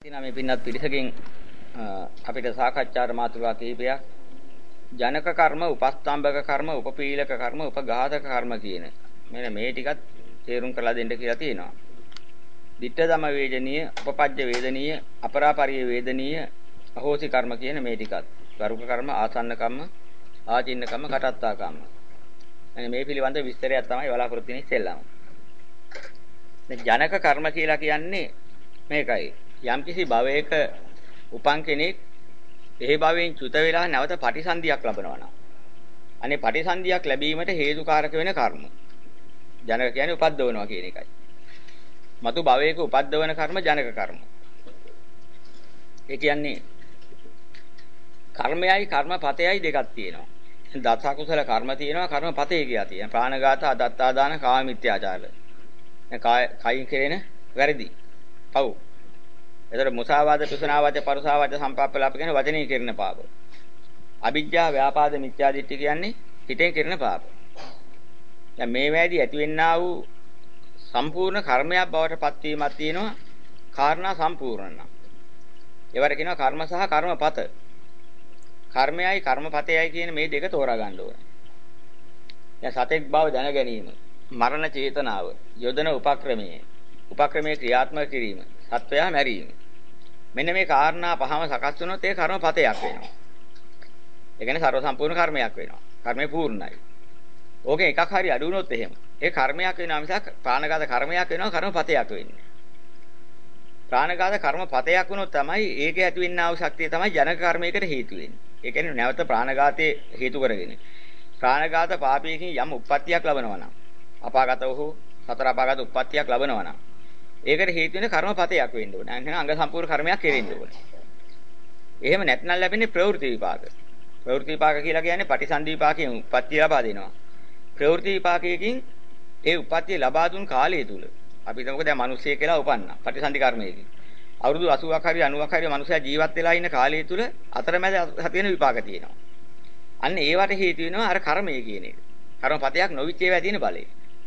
තිනා මේ පින්නත් පිරිසකින් අපිට සාකච්ඡාට මාතෘකා කිහිපයක් ජනක කර්ම, උපස්තම්භක කර්ම, උපපීලක කර්ම, උපඝාතක කර්ම කියන මෙන්න මේ ටිකත් තේරුම් කරලා දෙන්න කියලා තියෙනවා. ditta dhamma වේදනීය, උපපජ්ජ වේදනීය, අපරාපරිය වේදනීය, අහෝසි කර්ම කියන මේ ටිකත්. වරුක කර්ම, ආසන්න කර්ම, ආචින්න කර්ම, කටත්තා කර්ම. මෙන්න මේ පිළිබඳ විස්තරයක් තමයි බලාපොරොත්තු වෙන්නේ ඉස්සෙල්ලාම. ජනක කර්ම කියලා කියන්නේ මේකයි. යම්කිසි භවයක උපන් කෙනෙක් ඒ භවයෙන් චුත වෙලා නැවත පටිසන්ධියක් ලබනවා නම් අනේ පටිසන්ධියක් ලැබීමට හේතුකාරක වෙන කර්ම ජනක කියන්නේ උපද්දවනවා කියන එකයි. මතු භවයක උපද්දවන කර්ම ජනක කර්ම. ඒ කියන්නේ කර්මයයි කර්මපතයයි දෙකක් තියෙනවා. දස කුසල කර්ම තියෙනවා, කර්මපතේ කියලා තියෙනවා. ප්‍රාණඝාත, අදත්තාදාන, කාමමිත්‍යාචාර. කයින් කෙරෙන වැරදි. පව්. එතකොට මුසාවාද, තුසනාවාද, පරුසාවාද, සම්පාප්පලාප කියන වචනේ කෙරෙන පාප. අවිජ්ජා, ව්‍යාපාද, මිත්‍යාදිට්ඨි කියන්නේ හිතෙන් කෙරෙන පාප. දැන් මේ වේදී ඇතිවෙන්නා වූ සම්පූර්ණ කර්මයක් බවට පත්වීමක් තියෙනවා. කාරණා සම්පූර්ණ නම්. ඒවට කියනවා කර්ම සහ කර්මපත. කර්මයයි කර්මපතයයි කියන මේ දෙක තෝරා ගන්න ඕනේ. දැන් සතෙක් බව දැන ගැනීම, මරණ චේතනාව, යොදන උපක්‍රමයේ ක්‍රියාත්මක කිරීම, සත්වයා මැරීම. මෙන්න මේ කාරණා පහම සකස් වුණොත් ඒ කර්මපතයක් වෙනවා. ඒ කියන්නේ ਸਰව සම්පූර්ණ කර්මයක් වෙනවා. කර්මය පූර්ණයි. ඕකේ එකක් හරි අඩු වුණොත් එහෙම ඒ කර්මයක් වෙනවා මිසක් ප්‍රාණඝාත කර්මයක් වෙනවා කර්මපතයක් වෙන්නේ. ප්‍රාණඝාත කර්මපතයක් වුණොත් තමයි ඒකේ ඇතිවෙනා වූ ශක්තිය තමයි ජනක කර්මයකට හේතු වෙන්නේ. ඒ කියන්නේ නැවත ප්‍රාණඝාතයේ හේතු කරගෙන. ප්‍රාණඝාත පාපයකින් යම් උප්පත්තියක් ලබනවා නම් අපාගත වූ සතර අපාගත උප්පත්තියක් ලබනවා නම් ඒකට හේතු වෙන කර්මපතයක් වෙන්න ඕනේ. එහෙනම් අංග සම්පූර්ණ කර්මයක් කෙරෙන්න ඕනේ. එහෙම නැත්නම් ලැබෙන්නේ ප්‍රවෘත්ති විපාක. ප්‍රවෘත්ති විපාක කියලා කියන්නේ පටිසන්ධි විපාකයෙන් උප්පත්තිය ලබා දෙනවා. ප්‍රවෘත්ති විපාකයකින් ඒ උප්පත්තිය ලබා දුන් කාලය තුල අපි හිතමුකෝ දැන් මිනිස්සෙක් කියලා උපන්නා පටිසන්ධි කර්මයකින්. අවුරුදු 80ක් හරි 90ක් හරි මිනිස්සයා ජීවත් වෙලා ඉන්න කාලය තුල අතරමැද හතින විපාක තියෙනවා. අන්න ඒවට හේතු වෙනවා අර කර්මය කියන එක. කර්මපතයක් නොවිච්ච ඒවා තියෙන බලය.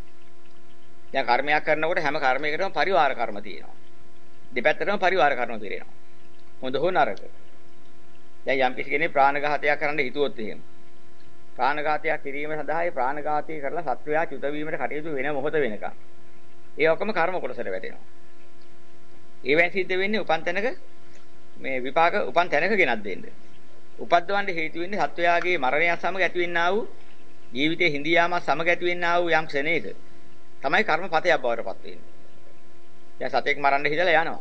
දැන් කර්මයක් කරනකොට හැම කර්මයකටම පරිවාර කර්ම තියෙනවා. දෙපැත්තටම පරිවාර කර්ම පිරෙනවා. හොඳ හෝ නරක. දැන් යම් කිසි කෙනෙක් ප්‍රාණඝාතයක් කරන්න හිතුවොත් එහෙම. ප්‍රාණඝාතයක් කිරීම සඳහා ඒ ප්‍රාණඝාතය කරලා සත්වයා චුත වීමට කටයුතු වෙන මොහොත වෙනකම්. ඒ ඔක්කොම කර්ම කොටසට වැටෙනවා. ඒවෙන් සිද්ධ වෙන්නේ උපන් තැනක මේ විපාක උපන් තැනක ගෙනත් දෙන්න. උපද්දවන්න හේතු වෙන්නේ සත්වයාගේ මරණය සමග ඇතිවෙනා වූ ජීවිතයේ හිඳියාම සමග ඇතිවෙනා වූ යම් ක්ෂණයක තමයි කර්මපතයක් බවට පත් වෙන්නේ. දැන් සතෙක් මරන්න හිතලා යනවා.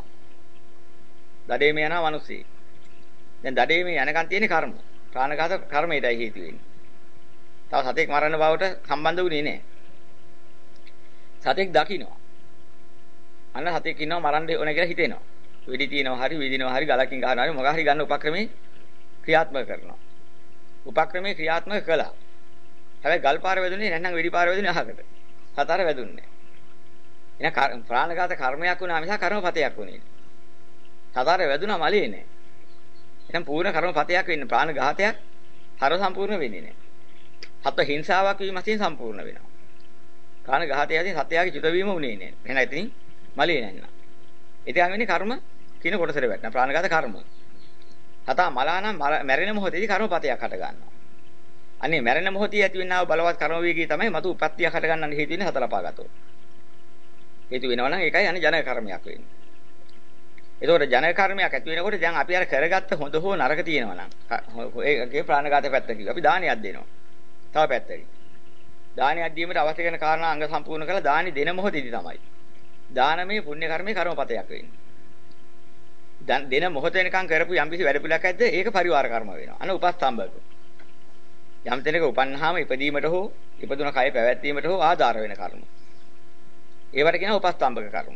දඩේම යනවා මිනිස්සෙක්. දැන් දඩේම යනකන් තියෙන කර්ම. ප්‍රාණඝාත කර්මයටයි හේතු වෙන්නේ. තව සතෙක් මරන්න බවට සම්බන්ධ වුණේ නැහැ. සතෙක් දකින්නවා. අන්න සතෙක් ඉන්නවා මරන්න ඕන කියලා හිතෙනවා. වෙඩි තියනවා හරි විදිනවා හරි ගලකින් ගහනවා හරි මොකක් හරි ගන්න උපක්‍රමේ ක්‍රියාත්මක කරනවා. උපක්‍රමේ ක්‍රියාත්මක කළා. හැබැයි ගල් පාර වැදුනේ නැත්නම් වෙඩි පාර වැදුනේ අහකට. සතර වැදුන්නේ. එන ප්‍රාණඝාත කර්මයක් වුණා මිසක් කර්මපතයක් වුණේ නෑ. සතර වැදුනා මලේ නෑ. එහෙනම් පූර්ණ කර්මපතයක් වෙන්නේ ප්‍රාණඝාතයක් හර සම්පූර්ණ වෙන්නේ නෑ. හත හිංසාවක් වීම වශයෙන් සම්පූර්ණ වෙනවා. ප්‍රාණඝාතයදී සත්‍යයේ චුත වීම උනේ නෑ. එහෙනම් ඉතින් මලේ නැන්නා. ඉතින් වෙන්නේ කර්ම කින කොටසට වැටෙනවා. ප්‍රාණඝාත කර්ම. හතා මලා නම් මැරෙන මොහොතේදී කර්මපතයක් හට ගන්නවා. අනේ මැරෙන මොහොතේ ඇතිවෙනා වූ බලවත් කර්ම වේගය තමයි මතු උප්පත්තියක් හට ගන්නන්න හේතු වෙන්නේ හතර පාගතෝ. හේතු වෙනවා නම් ඒකයි අනේ ජනක කර්මයක් වෙන්නේ. ඒතකොට ජනක කර්මයක් ඇති වෙනකොට දැන් අපි අර කරගත්ත හොඳ හෝ නරක තියෙනවා නම් ඒකේ ප්‍රාණඝාත පැත්ත කිව්වා. අපි දානියක් දෙනවා. තව පැත්තකින්. දානියක් දීමට අවශ්‍ය කරන කාරණා අංග සම්පූර්ණ කරලා දානි දෙන මොහොතේදී තමයි. දානමය පුණ්‍ය කර්මයේ කර්මපතයක් වෙන්නේ. දැන් දෙන මොහොත වෙනකන් කරපු යම්කිසි වැඩ පිළිලක් ඇද්ද ඒක පරිවාර කර්ම වෙනවා. අන උපස්තම්භක. යම් තැනක උපන්නාම ඉපදීමට හෝ ඉපදුන කය පැවැත්වීමට හෝ ආධාර වෙන කර්ම. ඒවට කියනවා උපස්තම්භක කර්ම.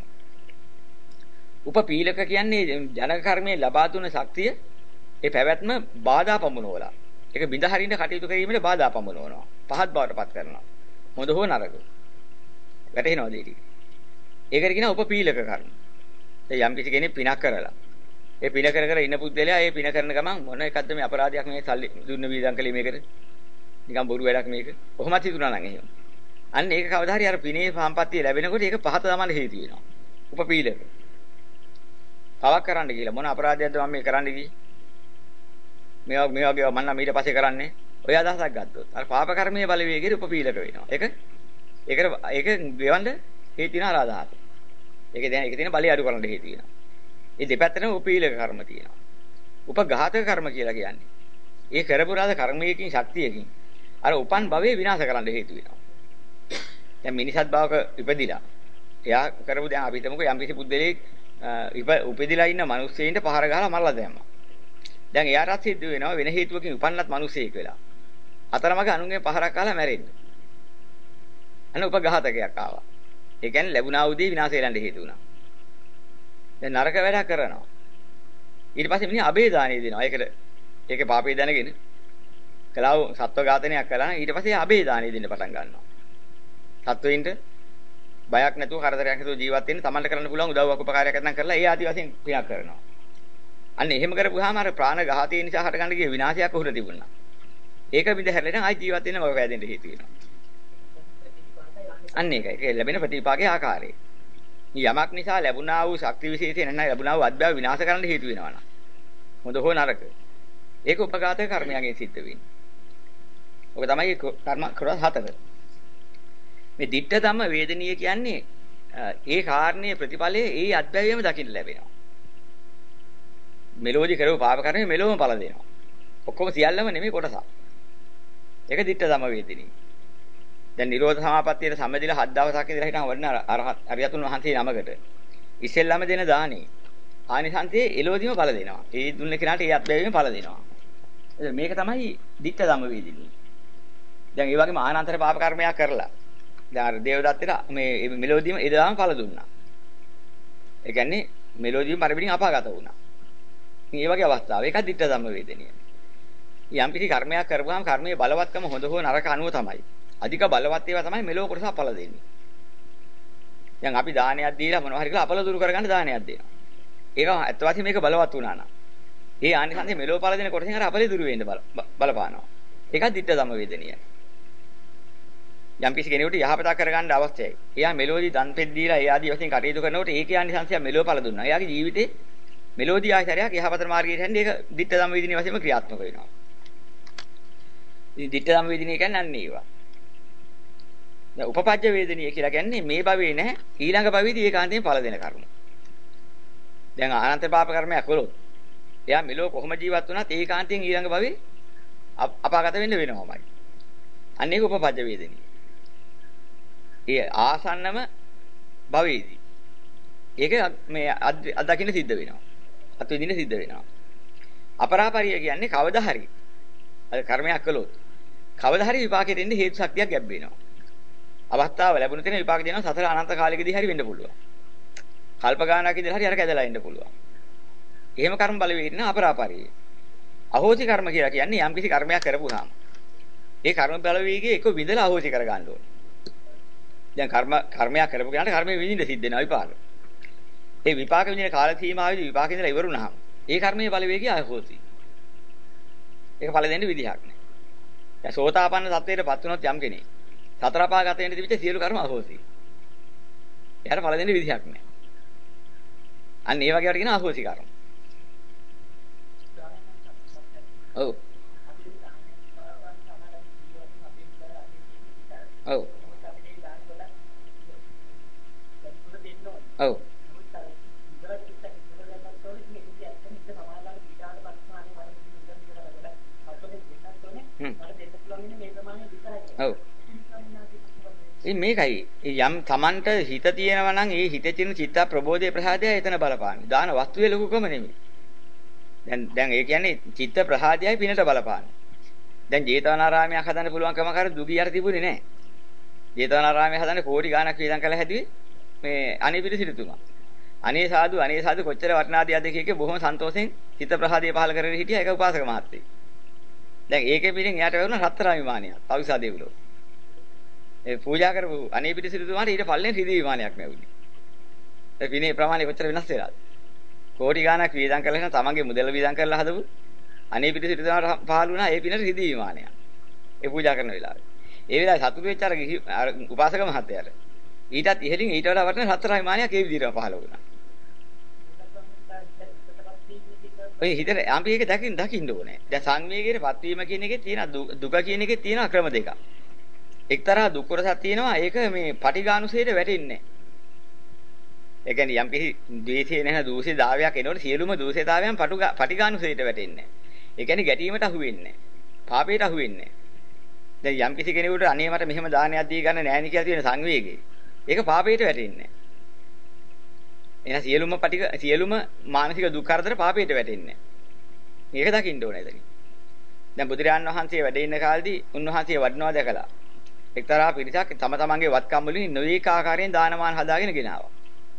උපපීලක කියන්නේ ජනක කර්මයේ ලබා දුන ශක්තිය ඒ පැවැත්ම බාධා පමුණවලා. ඒක බිඳ හරින්න කටයුතු කිරීමේ බාධා පමුණවනවා. පහත් බවට පත් කරනවා. හොඳ හෝ නරක. වැටහෙනවද ඒක? ඒකට කියනවා උපපීලක කර්ම. දැන් යම් කිසි කෙනෙක් පිනක් කරලා ඒ පින කර කර ඉන්න පුද්ගලයා ඒ පින කරන ගමන් මොන එකක්ද මේ අපරාධයක් මේ සල්ලි දුන්න වීදම් කලේ මේකට නිකන් බොරු වැඩක් මේක. කොහොමද හිතුණා නම් එහෙම. අන්න ඒක කවදා හරි අර පිනේ සම්පත්තිය ලැබෙනකොට ඒක පහත දමන්න හේතු වෙනවා. උපපීලක. පවක් කරන්න කියලා මොන අපරාධයක්ද මම මේ කරන්න ගියේ? මේ වගේ මම නම් ඊට පස්සේ කරන්නේ. ඔය අදහසක් ගත්තොත් අර පාප කර්මයේ බලවේගයේ උපපීලක වෙනවා. ඒක ගෙවන්න හේතු වෙන ආරාධාත. ඒක තියෙන බලය අඩු කරන්න හේතු වෙනවා. මේ දෙපැත්තටම උපපීලක කර්ම තියෙනවා. උපඝාතක කර්ම කියලා කියන්නේ. ඒ කරපු රාද කර්මයකින් ශක්තියකින් අර උපන් භවයේ විනාශ කරන්න හේතු වෙනවා. දැන් මිනිසත් භවක ඉපදිලා එයා කරපු දැන් අපි හිතමුකෝ යම් කිසි පුද්ගලෙක් උපදිලා ඉන්න මිනිස්සෙයින්ට පහර ගහලා මරලා දැම්මා. දැන් එයාටත් සිද්ධ වෙනවා වෙන හේතුවකින් උපන්නත් මිනිසෙක් වෙලා. අතරමඟ අනුන්ගේ පහරක් කාලා මැරෙන්න. අන්න උපඝාතකයක් ආවා. ඒ කියන්නේ ලැබුණා උදේ විනාශ වෙලන්න හේතු වුණා. දැන් නරක වැඩක් කරනවා. ඊට පස්සේ මිනිහ අබේ දාණය දෙනවා. ඒකේ පාපේ දැනගෙන කලාව සත්ව ඝාතනයක් කළා නම් ඊට පස්සේ අබේ දාණය දෙන්න පටන් ගන්නවා. සත්වයින්ට බයක් නැතුව කරදරයක් නැතුව ජීවත් වෙන්න තමන්ට කරන්න පුළුවන් උදව්වක් උපකාරයක් නැත්නම් කරලා ඒ ආදි වශයෙන් ක්‍රියා කරනවා. අන්න එහෙම කරපුවාම අර ප්‍රාණඝාතය නිසා හටගන්න ගිය විනාශයක් උහුර තිබුණා. ඒක විඳහැරලා නම් ආයි ජීවත් වෙන්න මොකද වැදෙන්න හේතු වෙනවා. අන්න ඒකයි. ඒක ලැබෙන ප්‍රතිපාකයේ ආකාරය. යමක් නිසා ලැබුණා වූ ශක්ති විශේෂය නැත්නම් ලැබුණා වූ අත්බව විනාශ කරන්න හේතු වෙනවා නම්. හොඳ හෝ නරක. ඒක උපඝාතක කර්මයන්ගෙන් සිද්ධ වෙන්නේ. ඔක තමයි කර්ම ක්‍රම හතර. මේ ditta ධම්ම වේදනීය කියන්නේ ඒ කාරණේ ප්‍රතිඵලයේ ඒ අත්බැවීම දකින්න ලැබෙනවා. මෙලෝදි කරව පාප කර්මයේ මෙලොවම ඵල දෙනවා. ඔක්කොම සියල්ලම නෙමෙයි කොටසක්. ඒක ditta ධම්ම වේදනීය. දැන් නිරෝධ සමාපත්තියේ සම්මෙදිලා 7 දවසක් ඉඳලා හිටන් වඩන අරියතුන් වහන්සේ නමකට ඉස්සෙල්ලාම දෙන දානේ ආනිසංසයේ එලෝදිම ඵල දෙනවා. ඒ දුන්න කෙනාට ඒ අත්බැවීම ඵල දෙනවා. මේක තමයි ditta ධම්ම වේදනීය. දැන් ඒ වගේම ආනන්තර පාප කර්මයක් කරලා දැන් දේවදත්තට මේ මෙලෝදියම එදාම ඵල දුන්නා. ඒ කියන්නේ මෙලෝදියම පරිපිටින් අපාගත වුණා. මේ වගේ අවස්ථාව. ඒකත් ditta ධම්ම වේදනීය. යම් කිසි කර්මයක් කරපුවාම කර්මයේ බලවත්කම හොඳ හෝ නරක අනුව තමයි. අධික බලවත් ඒවා තමයි මෙලෝ කොටස ඵල දෙන්නේ. දැන් අපි දානයක් දීලා මොනවා හරි කියලා අපල දුරු කරගන්න දානයක් දෙනවා. ඒක ඇත්ත වශයෙන්ම මේක බලවත් වුණා නම්. ඒ ආනිසංසය මෙලෝ ඵල දෙන කොටසෙන් අර අපලේ දුරු වෙන්න බලපානවා. ඒකත් ditta ධම්ම වේදනීය. යම් කිසි කෙනෙකුට යහපතක් කරගන්න අවශ්‍යයි. එයා මෙලෝදී දන් පෙත් දීලා ඒ ආදී වශයෙන් කටයුතු කරනකොට ඒකේ ආනිසංසය මෙලෝ ඵල දුන්නා. එයාගේ ජීවිතේ මෙලෝදී ආයතරයක් යහපත මාර්ගයට යන්නේ ඒක ditta ධම්ම වේදනීය වශයෙන්ම ක්‍රියාත්මක වෙනවා. ඉතින් ditta ධම්ම වේදනීය කියන්නේ අන්න ඒවා. දැන් උපපජ්ජ වේදනීය කියලා කියන්නේ මේ භවයේ නැහැ ඊළඟ භවයේදී ඒකාන්තයෙන් ඵල දෙන කර්ම. දැන් ආනන්ත පාප කර්මයක් කළොත් එයා මෙලෝ කොහොම ජීවත් වුණත් ඒකාන්තයෙන් ඊළඟ භවයේ අපාගත වෙන්න වෙනවමයි. අන්න ඒක උපපජ්ජ වේදනීය. ඒ ආසන්නම භවයේදී ඒක මේ අත්දකින්න සිද්ධ වෙනවා. අත්විඳින්න සිද්ධ වෙනවා. අපරාපරිය කියන්නේ කවදා හරි අර කර්මයක් කළොත් කවදා හරි විපාකෙට එන්නේ හේතු ශක්තියක් ගැබ් වෙනවා. අවස්ථාව ලැබුණ තැන විපාක දෙනවා සතර අනන්ත කාලෙකදී හරි වෙන්න පුළුවන්. කල්ප ගානක් ඉඳලා හරි අර කැදලා ඉන්න පුළුවන්. එහෙම කර්ම බලවේග ඉන්න අපරාපරිය. අහෝසි කර්ම කියලා කියන්නේ යම් කිසි කර්මයක් කරපුවාම ඒ කර්ම බලවේගයේ එක විඳලා අහෝසි කර ගන්න ඕනේ. දැන් කර්මයක් කරපු කෙනාට කර්මය විඳින්න සිද්ධ වෙනවා විපාක. ඒ විපාක විඳින කාල සීමාවෙදී විපාක ඉඳලා ඉවරුනහම ඒ කර්මයේ බලවේගය අහෝසි. ඒක ඵල දෙන්න විදිහක් නැහැ. දැන් සෝතාපන්න සත්වයටපත් වුණොත් යම් කෙනෙක් සතර අපාගත වෙන්න තිබිච්ච සියලු කර්ම අහෝසි. එයාට ඵල දෙන්න විදිහක් නැහැ. අන්න ඒ වගේ වට කියන අහෝසි කර්ම. ඔව්. ඔව්. ඔව්. ඔව්. මේකයි යම් Tamanට හිත තියෙනවා නම් ඒ හිතේ තියෙන චිත්ත ප්‍රබෝධයේ ප්‍රසාදය එතන බලපාන්නේ. දාන වස්තුවේ ලොකුකම නෙමෙයි. දැන් ඒ කියන්නේ චිත්ත ප්‍රසාදයයි පිනට බලපාන්නේ. දැන් ජේතවනාරාමයක් හදන්න පුළුවන් කම කර දුගියට තිබුණේ නැහැ. ජේතවනාරාමයක් හදන්න කෝටි ගාණක් වියදම් කළා හැදුවේ මේ අනිපිරි සිටුතුමා. අනේ සාදු කොච්චර වටිනාදියද කියකේ බොහොම සන්තෝෂෙන් චිත්ත ප්‍රසාදය පහල කරගෙන හිටියා ඒක උපාසක මහත්තයෙක්. දැන් ඒකේ පිටින් එයාට වැරුණා රත්තරන් විමානයක්. පවිසා දේවලෝ. ඒ පූජා කරපු අනේ පිටිසිරිතුමාට ඊට පල්ලෙන් රිදී විමානයක් ලැබුණේ. ඒ විනේ ප්‍රමාණය කොච්චර වෙනස් වෙලාද? කෝටි ගාණක් වියදම් කරලා නම් තමන්ගේ මුදල වියදම් කරලා හදපු අනේ පිටිසිරිතුමාට පහළ වුණා ඒ පිනට රිදී විමානයක්. ඒ පූජා කරන වෙලාවේ. ඒ වෙලාවේ සතුටු වෙච්ච අර උපාසක මහත්තයාට ඊටත් ඉහළින් ඊට වඩා වටින රත්තරන් විමානයක් ඒ විදිහට පහළ වුණා. ඔය හිතට අපි ඒක දකින්න ඕනේ. දැන් සංවේගයටපත් වීම කියන එකේ තියෙන දුක කියන එකේ තියෙන ක්‍රම දෙකක්. එක්තරා දුක් කොටසක් තියෙනවා ඒක මේ පටිඝානුසයට වැටෙන්නේ. ඒ කියන්නේ යම් කිසි ද්වේෂය නැහ දෝෂේ දාවයක් එනකොට සියලුම දෝෂේතාවයන් පටිඝානුසයට වැටෙන්නේ. ඒ කියන්නේ ගැටීමට අහු වෙන්නේ. පාපයට අහු වෙන්නේ. දැන් යම් කිසි කෙනෙකුට අනේ මට මෙහෙම දානයක් දී ගන්න නැහැ නේ කියලා තියෙන සංවේගය. ඒක පාපයට වැටෙන්නේ. එහෙනම් සියලුම මානසික දුක් කරදර පාපයට වැටෙන්නේ. මේක දකින්න ඕනේ එතනින්. දැන් බුදුරජාණන් වහන්සේ වැඩ ඉන්න කාලේදී උන්වහන්සේ වඩනවා දැකලා එක්තරා පිරිසක් තම තමන්ගේ වත්කම් වලින් නොයේක ආකාරයෙන් දානමාන හදාගෙන ගෙනාවා.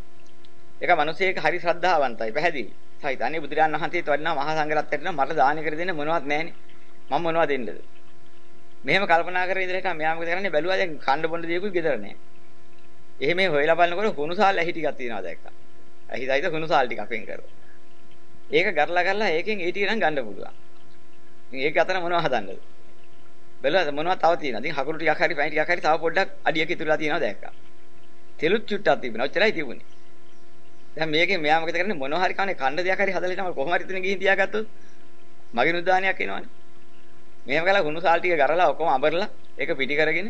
ඒක මිනිස්සෙක් හරි ශ්‍රද්ධාවන්තයි පැහැදිලි. සයිත අනේ බුදුරජාණන් වහන්සේත් වඩනවා මහා සංඝරත්නයට මට දාන කර දෙන්න මොනවත් නැහැනේ. මම මොනවද දෙන්නද? මෙහෙම කල්පනා කරගෙන ඉඳලා හිටා මෙයා මොකද කරන්නේ බැලුවා දැන් කණ්ඩ බොණ්ඩ දෙයක්වත් ගෙදර නැහැ. එහෙම හොයලා බලනකොට හුණුසාල් ඇහි ටිකක් තියෙනවා දැක්කා. ඇහිසයිද හුණුසාල් ටිකක් වෙන් කරුවා. ඒක ගරලා ඒකෙන් ඒ ටික නම් ගන්න පුළුවන්. ඉතින් ඒක අතර මොනවද හදන්නද? බැලුවා මොනවද තව තියෙනවද? ඉතින් හකුරු ටිකක් හරි පයින් ටිකක් හරි තව පොඩ්ඩක් අඩියක ඉතුරුලා තියෙනවා දැක්කා. තෙලුත් චුට්ටක් තිබුණා. ඔච්චරයි තිබුණේ. දැන් මේකෙන් මෙයා මොකද කරන්නේ මොනවා හරි කන්නේ කන්න දෙයක් හරි හදලා ඉතම කොහොම හරි ඉතින් ගිහින් තියාගත්තොත් මගේ නුදානියක් එනවනේ. මෙහෙම කළා හුණුසාල් ටික ගරලා ඔක්කොම අඹරලා ඒක පිටි කරගෙන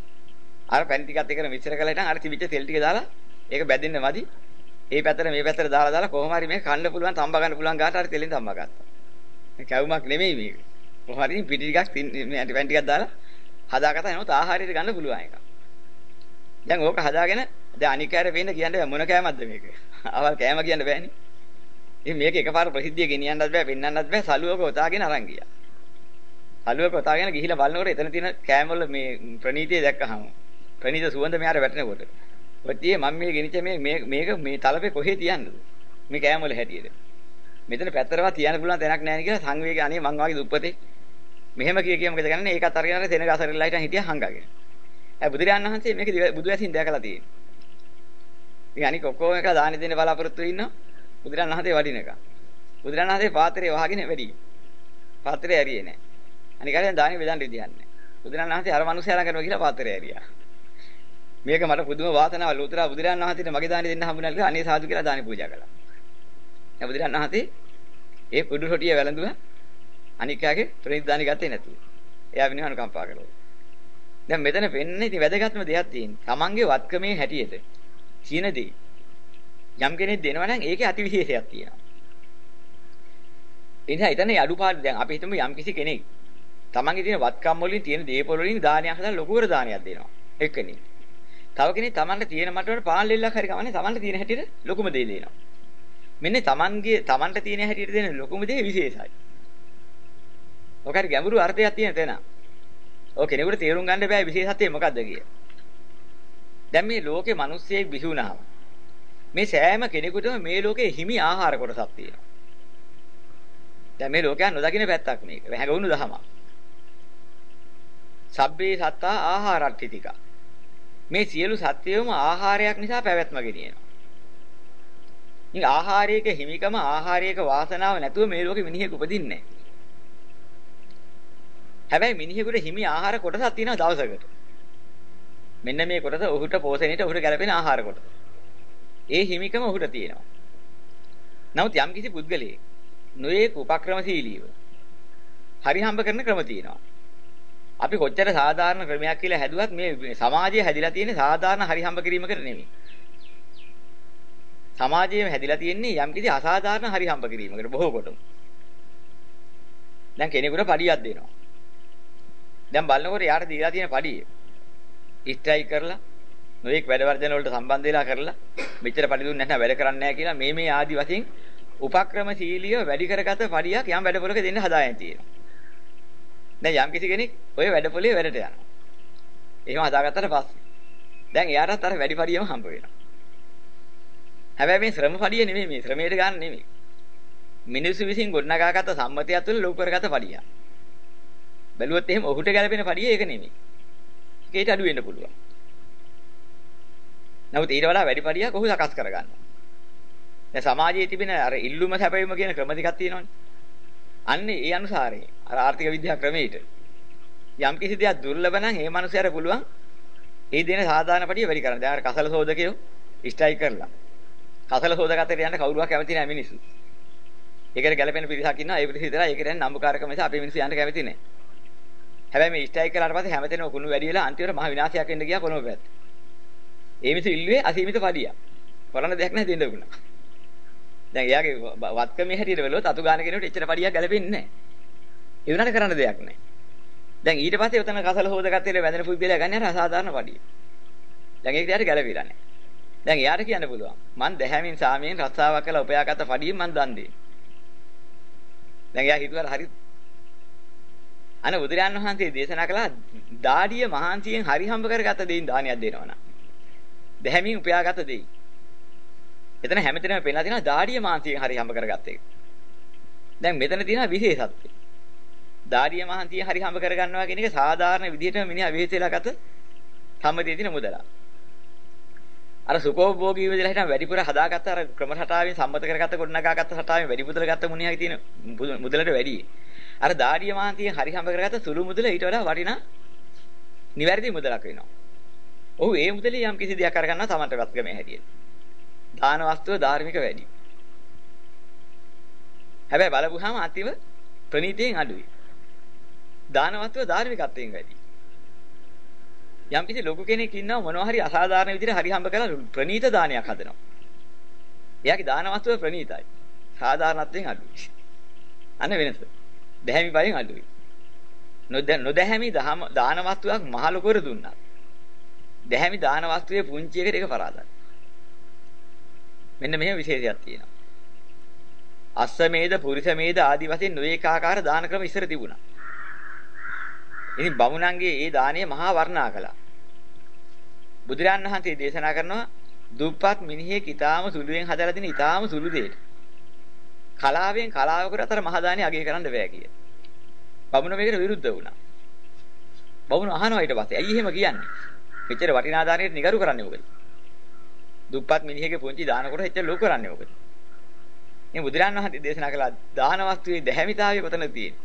අර පැණි ටිකත් එක්ක මිශ්‍ර කරලා ඉතින් අර තිබිච්ච තෙල් ටික දාලා ඒක බැදින්න මදි. ඒ පැත්තට මේ පැත්තට දාලා කොහොම හරි මේක කන්න පුළුවන් තම්බ ගන්න පුළුවන් ගාට හරි තෙලෙන් තම්බ ගත්තා. මේ කැවුමක් නෙමෙයි මේක. කොහොම හරි පිටි ටිකක් මේ පැණි ටිකක් දාලා හදාගත්තා එනොත් ආහාරයට ගන්න පුළුවන් එක. දැන් ඕක හදාගෙන දැන් අනික් අය වෙන්න කියන්නේ මොන කෑමක්ද මේක? අවල් කෑම කියන්න බෑනේ. ඉතින් මේක එකපාර ප්‍රසිද්ධිය ගෙනියන්නත් බෑ, පෙන්නන්නත් බෑ. සලුවක ඔතාගෙන අරන් ගියා. සලුවක ඔතාගෙන ගිහිලා බලනකොට එතන තියෙන කෑම වල මේ ප්‍රණීතිය දැක්කහම ප්‍රණීත සුවඳ මෙයාට වැටෙනකොට ඔතියේ මම මේ ගෙනිච්ච මේක මේ තලපේ කොහේ තියන්නද? මේ කෑම වල හැටියට. මෙතන පැත්තරවත් තියන්න පුළුවන් තැනක් නැහැ නේ කියලා සංවේගය අනේ මං වාගේ දුප්පතේ. මෙහෙම කිය මොකද කරන්නේ? ඒකත් අරගෙන අර සෙනග අසරෙල්ලා හිටන් හිටියා හංගගෙන. බුදුරජාණන් වහන්සේ මේක බුදු ඇසින් දැකලා තියෙනවා. ඉතින් අනික ඔක්කොම එක දාන දෙන්න බලාපොරොත්තු වෙනවා. බුදුරජාණන් වහන්සේ වඩින එක. බුදුරජාණන් වහන්සේ පාත්‍රය වහගෙන වැඩි. පාත්‍රය ඇරියේ නැහැ. අනික අර දානි බෙදන්න විදියක් නැහැ. බුදුරජාණන් වහන්සේ අර මිනිස්සයා ළඟ කරනවා කියලා පාත්‍රය ඇරියා. මේක මට පුදුම වාසනාවක් ලෝතර බුදුරජාණන් වහන්සේට මගේ දානි දෙන්න හම්බුණා කියලා අනේ සාදු කියලා දානි පූජා කළා. දැන් බුදුරජාණන් වහන්සේ ඒ කුඩු රොටිය වැළඳුවා. අනික් කාගේ ප්‍රණීත දානි ගත්තේ නැතුව. එයා විනවන කම්පා කළා. දැන් මෙතන වෙන්නේ ඉතින් වැදගත්ම දෙයක් තියෙනවා. තමන්ගේ වත්කමේ හැටියට කියන දේ යම් කෙනෙක් දෙනවා නම් ඒකේ අතිවිශේෂයක් තියෙනවා. ඒ නිසා ඊතනේ අඩුපාඩු දැන් අපි හිතමු යම් කිසි කෙනෙක් තමන්ගේ තියෙන වත්කම් වලින් තියෙන දේපොළ වලින් දානයක් හදලා ලොකුවර දානයක් දෙනවා. එක්කනේ. තව කෙනෙක් තමන්ට තියෙන මට්ටමට පාන් ලෙල්ලක් හරි කවන්නේ තමන්ට තියෙන හැටියට ලොකුම දේ දෙනවා. මෙන්න තමන්ට තියෙන හැටියට දෙන ලොකුම දේ විශේෂයි. ඔක හරි ගැඹුරු අර්ථයක් තියෙන තැන. ඔය කෙනෙකුට තේරුම් ගන්න බෑ විශේෂත්වය මොකද්ද කියලා. දැන් මේ ලෝකේ මිනිස්සෙක් බිහුණාම මේ සෑම කෙනෙකුටම මේ ලෝකේ හිමි ආහාර කොටසක් තියෙනවා. දැන් මේ ලෝකයන් නොදකින්න පැත්තක් මේක. වැහගුණු දහම. සබ්බේ සත්තා ආහාරට්ඨිතික. මේ සියලු සත්‍යයම ආහාරයක් නිසා පැවැත්ම ගෙනියනවා. ඉතින් ආහාරයක හිමිකම ආහාරයක වාසනාව නැතුව මේ ලෝකෙ මිනිහෙක් උපදින්නේ නැහැ. හැබැයි මිනිහෙකුට හිමි ආහාර කොටසක් තියෙනවා දවසකට. මෙන්න මේ කොටස ඔහුට පෝෂණයට ඔහුට ගැලපෙන ආහාර කොටස. ඒ හිමිකම ඔහුට තියෙනවා. නමුත් යම් කිසි පුද්ගලයෙක් නොයේක උපක්‍රමශීලීව හරි හම්බ කරන ක්‍රම තියෙනවා. අපි කොච්චර සාධාරණ ක්‍රමයක් කියලා හැදුවත් මේ සමාජය හැදිලා තියෙන්නේ සාධාරණ හරි හම්බ කිරීමකට නෙමෙයි. සමාජයේම හැදිලා තියෙන්නේ යම් කිසි අසාධාරණ හරි හම්බ කිරීමකට බොහෝ කොටම. දැන් කෙනෙකුට පඩියක් දෙනවා. දැන් බලනකොට යාට දීලා තියෙන පඩිය ස්ට්‍රයික් කරලා නොඑක් වැඩ වර්ජන වලට සම්බන්ධ වෙලා කරලා මෙච්චර පඩි දුන්නේ නැත්නම් වැඩ කරන්නේ නැහැ කියලා මේ ආදි වශයෙන් උපක්‍රමශීලීව වැඩි කරගත පඩියක් යම් වැඩපොලක දෙන්න හදාගෙන තියෙනවා. දැන් යම් කිසි කෙනෙක් ওই වැඩපොලේ වැඩට යනවා. එහෙම හදාගත්තට පස්සේ දැන් එයාටත් අර වැඩි පඩියම හම්බ වෙනවා. හැබැයි මේ ශ්‍රම පඩිය නෙමෙයි මේ ශ්‍රමයට ගන්න නෙමෙයි. මිනිස්සු විසින් ගොඩනගාගත්ත සම්මතය තුළ ලොකු කරගත්ත පඩියක්. බැලුවොත් එහෙම ඔහුට ගැලපෙන පඩිය ඒක නෙමෙයි. ඒකට අඩු වෙන්න පුළුවන්. නමුත් ඊට වඩා වැඩි පඩියක් ඔහු සකස් කරගන්නවා. දැන් සමාජයේ තිබෙන අර ඉල්ලුම සැපයීම කියන ක්‍රම දෙකක් තියෙනවනේ. අන්නේ ඒ අනුසාරයෙන් අර ආර්ථික විද්‍යා ක්‍රමයට යම් කිසි දෙයක් දුර්ලභ නම් ඒ මනුස්සයාට පුළුවන් ඒ දෙන සාධාරණ පඩිය වැඩි කරන්න. දැන් අර කසල සෝදකයෝ ස්ට්‍රයික් කරලා. කසල සෝදකතේ යන්න කවුරුවක් කැමති නැහැ මිනිස්සු. ඒකට ගැළපෙන පිරිසක් ඉන්නවා. ඒ පිරිස විතරයි ඒකට යන්නේ නම්බුකාරකම නිසා අපේ මිනිස්සු යන්න කැමති නැහැ. හැබැයි මේ ස්ට්‍රයික් කළාට පස්සේ හැමතැනම කුණු වැඩි වෙලා අන්තිමට මහ විනාශයක් වෙන්න ගියා කොළඹ පැත්ත. ඒ මිනිස්සු ඉල්ලුවේ අසීමිත පඩිය. කරන්න දෙයක් නැහැ දෙන්න උනා. දැන් එයාගේ වත්කමේ හැටියට බැලුවොත් අතු ගන්න කෙනෙකුට එච්චර පඩියක් ගැලපෙන්නේ නැහැ. ඒ වුණාට කරන්න දෙයක් නැහැ. දැන් ඊට පස්සේ උතන කසල හොදගත්තේ වැදෙන පුද්ගලයා ගන්න අර අසාධාරණ පඩිය. දැන් ඒක දිහාට ගැලපිලා නැහැ. දැන් එයාට කියන්න පුළුවන් මං දැහැමින් සාමියෙන් රස්සාවක් කළා උපයාගත්ත පඩියෙන් මං දන් දෙන්නේ. දැන් එයා හිතුවා හරි. අනේ බුදුරජාණන් වහන්සේ දේශනා කළා දාඩිය මහාන්තියෙන් හරි හම්බ කරගත්ත දෙයින් දානියක් දෙනවා නා. දැහැමින් උපයාගත්ත දෙයි. එතන හැමතැනම පෙන්නලා තියෙනවා දාඩිය මහාන්තියෙන් හරි හම්බ කරගත්ත එක. දැන් මෙතන තියෙනවා විශේෂත්වය. දාඩිය මහාන්තියෙන් හරි හම්බ කරගන්නවා කියන එක සාධාරණ විදිහටම මිනිහා විහිසෙලා ගත සම්මතියේ තියෙන මුදල. අර සුඛෝභෝගී විදිහට හිටම වැඩිපුර හදාගත්ත අර ක්‍රම රටාවෙන් සම්මත කරගත්ත ගොඩනගාගත්ත රටාවෙන් වැඩි මුදල ගත්ත මුනිහාගේ තියෙන මුදලට වැඩි. අර දාඩිය මහාන්තියෙන් හරි හම්බ කරගත්ත සුළු මුදල ඊට වඩා වටිනා නිවැරදි මුදලක් වෙනවා. ඔව් ඒ මුදලේ යම් කිසි දෙයක් අරගන්නවා තමන්ට වත්ගමේ හැටියට. දාන වස්තුව ධාර්මික වැඩි. හැබැයි බලපුවාම අන්තිම ප්‍රණීතයෙන් අඩුයි. දාන වස්තුව ධාර්මිකත්වයෙන් වැඩි. යම් කිසි ලොකු කෙනෙක් ඉන්නවා මොනවා හරි අසාධාරණ විදිහට හරි හම්බ කරලා ප්‍රණීත දානයක් හදනවා. එයාගේ දාන වස්තුව ප්‍රණීතයි. සාධාරණත්වයෙන් අඩුයි. අන්න වෙනස. දැහැමි බයෙන් අඩුයි. නොදැහැමි දාන වස්තුවක් මහ ලොකුවර දුන්නා. දැහැමි දාන වස්තුවේ පුංචි එකට ඒක පරාදයි. මෙන්න මෙහෙම විශේෂයක් තියෙනවා. අස්සමේද පුරිසමේද ආදි වශයෙන් නොඒකාකාර දාන ක්‍රම ඉස්සර තිබුණා. ඉතින් බමුණන්ගේ ඒ දාණය මහා වර්ණා කළා. බුදුරජාණන් වහන්සේ දේශනා කරනවා දුප්පත් මිනිහෙක් ඊටාම සුළුවෙන් හදලා දෙන ඊටාම සුළු දෙයක්. කලාවෙන් කලාවකට අතර මහා දාණය අගය කරන්න බෑ කිය. බමුණ මේකට විරුද්ධ වුණා. බමුණ අහනවා ඊට පස්සේ ඇයි එහෙම කියන්නේ? මෙච්චර වටිනා දාණයට නිගරු කරන්නේ මොකද? දුප්පත් මිනිහෙක්ගේ පුංචි දාන කොට එච්චර ලොකු කරන්නේ මොකද? මේ බුදුරජාණන් වහන්සේ දේශනා කළා දාන වස්තුවේ දැහැමිතාවය කොතනද තියෙන්නේ?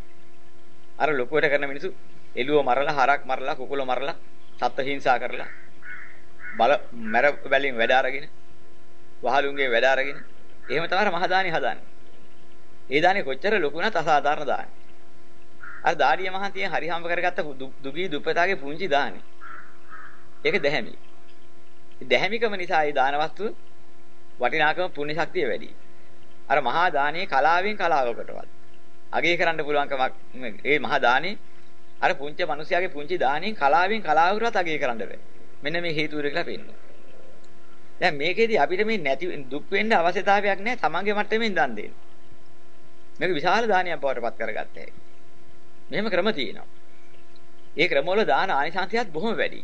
අර ලොකුවට කරන මිනිස්සු එළුව මරලා හරක් මරලා කුකුල මරලා සත්ත්ව හිංසා කරලා බල මර බැලින් වැඩ අරගෙන වහලුන්ගේ වැඩ අරගෙන එහෙම තමයි මහ දානි හදාන්නේ. ඒ දානේ කොච්චර ලොකු වුණත් අසාධාරණ දානි. අර දාඩිය මහන්තියෙන් හරි හම්බ කරගත්ත දුගී දුප්පතාගේ පුංචි දානි. ඒක දැහැමි. දැහැමිකම නිසා ඒ දාන වස්තුව වටිනාකම පුණ්‍ය ශක්තිය වැඩි. අර මහා දානයේ කලාවෙන් කලාවකටවත් අගය කරන්න පුළුවන්කමක් ඒ මහා දානේ අර පුංචි මිනිසයාගේ පුංචි දානෙන් කලාවෙන් කලාවකටවත් අගය කරන්න බෑ. මෙන්න මේ හේතුව කියලා පෙන්නනවා. දැන් මේකෙදි අපිට මේ නැති දුක් වෙන්න අවශ්‍යතාවයක් නැහැ තමන්ගේ මට්ටමින් දන් දෙන්න. මේක විශාල දානයක් බවට පත් කරගත්ත හැකි. මෙහෙම ක්‍රම තියෙනවා. ඒ ක්‍රමවල දාන ආනිසංසයත් බොහොම වැඩි.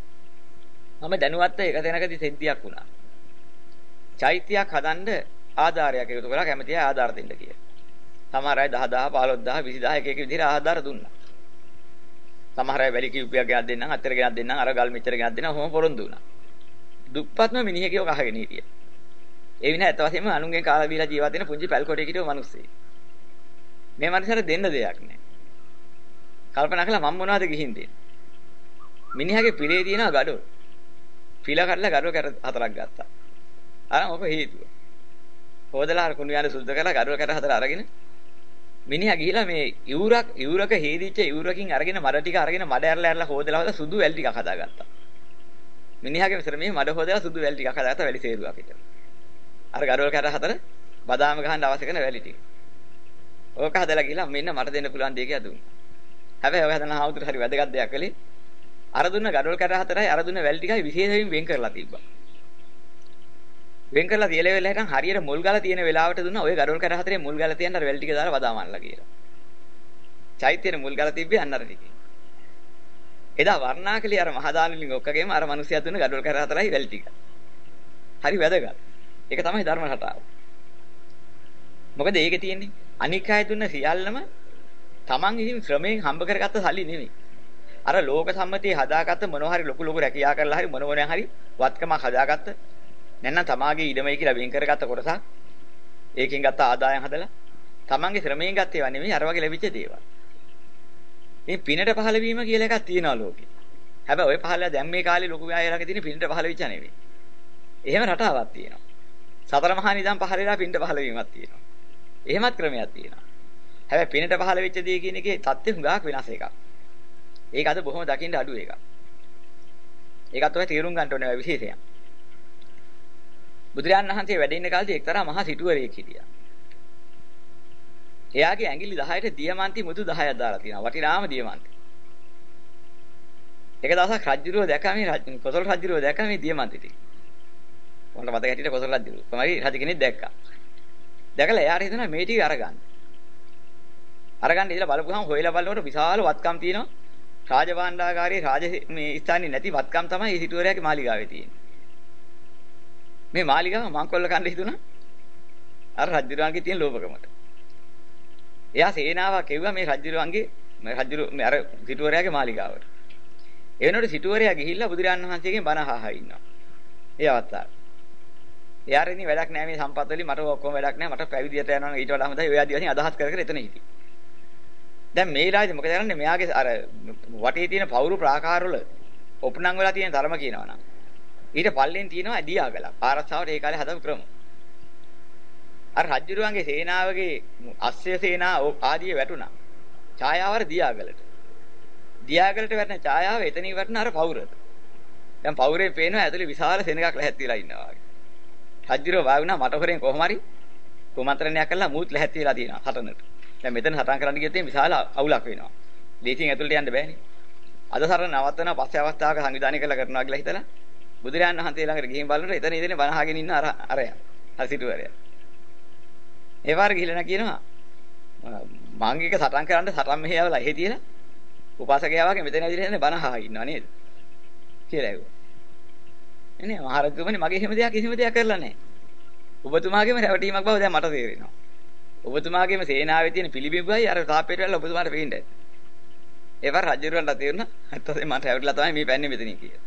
මම දැනුවත්ව එක තැනකදී සිද්ධියක් වුණා. චෛත්‍යයක් හදන්න ආධාරයක් එකතු කරලා කැමතියි ආධාර දෙන්න කියලා. සමහර අය 10000 15000 20000 එක එක විදිහට ආධාර දුන්නා. සමහර අය වැලි කිව්පියක් ගෙනත් දෙන්නම් අතර ගෙනත් දෙන්නම් අර ගල් මෙච්චර ගෙනත් දෙන්නම් කොහොම පොරොන්දු වුණා. දුප්පත්ම මිනිහෙක්ව කහගෙන හිටියා. ඒ විනා ඇත්ත වශයෙන්ම අනුන්ගෙන් කාලා බීලා ජීවත් වෙන පුංචි පැල්කොටේ හිටියෝ මිනිස්සෙක්. මේ මනුස්සයාට දෙන්න දෙයක් නැහැ. කල්පනා කළා මම මොනවද ගිහින් දෙන්නේ? මිනිහාගේ පිළේ තියෙනවා gadol. පිළ කඩලා gadol කර හතරක් ගත්තා. අර මොක හේතුව? හොදලා අර කුණු යන සුද්ධ කරලා gadol කර හතර අරගෙන මිනිහා ගිහිලා මේ ඉවුරක හේදිච්ච ඉවුරකින් අරගෙන මඩ ටික අරගෙන මඩ ඇරලා හොදලා සුදු වැල් ටිකක් හදාගත්තා. මිනිහාගේ ශ්‍රමයේ මඩ හොදලා සුදු වැල් ටිකක් හදාගත්තා වැලි සේරුවක් හිට. අර gadol කර හතර බදාම ගහන්න අවශ්‍ය කරන වැලි ටික. ඕක හදලා ගිහිලා මෙන්න මට දෙන්න පුළුවන් දෙයක් කියලා දුන්නා. හැබැයි ඔය හදන ආවුතර හරි වැදගත් දෙයක් කළේ අර දුන්න gadol කර හතරයි අර දුන්න වැල් ටිකයි විශේෂයෙන් වෙන් කරලා තිබ්බා. වෙන් කරලා තියලා වෙලා හිටන් හරියට මුල් ගල තියෙන වෙලාවට දුන්නා ඔය gadol කර හතරේ මුල් ගල තියන්න අර වැල් ටික දාලා බදාමන්නලා කියලා. චෛත්‍යයේ මුල් ගල තිබ්බේ අන්න අර ටිකේ. එදා වර්ණාකලිය අර මහදානලින් ඔක්කගෙම අර මිනිස්සයා දුන්න gadol කර හතරයි වැල් ටික. හරි වැදගත්. ඒක තමයි ධර්ම රටාව. මොකද ඒකේ තියෙන්නේ අනික් අය දුන්න සියල්ලම තමන් ඉතින් ශ්‍රමයෙන් හම්බ කරගත්ත සල්ලි නෙමෙයි. අර ලෝක සම්මතිය හදාගත්ත මොනවා හරි ලොකු රැකියා කරලා හරි මොනවා හරි වත්කමක් හදාගත්ත නැත්නම් තමාගේ ඉඩමයි කියලා වෙන් කරගත්ත කොටසක් ඒකෙන් ගත්ත ආදායම් හදලා තමන්ගේ ශ්‍රමයෙන් ගත්ත ඒවා නෙමෙයි අර වගේ ලැබිච්ච දේවල්. මේ පිනට පහළ වීම කියලා එකක් තියෙනවා ලෝකේ. හැබැයි ওই පහළලා දැන් මේ කාලේ ලොකු අයලාගේ තියෙන පිනට පහළ වෙච්ච නෙමෙයි. එහෙම රටාවක් තියෙනවා. සතර මහා නිදන් පහළ වෙලා පිනට පහළ වීමක් තියෙනවා. එහෙමත් ක්‍රමයක් තියෙනවා. හැබැයි පිනට පහළ වෙච්ච දේ කියන එකේ தත්ත්වෙ හුඟක් වෙනස් එකක්. ඒක අද බොහොම දකින්න අඩු එකක්. ඒකත් ඔය තීරුම් ගන්න ඕනේ විශේෂයක්. බුදුරජාණන් වහන්සේ වැඩ ඉන්න කාලේ එක්තරා මහා සිටුවරයෙක් හිටියා. එයාගේ ඇඟිලි 10ට දියමන්ති මුතු 10ක් දාලා තියෙනවා. වටිනාම දියමන්ති. එක දවසක් රජුරෝ දැක්කා මේ කොසල් රජුරෝ දැක්කා මේ දියමන්ති ටික. මොකට මතක හිටියට කොසල් රජුරෝ. තමයි රජ කෙනෙක් දැක්කා. දැකලා එයාට හිතුණා මේ ටික අරගන්න. අරගන්න ඉතලා බලපුවහම හොයලා බලනකොට විශාල වත්කම් තියෙනවා. රාජභාණ්ඩාගාරයේ රාජ මේ ස්ථානේ නැති වත්කම් තමයි මේ සිටුවරයාගේ මාලිගාවේ තියෙන්නේ. මේ මාලිගාව මංකොල්ල කන්න හිතුණා. අර රජුරන්ගේ තියෙන ලෝභකමට. එයා සේනාවක් කෙව්වා මේ රජුරන්ගේ මේ අර සිටුවරයාගේ මාලිගාවට. ඒ වෙනකොට සිටුවරයා ගිහිල්ලා බුදුරජාණන් වහන්සේගෙන් බණ අහහා ඉන්නවා. ඒ අවස්ථාවේ. එයාට ඉතින් වැඩක් නැහැ මේ සම්පත් වලින් මට ඔක්කොම වැඩක් නැහැ මට පැවිදියට යනවා ඊට වඩා හොඳයි ඔය ආදී වශයෙන් අදහස් කර කර එතන හිටියේ. දැන් මේ රාජ්‍ය මොකද කරන්නේ මෙයාගේ අර වටේ තියෙන පවුරු ප්‍රාකාර වල ඔප්නං වෙලා තියෙන ධර්ම කියනවනම් ඊට පල්ලෙන් තියෙනවා දියාගලක් ආරක්ෂාවට ඒ කාලේ හදපු ක්‍රම. අර රජුරුවන්ගේ සේනාවගේ අස්ය සේනා ආදී වැටුණා. ඡායාවර දියාගලට. දියාගලට වැටෙන ඡායාව එතනින් වැටෙන අර පවුරට. දැන් පවුරේ පේනවා ඇතුලේ විශාල සෙනඟක් ලැහැත්තිලා ඉන්නවා වගේ. රජුරුව වාගුණා මට හොරෙන් කොහොම හරි කුමන්ත්‍රණයක් කළා මූත් ලැහැත්තිලා තියෙනවා හටනට. දැන් මෙතන සටන් කරන්න ගියොත් විශාල අවුලක් වෙනවා. ලීසියෙන් ඇතුළට යන්න බෑනේ. අද සරණ නවත්තනවා පස්සේ අවස්ථාවක සංවිධානය කළා කරනවා කියලා හිතලා බුදුරජාණන් වහන්සේ ළඟට ගිහින් බලනකොට එතන ඉඳන් බණහගෙන ඉන්න අරයා. අර සිටුවරයා. ඒ වාර ගිහිල්ලා කියනවා මාංගික සටන් කරන්න සටන් මෙහෙ යවලා එහෙ තියලා උපාසකයා වගේ මෙතන ඇවිල්ලා ඉන්නේ බණහා ඉන්නවා නේද? කියලා ඇහුවා. එනේ මහරජතුමනි මගේ එහෙම දෙයක් කිසිම දෙයක් කරලා නැහැ. ඔබතුමාගේම රැවටීමක් බව දැන් මට තේරෙනවා. ඔබතුමාගේම සේනාවේ තියෙන පිළිබිඹුවයි අර තාප්පේට වෙලා ඔබතුමාට පේන්නේ. ඒවර රජුරවන්ට තේරුණා අත්තසේ මට රැවටිලා තමයි මේ පැන්නේ මෙතනින් කියලා.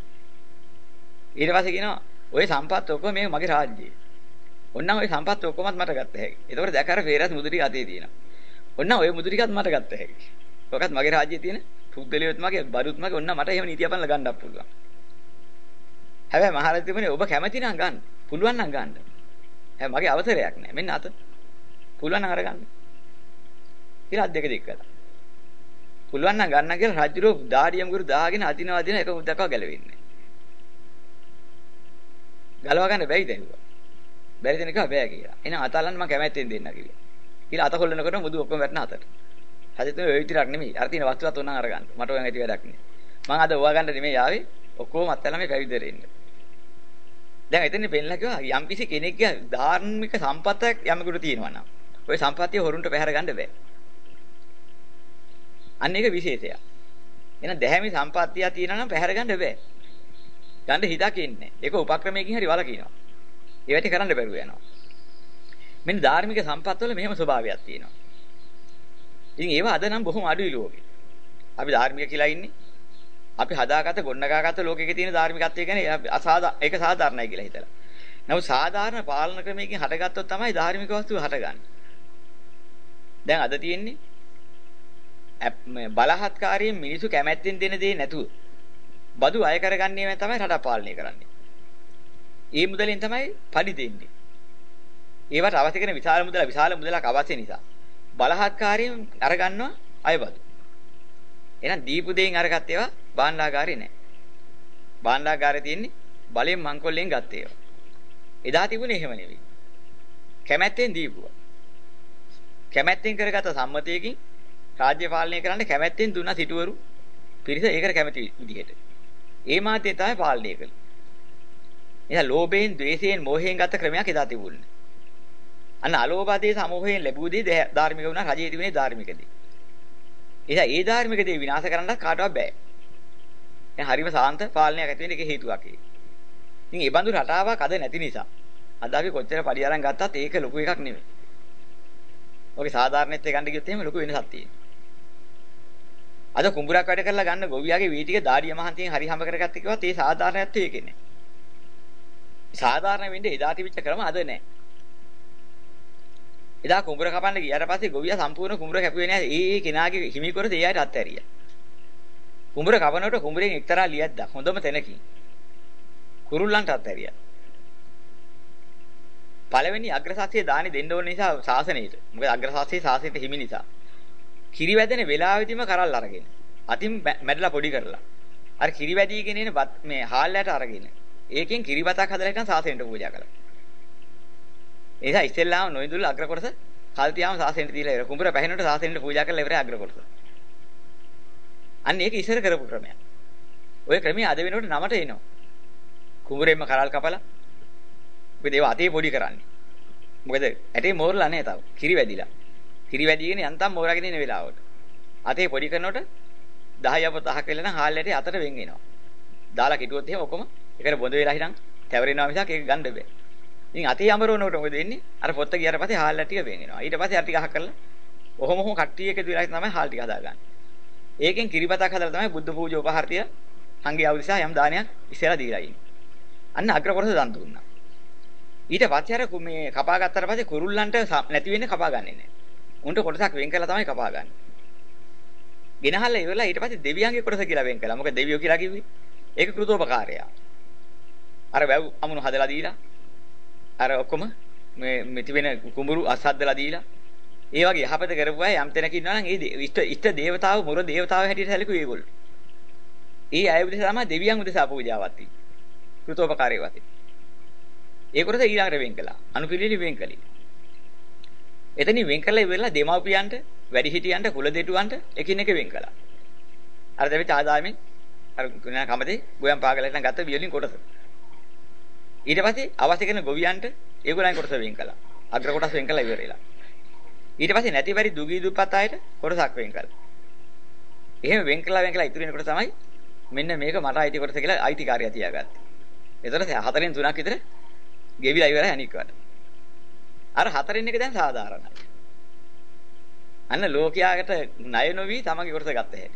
ඊට පස්සේ කියනවා ඔය සම්පත් ඔක්කොම මේ මගේ රාජ්‍යයේ. ඔන්නම් ඔය සම්පත් ඔක්කොමත් මට ගත්ත හැකි. ඒතකොට දැක අර වේරස් මුදු ටික අතේ තියෙනවා. ඔන්න ඔය මුදු ටිකත් මට ගත්ත හැකි. ඔකත් මගේ රාජ්‍යයේ තියෙන පුද්ගලියොත් මගේ බරුත් මගේ ඔන්න මට එහෙම නීතිය බලලා ගන්නත් පුළුවන්. හැබැයි මහරජතුමනි ඔබ කැමති නම් ගන්න. පුළුවන් නම් ගන්න. හැබැයි මගේ අවසරයක් නැහැ. මෙන්න අත. පුළුවන් නම් අරගන්න. කියලා අත් දෙක දික් කළා. පුළුවන් නම් ගන්න කියලා රජුරෝ දාඩියම් ගුරු දාගෙන අදිනවා එක මුද්දක්ව ගැලවෙන්නේ. ගලව ගන්න බැයිද ඇහුවා. බැරි දෙන එක බෑ කියලා. එහෙනම් අතල්ලන්න මම කැමැත්තෙන් දෙන්න කියලා. කියලා අත කොල්ලනකොට මුදු ඔක්කොම වැටෙන අතට. රජතුමනි ඔය විතරක් නෙමෙයි. අර තියෙන වස්තුවත් උනන් අරගන්න. මට ඔයන් ඇති වැඩක් නෑ. මම අද ඔවා ගන්න නෙමෙයි ආවේ. ඔක්කොම අත්හැරලා මේ පැවිදිදර ඉන්න. දැන් එතන පෙන්නලා කිව්වා යම්කිසි කෙනෙක්ගේ ධාර්මික සම්පතක් යමකට තියෙනවා නම් ඔය සම්පත්තිය හොරුන්ට පැහැර ගන්න බෑ. අන්න ඒක විශේෂයක්. එහෙනම් දැහැමි සම්පත්තිය තියෙනවා නම් පැහැර ගන්න බෑ. ගන්න හිතක් ඉන්නේ. ඒක උපක්‍රමයකින් හරි වලකිනවා. ඒවට කරන්න බැරුව යනවා. මෙන්න ධාර්මික සම්පත් වල මෙහෙම ස්වභාවයක් තියෙනවා. ඉතින් ඒව අද නම් බොහොම අඩුයි ලෝකේ. අපි ධාර්මික කියලා ඉන්නේ. අපි හදාගත්ත ගොඩනගාගත්ත ලෝකෙක තියෙන ධාර්මිකත්වය ගැන ඒක සාධාරණයි කියලා හිතලා. නමුත් සාධාරණ පාලන ක්‍රමයකින් හටගත්තොත් තමයි ධාර්මික වස්තුව හටගන්නේ. දැන් අද තියෙන්නේ බලහත්කාරයෙන් මිනිසු කැමැත්තෙන් දෙන දේ නැතුව බදු අය කරගන්නේ තමයි රට පාලනය කරන්නේ. ඒ මුදලෙන් තමයි පඩි දෙන්නේ. ඒවට අවශ්‍ය කරන විශාල මුදලක් අවශ්‍ය නිසා බලහත්කාරයෙන් අරගන්නවා අයබදු. එහෙනම් දීපු දෙයින් අරගත්ත ඒවා භාණ්ඩාගාරේ නැහැ. භාණ්ඩාගාරේ තියෙන්නේ බලෙන් මංකොල්ලෙන් ගත්ත ඒවා. එදා තිබුණේ එහෙම නෙවෙයි. කැමැත්තෙන් දීපුවා. කැමැත්තෙන් කරගත්ත සම්මතයකින් රාජ්‍ය පාලනය කරන්න කැමැත්තෙන් දුන්නා සිටුවරු පිරිස ඒකට කැමති විදිහට. ඒ මාතේ තමයි පාලනය කළේ. එහෙනම් ලෝභයෙන්, ද්වේෂයෙන්, මෝහයෙන් ගත්ත ක්‍රමයක් එදා තිබුණේ. අන්න අලෝභාදී සමෝහයෙන් ලැබුව දේ ධාර්මික වුණා රජයේ තිබුණේ ධාර්මික දේ. එහෙනම් ඒ ධාර්මික දේ විනාශ කරන්න කාටවත් බෑ. දැන් හරිම සාන්ත පාලනයක් ඇති වෙන්න ඒක හේතුවක් ඒ. ඉතින් ඒ බඳු රටාවක් අද නැති නිසා අද අපි කොච්චර පඩි අරන් ගත්තත් ඒක ලොකු එකක් නෙමෙයි. ඔගේ සාධාරණෙත් ගන්න ගියොත් එහෙම ලොකු වෙනසක් තියෙනවා. අද කුඹුරක් වැඩ කරලා ගන්න ගොවියාගේ වී ටික දාඩිය මහන්තියෙන් හරි හැම කරගත්ත කිව්වත් ඒ සාධාරණත්වය ඒකේ නෑ. සාධාරණ වෙන්නේ එදා තිබිච්ච ක්‍රම අද නෑ. එදා කුඹුර කපන්න ගියාට පස්සේ ගොවියා සම්පූර්ණ කුඹුර කැපුවේ නෑ. ඒ කෙනාගේ හිමිකොරත ඒ අයට අත්හැරියා. කුඹුර කපනකොට කුඹුරෙන් එක්තරා ලියක් දා හොඳම තැනකින් කුරුල්ලන්ට අත්හැරියා. පළවෙනි අග්‍රසාක්ෂිය දානි දෙන්න ඕන නිසා ශාසනයට. මොකද අග්‍රසාක්ෂිය ශාසනයට හිමි නිසා. කිරි වැදෙන වෙලාවෙදිම කරල් අරගෙන. අතින් මැඩලා පොඩි කරලා. අර කිරි වැදීගෙන එන මේ හාල්ලයට අරගෙන. ඒකෙන් කිරිබතක් හදලා හිටන් ශාසනයට පූජා කළා. ඒ නිසා ඉස්සෙල්ලාම නොඉඳුල් අග්‍ර කොටස කල්තියාම ශාසනයට දීලා ඉවර. කුඹුර පැහැෙනට ශාසනයට පූජා කරලා ඉවරයි අග්‍ර කොටස. අන්න ඒක ඉස්සර කරපු ක්‍රමයක්. ඔය ක්‍රමයේ අද වෙනකොට නමට එනවා. කුඹුරෙන්ම කරල් කපලා මොකද ඒව අතේ පොඩි කරන්නේ. මොකද ඇටේ මෝරලා නැහැ තාම. කිරි වැදිලා. කිරි වැදීගෙන යන්තම් මෝරාගෙන ඉන වෙලාවට. අතේ පොඩි කරනකොට 10 අප 10ක් වෙලා නම් හාල් ඇටේ අතට වෙන් වෙනවා. දාලා කිටුවොත් එහෙම ඔක්කොම එකට බොඳ වෙලා හිටන් තැවරෙනවා මිසක් ඒක ගන්න බෑ. ඉතින් අතේ අමරනකොට මොකද වෙන්නේ? අර පොත්ත ගියාට පස්සේ හාල් ඇට ටික වෙන් වෙනවා. ඊට පස්සේ අර ටික අහ කරලා ඔහොම කට්ටිය එකතු වෙලා තමයි හාල් ටික හදාගන්නේ. ඒකෙන් කිරිබතක් හදලා තමයි බුද්ධ පූජා උපහාර තියලා සංඝයා උදෙසා යම් දානයක් ඉස්සෙල්ලා දීලා ඉන්නේ. අන්න අග්‍ර කොටස දන් දුන්නා. ඊට පස්සේ අර මේ කපා ගත්තාට පස්සේ කුරුල්ලන්ට නැති වෙන්නේ කපා ගන්නෙ නෑ. උන්ට කොටසක් වෙන් කරලා තමයි කපා ගන්න. ගෙනහල්ලා ඉවරලා ඊට පස්සේ දෙවියන්ගේ කොටස කියලා වෙන් කළා. මොකද දෙවියෝ කියලා කිව්වේ ඒක කෘතෝපකාරය. අර වැව් අමුණු හදලා දීලා අර ඔක්කොම මේ මෙති වෙන කුඹුරු අසද්දලා දීලා ඒ වගේ යහපත කරපු අය යම් තැනක ඉන්නවා නම් ඒ ඉෂ්ට දේවතාව මුර දේවතාව හැටියට සැලකුවේ ඒගොල්ලෝ. ඒ අය උදෙසා තමයි දෙවියන් උදෙසා පූජාවක් තියෙන්නේ. කෘතෝපකාරී වතේ. ඒ කොටස ඊළඟට වෙන් කළා. අනුපිළිවෙලින් වෙන් කළේ. එතනින් වෙන් කරලා ඉවරලා දෙමව්පියන්ට, වැඩිහිටියන්ට, කුල දෙටුවන්ට එකින් එක වෙන් කළා. අර දෙවිත ආදායමෙන් අර කමතේ ගෝයන් පාගලට නම් ගත්ත වියලින් කොටස. ඊට පස්සේ අවශ්‍ය කරන ගොවියන්ට ඒගොල්ලන් කොටස වෙන් කළා. අග්‍ර කොටස වෙන් කළා ඉවරලා. ඊට පස්සේ නැති බැරි දුගී දුප්පත් අයට කොටසක් වෙන් කළා. එහෙම වෙන් කළා ඉතුරු වෙන කොට තමයි මෙන්න මේක මට අයිති කොටස කියලා අයිතිකාරය තියාගත්තේ. එතකොට 4න් 3ක් විතර ගෙවිලා ඉවරයි අනික් වට. අර 4න් එක දැන් සාධාරණයි. අන්න ලෝකයාට ණය නොවි තමන්ගේ කොටස ගත්ත හැටි.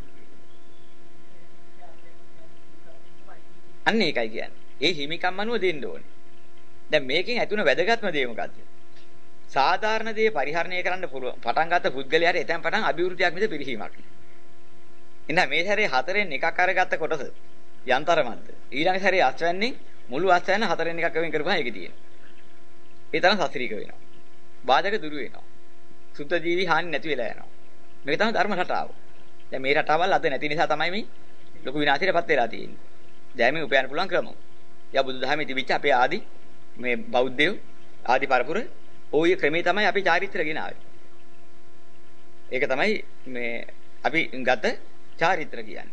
අන්න ඒකයි කියන්නේ. ඒ හිමිකම් අනුව දෙන්න ඕනේ. දැන් මේකෙන් ඇතුණ වැදගත්ම දේ මොකද්ද? සාධාරණ දේ පරිහරණය කරන්න පුළුවන්. පටන් ගත්ත පුද්ගලයාට එතෙන් පටන් අභිවෘද්ධියක් මිස පිරිහීමක්. එහෙනම් මේ සැරේ 4න් එකක් අරගත්ත කොටස යන්තරමන්ත. ඊළඟ සැරේ අස්වැන්නේ මුළු අස්වැන්න 4න් එකක් වෙන් කරපුවා ඒකේ තියෙනවා. ඒ තරම් සස්ත්‍රීක වෙනවා. බාධක දුරු වෙනවා. සුද්ධ ජීවි හානි නැති වෙලා යනවා. මේක තමයි ධර්ම රටාව. දැන් මේ රටාවල් අද නැති නිසා තමයි මේ ලොකු විනාශයටපත් වෙලා තියෙන්නේ. දැන් මේ උපයන්න පුළුවන් ක්‍රම. යා බුදුදහමේ තිබිච්ච අපේ ආදි මේ බෞද්ධයෝ ආදි පරපුර ওই ක්‍රමේ තමයි අපි චාරිත්‍ර ගෙනාවේ. ඒක තමයි මේ අපි ගත චාරිත්‍ර කියන්නේ.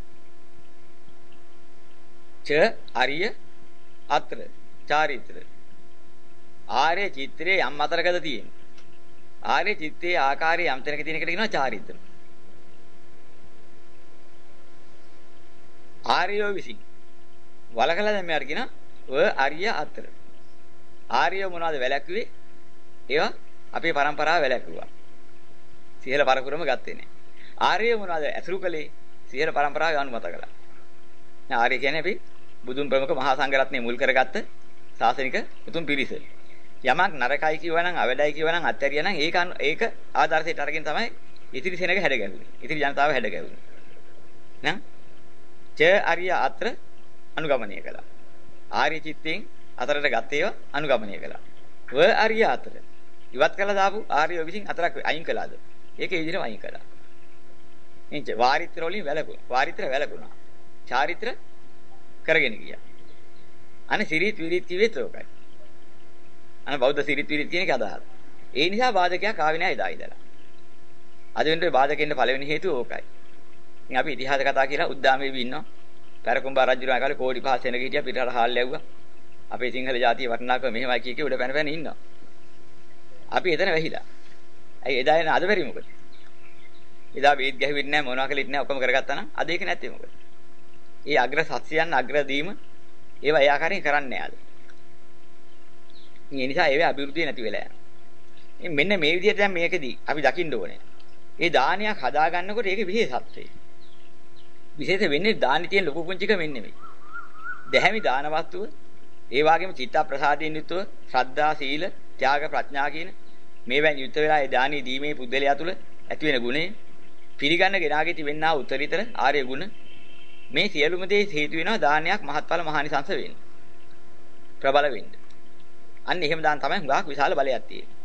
ච අරිය අත්‍ර චාරිත්‍ර. ආර්ය චිත්‍රයේ යම් අතරකද තියෙන්නේ. ආර්ය චිත්තයේ ආකාරයේ යම් තැනක තියෙන එකට කියනවා චාරිත්‍ර. ආර්යෝ විසින් වලකලා දැන් මෙයාට කියනවා ඔය අරිය අත්‍ර. ආර්යෝ මොනවද වැලැක්ුවේ? ඒවා අපේ પરම්පරාව වැලැක්ුවා. සියල පරපුරම ගත්තේ නැහැ. ආර්යෝ මොනවද ඇසුරු කළේ? සියල પરම්පරාව අනුමත කළා. දැන් ආර්ය කියන්නේ අපි බුදුන් ප්‍රමුඛ මහා සංඝරත්නය මුල් කරගත්ත ශාසනික උතුම් පිරිස. යමක් නරකයි කියවනම් අවැඩයි කියවනම් අත්හැරියා නම් ඒක ආදර්ශයට අරගෙන තමයි ඉතිරි සෙනග හැඩගැහුනේ. ඉතිරි ජනතාව හැඩගැහුනේ. නං ච අරිය අත්‍ර අනුගමනය කළා. ආර්ය චිත්තෙන් අතරට ගත්ත ඒවා අනුගමනය කළා. ව අරිය අතර ඉවත් කළා දාපු ආර්යව විසින් අතරක් අයින් කළාද? ඒකේ විදිහටම අයින් කළා. එනිච්ච වාරිත්‍ර වලින් වැළකුණා. චාරිත්‍ර කරගෙන ගියා. අනේ සිරිත් විරිත් කිව්වෙත් ඕකයි. අනේ බෞද්ධ සිරිත් විරිත් කියන එක අදහස්. ඒ නිසා බාධකයක් ආවේ නැහැ එදා ඉඳලා. අද වෙනකොට බාධකෙන්න පළවෙනි හේතුව ඕකයි. ඉතින් අපි ඉතිහාස කතා කියලා උද්දාමයේ ඉන්නවා. පෙරකුම්බා රජුලා කාලේ කෝටි 5 සෙනග හිටියා පිටරට හාල් ලැබුවා. අපේ සිංහල ජාතිය වටිනාකම මෙහෙමයි කිය කී උඩ පැන පැන ඉන්නවා. අපි එතන වැහිලා. ඇයි එදා එන අද බැරි මොකද? එදා වේද ගැහුවෙන්නේ නැහැ මොනවා කළෙත් නැහැ ඔක්කොම කරගත්තා නම් අද ඒක නැත්තේ මොකද? ඒ අග්‍ර සත්‍යයන් අග්‍ර දීම ඒවා ඒ ආකාරයෙන් කරන්නේ නැහැ අද. ඒ නිසා ඒවේ අභිවෘද්ධිය නැති වෙලා යනවා. මෙන්න මේ විදිහට දැන් මේකදී අපි දකින්න ඕනේ. ඒ දානයක් හදා ගන්නකොට ඒකේ විශේෂත්වය. විශේෂ වෙන්නේ දානි තියෙන ලොකු පුංචික මෙන්න මේ. දැහැමි දාන වස්තුව ඒ වගේම චිත්ත ප්‍රසාදයෙන් යුතුව ශ්‍රද්ධා සීල ත්‍යාග ප්‍රඥා කියන මේවෙන් යුත් වෙලා ඒ දානි දීමේ පුද්දලයා තුල ඇති වෙන ගුණය පිළිගන්න ගෙනාගේ තිබෙනා උත්තරීතර ආර්ය ගුණ මේ සියලුම දේ හේතු වෙනවා දානයක් මහත්ඵල මහානිසංස වෙන්න. ප්‍රබල වෙන්න. අන්න එහෙම දාන තමයි හුඟක් විශාල බලයක් තියෙන්නේ.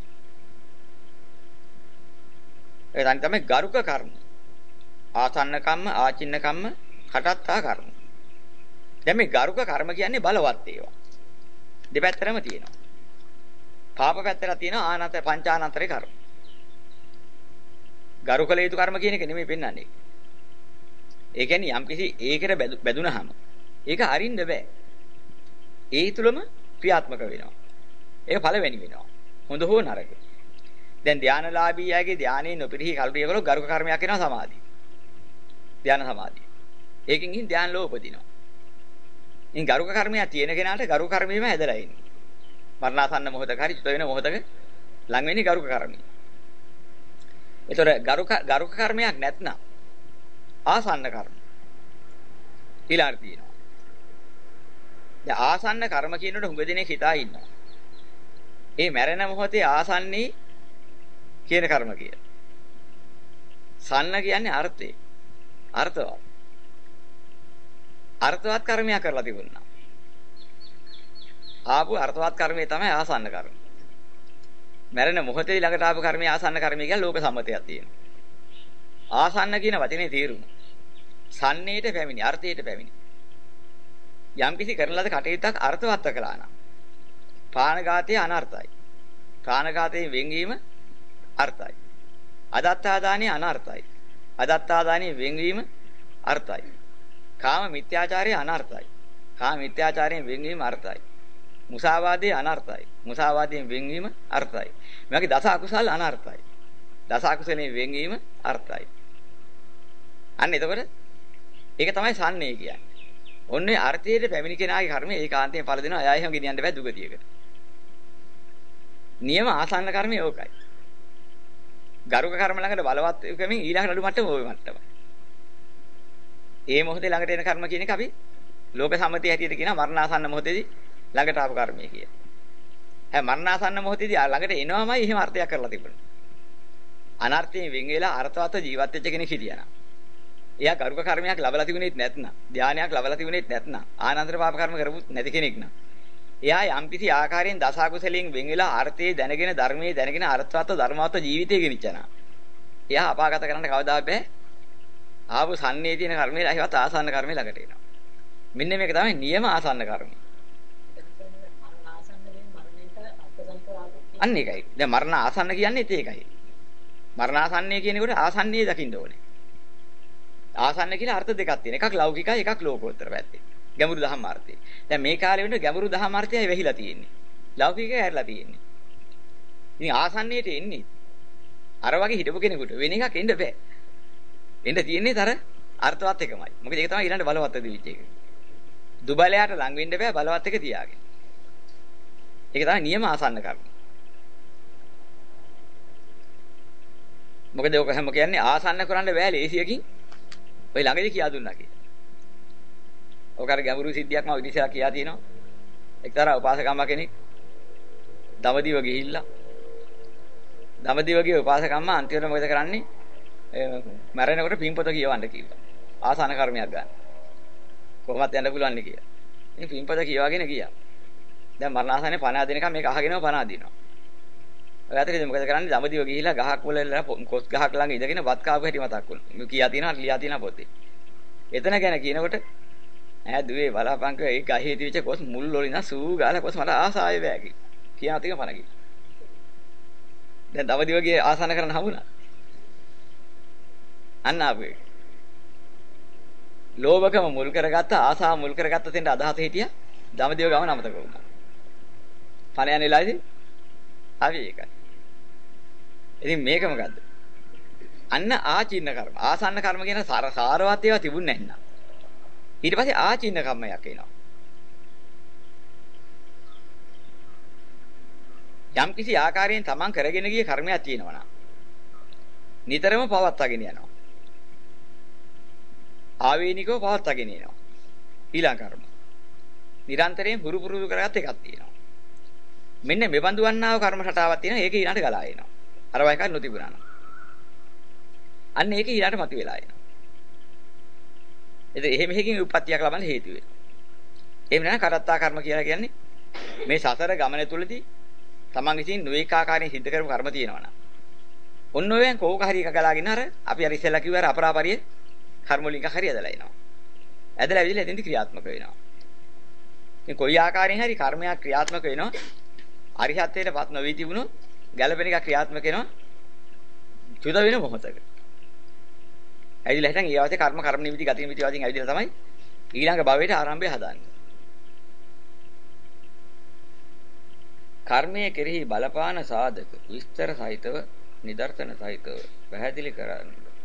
ඒ තමයි ගරුක කර්ම. ආසන්න කම්ම, ආචින්න කම්ම, කටත්තා කර්ම. දැන් මේ ගරුක කර්ම කියන්නේ බලවත් ඒවා. දෙපැත්තටම තියෙනවා. පාප පැත්තට තියෙනවා ආනත පංචානතරේ කර්ම. ගරුකල යුතු කර්ම කියන එක නෙමෙයි පෙන්වන්නේ. ඒ කියන්නේ යම්කිසි ඒකට බැදුනහම ඒක අරින්න බෑ. ඒ තුලම ක්‍රියාත්මක වෙනවා. ඒක පළවෙනි වෙනවා. හොඳ හෝ නරක. දැන් ධානලාභී අයගේ ධානයේ නොපිරිහි කල්පියකලෝ ගරුක කර්මයක් වෙනවා සමාධිය. ධාන සමාධිය. ඒකෙන් ගිහින් ධාන ලෝ උපදිනවා. ඉතින් ගරුක කර්මයක් තියෙන කෙනාට ගරුක කර්මෙම ඇදලා ඉන්නේ. මරණාසන්න මොහොතක හරි චුත වෙන මොහොතක ලඟ වෙන්නේ ගරුක කර්මය. ඒතොර ගරුක කර්මයක් නැත්නම් ආසන්න කර්ම ඊළඟට තියෙනවා. දැන් ආසන්න කර්ම කියනකොට හුඟ දෙනෙක් හිතා ඉන්නවා. ඒ මැරෙන මොහොතේ ආසන්නී කියන කර්ම කියලා. සන්න කියන්නේ අර්ථේ. අර්ථවත්. අර්ථවත් කර්මයක් කරලා තිබුණා. ආපු අර්ථවත් කර්මය තමයි ආසන්න කර්ම. මැරෙන මොහොතේ ළඟට ආපු කර්මය ආසන්න කර්මය කියලා ලෝක සම්මතයක් තියෙනවා. ආසන්න කියන වචනේ තේරුම සන්නේට පැමිණි අර්ථයට පැමිණි. යම්කිසි කරන ලද කටයුත්තක් අර්ථවත් කළා නම් ප්‍රාණඝාතය අනර්ථයි. ප්‍රාණඝාතයෙන් වෙන්වීම අර්ථයි. අදත්තාදානිය අනර්ථයි. අදත්තාදානිය වෙන්වීම අර්ථයි. කාම මිත්‍යාචාරය අනර්ථයි. කාම මිත්‍යාචාරයෙන් වෙන්වීම අර්ථයි. මුසාවාදයේ අනර්ථයි. මුසාවාදයෙන් වෙන්වීම අර්ථයි. මේවාගේ දස අකුසල් අනර්ථයි. දස අකුසලයෙන් වෙන්වීම අර්ථයි. අන්න එතකොට ඒක තමයි සන්නේ කියන්නේ. ඔන්නේ අර්ථයේ පැමිණි කෙනාගේ කර්මය ඒකාන්තයෙන් ඵල දෙනවා. එයා එහෙම ගෙනියන්න බෑ දුගතියකට. නියම ආසන්න කර්මය ඕකයි. ගරුක කර්ම ළඟට බලවත් වෙමින් ඊළඟ නඩු මට්ටම ඕවේ මට්ටමයි. ඒ මොහොතේ ළඟට එන කර්ම කියන එක අපි ලෝක සම්මතිය හැටියට කියනවා මරණාසන්න මොහොතේදී ළඟට ආපු කර්මය කියලා. හැබැයි මරණාසන්න මොහොතේදී ළඟට එනවමයි එහෙම අර්ථයක් කරලා තිබුණා. අනර්ථයෙන් වෙන් වෙලා අර්ථවත් ජීවත් වෙච්ච කෙනෙක් හිටියනම් එයා ගරුක කර්මයක් ලබලා තිබුණෙත් නැත්නම් ධානයක් ලබලා තිබුණෙත් නැත්නම් ආනන්තර පාප කර්ම කරපුත් නැති කෙනෙක් නම් එයා යම්කිසි ආකාරයෙන් දස අකුසලයෙන් වෙන් වෙලා අර්ථයේ දැනගෙන ධර්මයේ දැනගෙන අර්ථවත් ධර්මවත් ජීවිතය ගෙනිච්චනා. එයා අපාගත කරන්න කවදා බෑ. ආපු සන්නේ තියෙන කර්මේ ලහිවත් ආසන්න කර්මේ ළඟට එනවා. මෙන්න මේක තමයි නියම ආසන්න කර්මය. අන්න ඒකයි. දැන් මරණ ආසන්න කියන්නේ ඒකයි. මරණාසන්නය කියනකොට ආසන්නයේ දකින්න ඕනේ. ආසන්න කියලා අර්ථ දෙකක් තියෙනවා. එකක් ලෞකිකයි එකක් ලෝකෝත්තර පැත්තේ. ගැඹුරු දහම් අර්ථය. දැන් මේ කාලේ වෙන ගැඹුරු දහම් අර්ථයයි වෙහිලා තියෙන්නේ. ලෞකිකය හැරලා තියෙන්නේ. ඉතින් ආසන්නයට එන්නේ අර වගේ හිටපු කෙනෙකුට වෙන එකක් එන්න බෑ. එන්න තියෙන්නේ තර අර්ථවත් එකමයි. මොකද ඒක තමයි ඊළඟ බලවත් දෙවිච්ච එක. දුබලයට ලඟ වෙන්න බෑ බලවත් එක තියාගෙන. ඒක තමයි නියම ආසන්න කර්ම. මොකද ඔක හැම කියන්නේ ආසන්න කරන්න බෑ ලේසියකින්. ඔය ළඟදී කියා දුන්නා කියලා. ඔක අර ගැඹුරු සිද්ධියක් මම ඉතිසලා කියා තියෙනවා. එක්තරා උපාසකම්ම කෙනෙක් දවදිව ගිහිල්ලා දවදිවගේ උපාසකම්ම අන්තිමට මොකද කරන්නේ? මැරෙනකොට පින්පොත කියවන්න කිව්වා. ආසන්න කර්මයක් ගන්න. කොහොමද යන්න පුළුවන් නේ කියලා. ඉතින් පින්පොත කියවාගෙන ගියා. දැන් මරණාසනේ පණ අදිනකම් මේක අහගෙනම පණ අදිනවා. ඔය අතරේ මොකද කරන්නේ? දඹදිව ගිහිලා ගහක් වල කොස් ගහක් ළඟ ඉඳගෙන වත් කාපු හැටි මතක් වුණා. මේ කියා තියෙනවා ලියා තියෙනවා පොතේ. එතන ගැන කියනකොට ඈ දුවේ බලාපංකෝ ඒ ගහේ තිබිච්ච කොස් මුල් වලින් සූ ගාලා කොස් මට ආසාවේ බෑකි. කියන අතික පණ ගිහින්. දැන් දඹදිවගේ ආසන කරන්න හම්බුණා. අන්න ආපේ. ලෝභකම මුල් කරගත්ත ආසාව මුල් කරගත්ත තෙන්ට අදහස හිටියා. දඹදිව ගම නමතක වුණා. පණ යන වෙලාවේදී අපි ඒකයි. ඉතින් මේක මොකද්ද? අන්න ආචින්න කර්ම. ආසන්න කර්ම කියන සාරවත් ඒවා තිබුණේ නැන්නා. ඊට පස්සේ ආචින්න කර්මයක් එනවා. යම් කිසි ආකාරයෙන් තමන් කරගෙන ගිය කර්මයක් තියෙනවා නම් නිතරම පවත්වාගෙන යනවා. ආවේනිකව පවත්වාගෙන යනවා. ඊළඟ කර්ම. නිරන්තරයෙන් පුරුදු කරගත් එකක් තියෙනවා. මෙන්න මෙබඳු වන්නා වූ කර්ම රටාවක් තියෙනවා. ඒක ඊළඟට ගලා එනවා. අර වයින් කර නොතිබුණා නම්. අන්න ඒක ඊළඟට මතුවලා එනවා. එතෙ එහෙම එකකින් උප්පත්තියක් ලබන්න හේතු වෙනවා. එහෙම නැත්නම් කරත්තා කර්ම කියලා කියන්නේ මේ සසර ගමන තුලදී තමන් විසින් නොඑක ආකාරයෙන් සිද්ධ කරපු කර්ම තියෙනවා නම් ඔන්න ඔයයන් කෝක හරි එක ගලාගෙන අර අපි අර ඉස්සෙල්ලා කිව්ව අර අපරාපරිය කර්ම වලින් හරි ඇදලා එනවා. ඇදලා ඇවිල්ලා එතෙන්දි ක්‍රියාත්මක වෙනවා. ඉතින් කොයි ආකාරයෙන් හරි කර්මයක් ක්‍රියාත්මක වෙනවා. අරිහත්ත්වයටපත් නොවී තිබුණොත් ගැළපෙන එක ක්‍රියාත්මක වෙනවා. චුත වෙන මොහොතක. ඇවිල්ලා හිටන් ඒ අවස්ථේ කර්ම නිමිති ගති නිමිති වලින් ඇවිදලා තමයි ඊළඟ භවයට ආරම්භය හදාන්නේ. කර්මයේ කෙරෙහි බලපාන සාධක විස්තර සහිතව නිදර්ශන සහිතව පැහැදිලි කරන්න.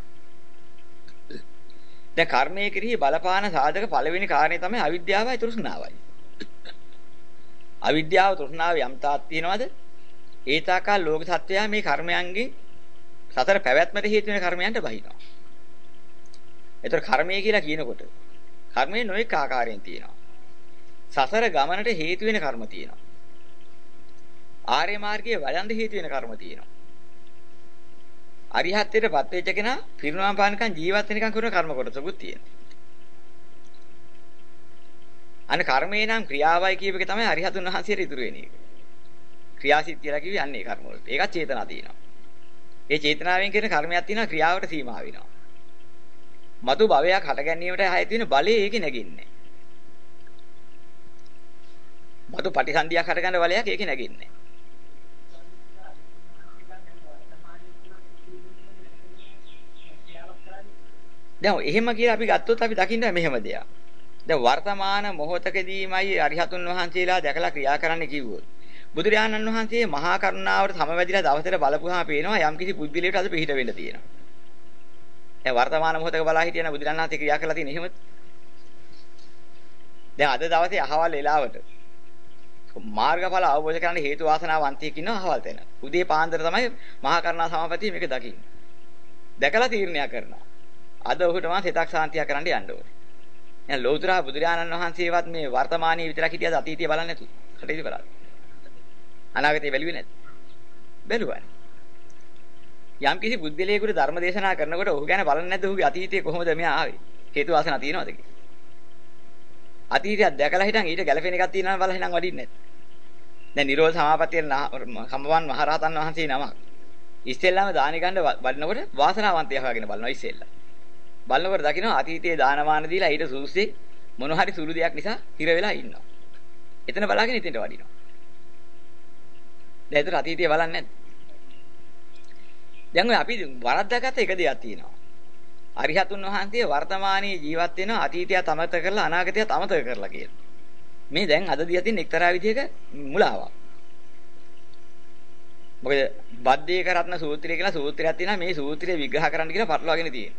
දැන් කර්මයේ කෙරෙහි බලපාන සාධක පළවෙනි කාරණේ තමයි අවිද්‍යාවයි තෘෂ්ණාවයි. අවිද්‍යාව තෘෂ්ණාව යම් තාක් තියනවාද? ඒ තාකල් ලෝක සත්‍යය මේ කර්මයන්ගේ සතර පැවැත්මට හේතු වෙන කර්මයන්ට බහිනවා. ඒතර කර්මය කියලා කියනකොට කර්මයේ නොඑක ආකාරයෙන් තියෙනවා. සසර ගමනට හේතු වෙන කර්ම තියෙනවා. ආර්ය මාර්ගයේ වඩන්න හේතු වෙන කර්ම තියෙනවා. අරිහත්ත්වයටපත් වෙච්ච කෙනා පිරිනවම් පානකම් ජීවත් වෙනකම් කරන කර්ම කොටසකුත් තියෙනවා. අන්න කර්මේ නම් ක්‍රියාවයි කියප එක තමයි අරිහතුන් වහන්සේට ඉතුරු වෙන එක. ක්‍රියාසිත කියලා කිව්වේ අන්නේ කර්ම වලට. ඒකත් චේතනා තියෙනවා. ඒ චේතනාවෙන් කරන කර්මයක් තියෙනවා ක්‍රියාවට සීමා වෙනවා. මතු භවයක් හට ගැනීමට හේතු වෙන බලය ඒකේ නැගින්නේ. මතු පටිසන්ධියක් හට ගන්න බලයක් ඒකේ නැගින්නේ. දැන් එහෙම කියලා අපි ගත්තොත් අපි දකින්න මෙහෙම දෙයක්. දැන් වර්තමාන මොහොතකදීමයි අරිහතුන් වහන්සේලා දැකලා ක්‍රියා කරන්න කිව්වොත් බුදුරජාණන් වහන්සේ මහා කරුණාවට සමවැදිලා දවසට බලපුවාම පේනවා යම්කිසි පුද්ගලයෙකුට අද පිළිහිට වෙන්න තියෙනවා. දැන් වර්තමාන මොහොතක බලා හිටියන බුදුරජාණන් වහන්සේ ක්‍රියා කරලා තියෙන එහෙමද? දැන් අද දවසේ අහවල් වෙලාවට මාර්ගඵල අවබෝධ කරගන්න හේතු වාසනාවන්තයෙක් ඉන්නවා අහවල් තැන. උදේ පාන්දර තමයි මහා කරුණා සමාපatti මේක දකින්නේ. දැකලා තීරණයක් කරනවා. අද ඔහුට මම සිතක් සාන්තිය කරන්න යන්න ඕනේ. දැන් ලෞතර බුදුරජාණන් වහන්සේවත් මේ වර්තමානයේ විතරක් හිටියද අතීතය බලන්නේ නැතු. කටයුතු කරා. අනාගතේ බැලුවේ නැද්ද? බැලුවානේ. යම් කිසි බුද්ධලේකුට ධර්ම දේශනා කරනකොට ඔහු ගැන බලන්නේ නැද්ද ඔහුගේ අතීතයේ කොහොමද මෙහා ආවේ? හේතු වාසනා තියනවද කියලා. අතීතයක් දැකලා හිටන් ඊට ගැළපෙන එකක් තියෙනවා බලලා හිටන් වඩින්නේ නැද්ද? දැන් නිරෝධ සමාපත්තියේ සම්මවන් මහරහතන් වහන්සේ නමක් ඉස්සෙල්ලාම දානි ගන්න වඩනකොට වාසනාවන්තයා හොයාගෙන බලනවා ඉස්සෙල්ලා. බලනකොට දකිනවා අතීතයේ දානමාන දීලා ඊට සුදුසේ මොන හරි සුළු දෙයක් නිසා හිර වෙලා ඉන්නවා. එතන බලාගෙන ඉතින්ට වඩිනවා. දැන් ඒතර අතීතය බලන්නේ නැද්ද? දැන් ඔය අපි වරද්දාගත්ත එක දෙයක් තියෙනවා. අරිහතුන් වහන්සේ වර්තමානයේ ජීවත් වෙනවා අතීතයත් අමතක කරලා අනාගතයත් අමතක කරලා කියලා. මේ දැන් අද දිහා තියෙන එක්තරා විදිහක මුලාවක්. මොකද බද්දේක රත්න සූත්‍රය කියලා සූත්‍රයක් තියෙනවා මේ සූත්‍රය විග්‍රහ කරන්න කියලා පටලවාගෙන තියෙනවා.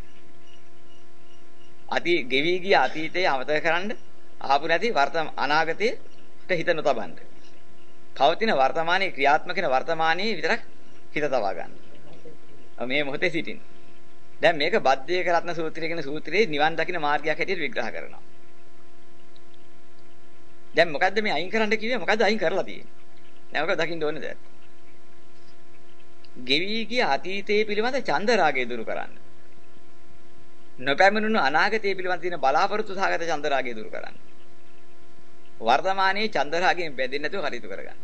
ගෙවි ගිය අතීතයේ අමතක කරන්න ආපු නැති අනාගතයට හිත නොතබන්න. පවතින වර්තමානයේ ක්‍රියාත්මක වෙන වර්තමානයේ විතරක් හිත තබා ගන්න. මේ මොහොතේ සිටින්න. දැන් මේක බද්දේක රත්න සූත්‍රය කියන සූත්‍රයේ නිවන් දකින්න මාර්ගයක් හැටියට විග්‍රහ කරනවා. දැන් මොකද්ද මේ අයින් කරන්න කිව්වේ? මොකද්ද අයින් කරලා තියෙන්නේ? දැන් ඔක දකින්න ඕනේ දැන්. ගෙවි ගිය අතීතයේ පිළිබඳ චන්ද රාගය දුරු කරන්න. නොපැමිණුණු අනාගතයේ පිළිබඳ තියෙන බලාපොරොත්තු සහගත චන්ද රාගය දුරු කරන්න. වර්තමානයේ චන්ද රාගයෙන් බැඳෙන්නේ නැතුව කටයුතු කරගන්න.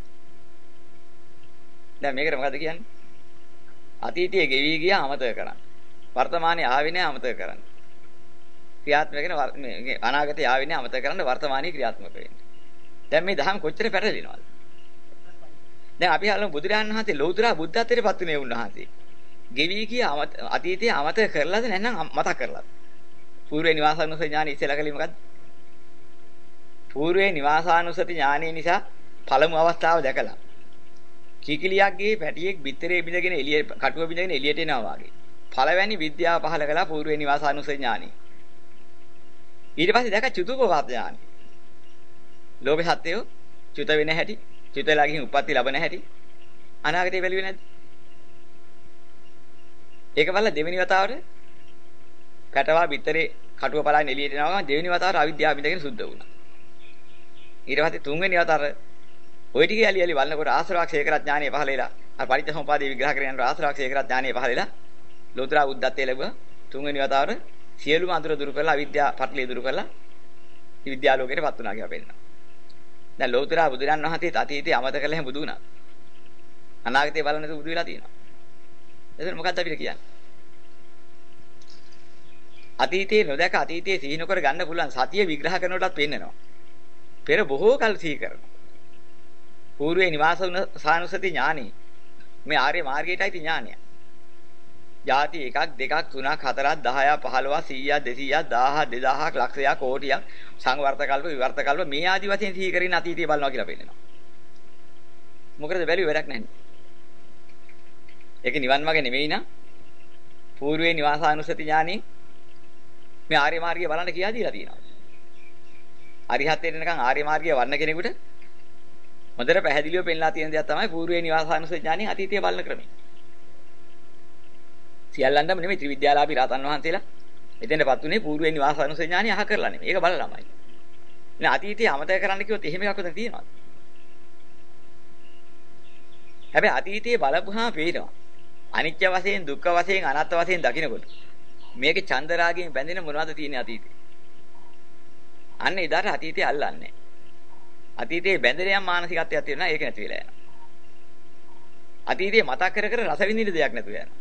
දැන් මේකට මොකද්ද කියන්නේ? අතීතයේ ගෙවි ගියා අමතක කරන්න. වර්තමානයේ ආවේ නැහැ අමතක කරන්න. ක්‍රියාත්මක වෙන මේ අනාගතයේ ආවේ නැහැ අමතක කරන්න වර්තමානයේ ක්‍රියාත්මක වෙන්න. දැන් මේ දහම් කොච්චර පැටලෙනවද? දැන් අපි අහලා බුදුරජාණන් වහන්සේ ලෞතර බුද්ධත්වයට පත් වුණේ උන්වහන්සේ. ගෙවි ගිය අතීතයේ අමතක කරලාද නැත්නම් මතක් කරලාද? పూర్වේ නිවාසානුසති ඥානෙ ඉස්සෙල්ලා කලේ මොකද්ද? పూర్වේ නිවාසානුසති ඥානෙ නිසා පළමු අවස්ථාව දැකලා කිකිලියක්ගේ පැටියෙක් බිත්තරේ බිඳගෙන එළිය කටුව බිඳගෙන එළියට එනවා වගේ. පළවෙනි විද්‍යාව පහල කළා పూర్වේ නිවාසානුසති ඥානෙ. ඊට පස්සේ දැක චතුප්පවාද ඥානෙ. ලෝභ සත්‍යය චුත වෙන හැටි, චුතලා ගිහින් උප්පත්ති ලැබෙන හැටි අනාගතේ බැලුවේ නැද්ද? ඒක බලලා දෙවෙනි වතාවට කටවා බිත්තරේ කටුව පලාගෙන එළියට එනවා ගමන් දෙවෙනි වතාවට අවිද්‍යාව බිඳගෙන සුද්ධ වුණා. ඊට පස්සේ තුන්වෙනි වතාවට ඔය ටික යලි බලනකොට ආශ්‍රවක්ෂය කරත් ඥානෙ පහල වෙලා අර පරිච්ඡසමුපාදේ විග්‍රහ කරගෙන යනකොට ආශ්‍රවක්ෂය කරත් ඥානෙ පහල වෙලා ලෝතර බුද්ධත්වයේ ලැබුවා. තුන්වෙනි වතාවට සියලුම අඳුර දුරු කරලා අවිද්‍යාව පටලිය දුරු කරලා විද්‍යාලෝකයටපත් වුණා කියලා පෙන්නනවා. දැන් ලෝතර බුදුරන් වහන්සේත් අතීතයේ අමතක කරලා බුදු වුණා. අනාගතේ බලන්න තු බුදු වෙලා තියෙනවා. එතන මොකක්ද අපිට කියන්නේ? අතීතයේ නොදැක අතීතයේ සිහි නොකර ගන්න පුළුවන් සතිය විග්‍රහ කරනකොටත් පේන්නනවා. පෙර බොහෝ කල සිහි කරනවා. పూర్වේ නිවාස වුණ සානුසති ඥානෙ මේ ආර්ය මාර්ගයටයි ඥානය. ಜಾති 1 2 3 4 10 15 100 200 1000 2000 ලක්ෂයක් කෝටියක් සංවර්ත කල්ප විවර්ත කල්ප මේ ආදි වශයෙන් සිහි කරගෙන අතීතය බලනවා කියලා පෙන්නනවා. මොකද බැලුවේ වැඩක් නැහැ. ඒක නිවන් මාර්ගේ නෙමෙයි නා. పూర్වේ නිවාසානුසති ඥානෙ මේ ආර්ය මාර්ගය බලන්න කියා දීලා තියෙනවා. අරිහත් වෙනකන් ආර්ය මාර්ගය වර්ණ කෙනෙකුට හොඳට පැහැදිලිව පෙන්නලා තියෙන දෙයක් තමයි పూర్වේ නිවාසානුසති ඥානෙ අතීතය බලන ක්‍රමය. සියල්ලන්ටම නෙමෙයි ත්‍රිවිද්‍යාලාභී රහතන් වහන්සේලා එතෙන්ටපත් උනේ పూర్වේ නිවාසානුසති ඥානෙ අහ කරලා නෙමෙයි. ඒක බලලාමයි. ඉතින් අතීතය අමතක කරන්න කිව්වොත් එහෙම එකක් උතන තියෙනවා. හැබැයි අතීතයේ බලපුවාම පේනවා. අනිත්‍ය වශයෙන්, දුක්ඛ වශයෙන්, අනාත්ම වශයෙන් දකිනකොට මේකේ චන්දරාගයෙන් බැඳෙන මොනවද තියෙන්නේ අතීතේ? අන්න එදාට අතීතය අල්ලන්නේ. අතීතයේ බැඳෙන යම් මානසිකත්වයක් තියෙනවා ඒක නැති වෙලා යනවා. අතීතයේ මතක් කර කර රස විඳින දෙයක් නැතුව යනවා.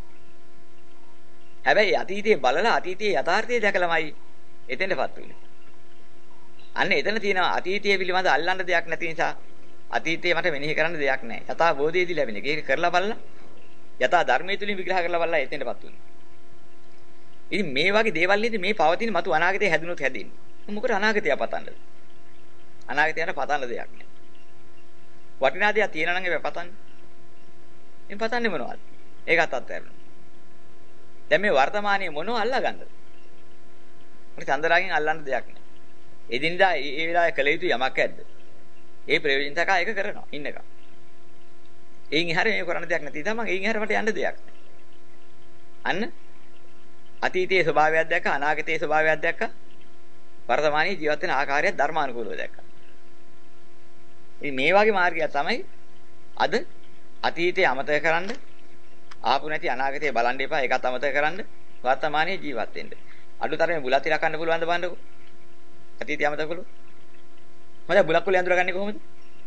හැබැයි අතීතයේ බලලා අතීතයේ යථාර්ථය දැකලාමයි එතෙන්ටපත් වෙන්නේ. අන්න එතන තියෙනවා අතීතයේ පිළිබඳ අල්ලන්න දෙයක් නැති නිසා අතීතයේ මට මෙනෙහි කරන්න දෙයක් නැහැ. යථා බෝධියේදී ලැබෙන එක. ඒක කරලා බලලා යථා ධර්මයේ තුලින් විග්‍රහ කරලා බලලා එතෙන්ටපත් වෙනවා. ඉතින් මේ වගේ දේවල් ඉදදී මේ පවතින මතු අනාගතේ හැදුනොත් හැදෙන්නේ. මොකද අනාගතය පතන්නද? අනාගතයට පතන්න දෙයක් නෑ. වටිනා දෙයක් තියෙනවා නම් ඒක පතන්නේ. මේ පතන්නේ මොනවද? ඒකත් අත්හැරලා. දැන් මේ වර්තමානයේ මොනව අල්ලගන්නද? මොකද චන්දරාගෙන් අල්ලන්න දෙයක් නෑ. එදිනදා ඒ වෙලාවේ කළ යුතු යමක් ඇද්ද? ඒ ප්‍රයෝජන තකා ඒක කරනවා ඉන්නක. එයින් එහාට මේ කරන්න දෙයක් නැති නිසා මම එයින් එහාට මට යන්න දෙයක් නෑ. අන්න අතීතයේ ස්වභාවයක් දැක්ක අනාගතයේ ස්වභාවයක් දැක්ක වර්තමානයේ ජීවත් වෙන ආකාරය ධර්මානුකූලව දැක්ක. ඉතින් මේ වගේ මාර්ගයක් තමයි අද අතීතයේ අමතක කරන්න ආපු නැති අනාගතයේ බලන්න එපා ඒකත් අමතක කරන්න වර්තමානයේ ජීවත් වෙන්න. අඩුතරමේ බුලත් ඉලක් ගන්න පුළුවන්ද බලන්නකෝ. අතීතය අමතක කළොත්. මම බුලක් කොලේ අඳුරගන්නේ කොහොමද?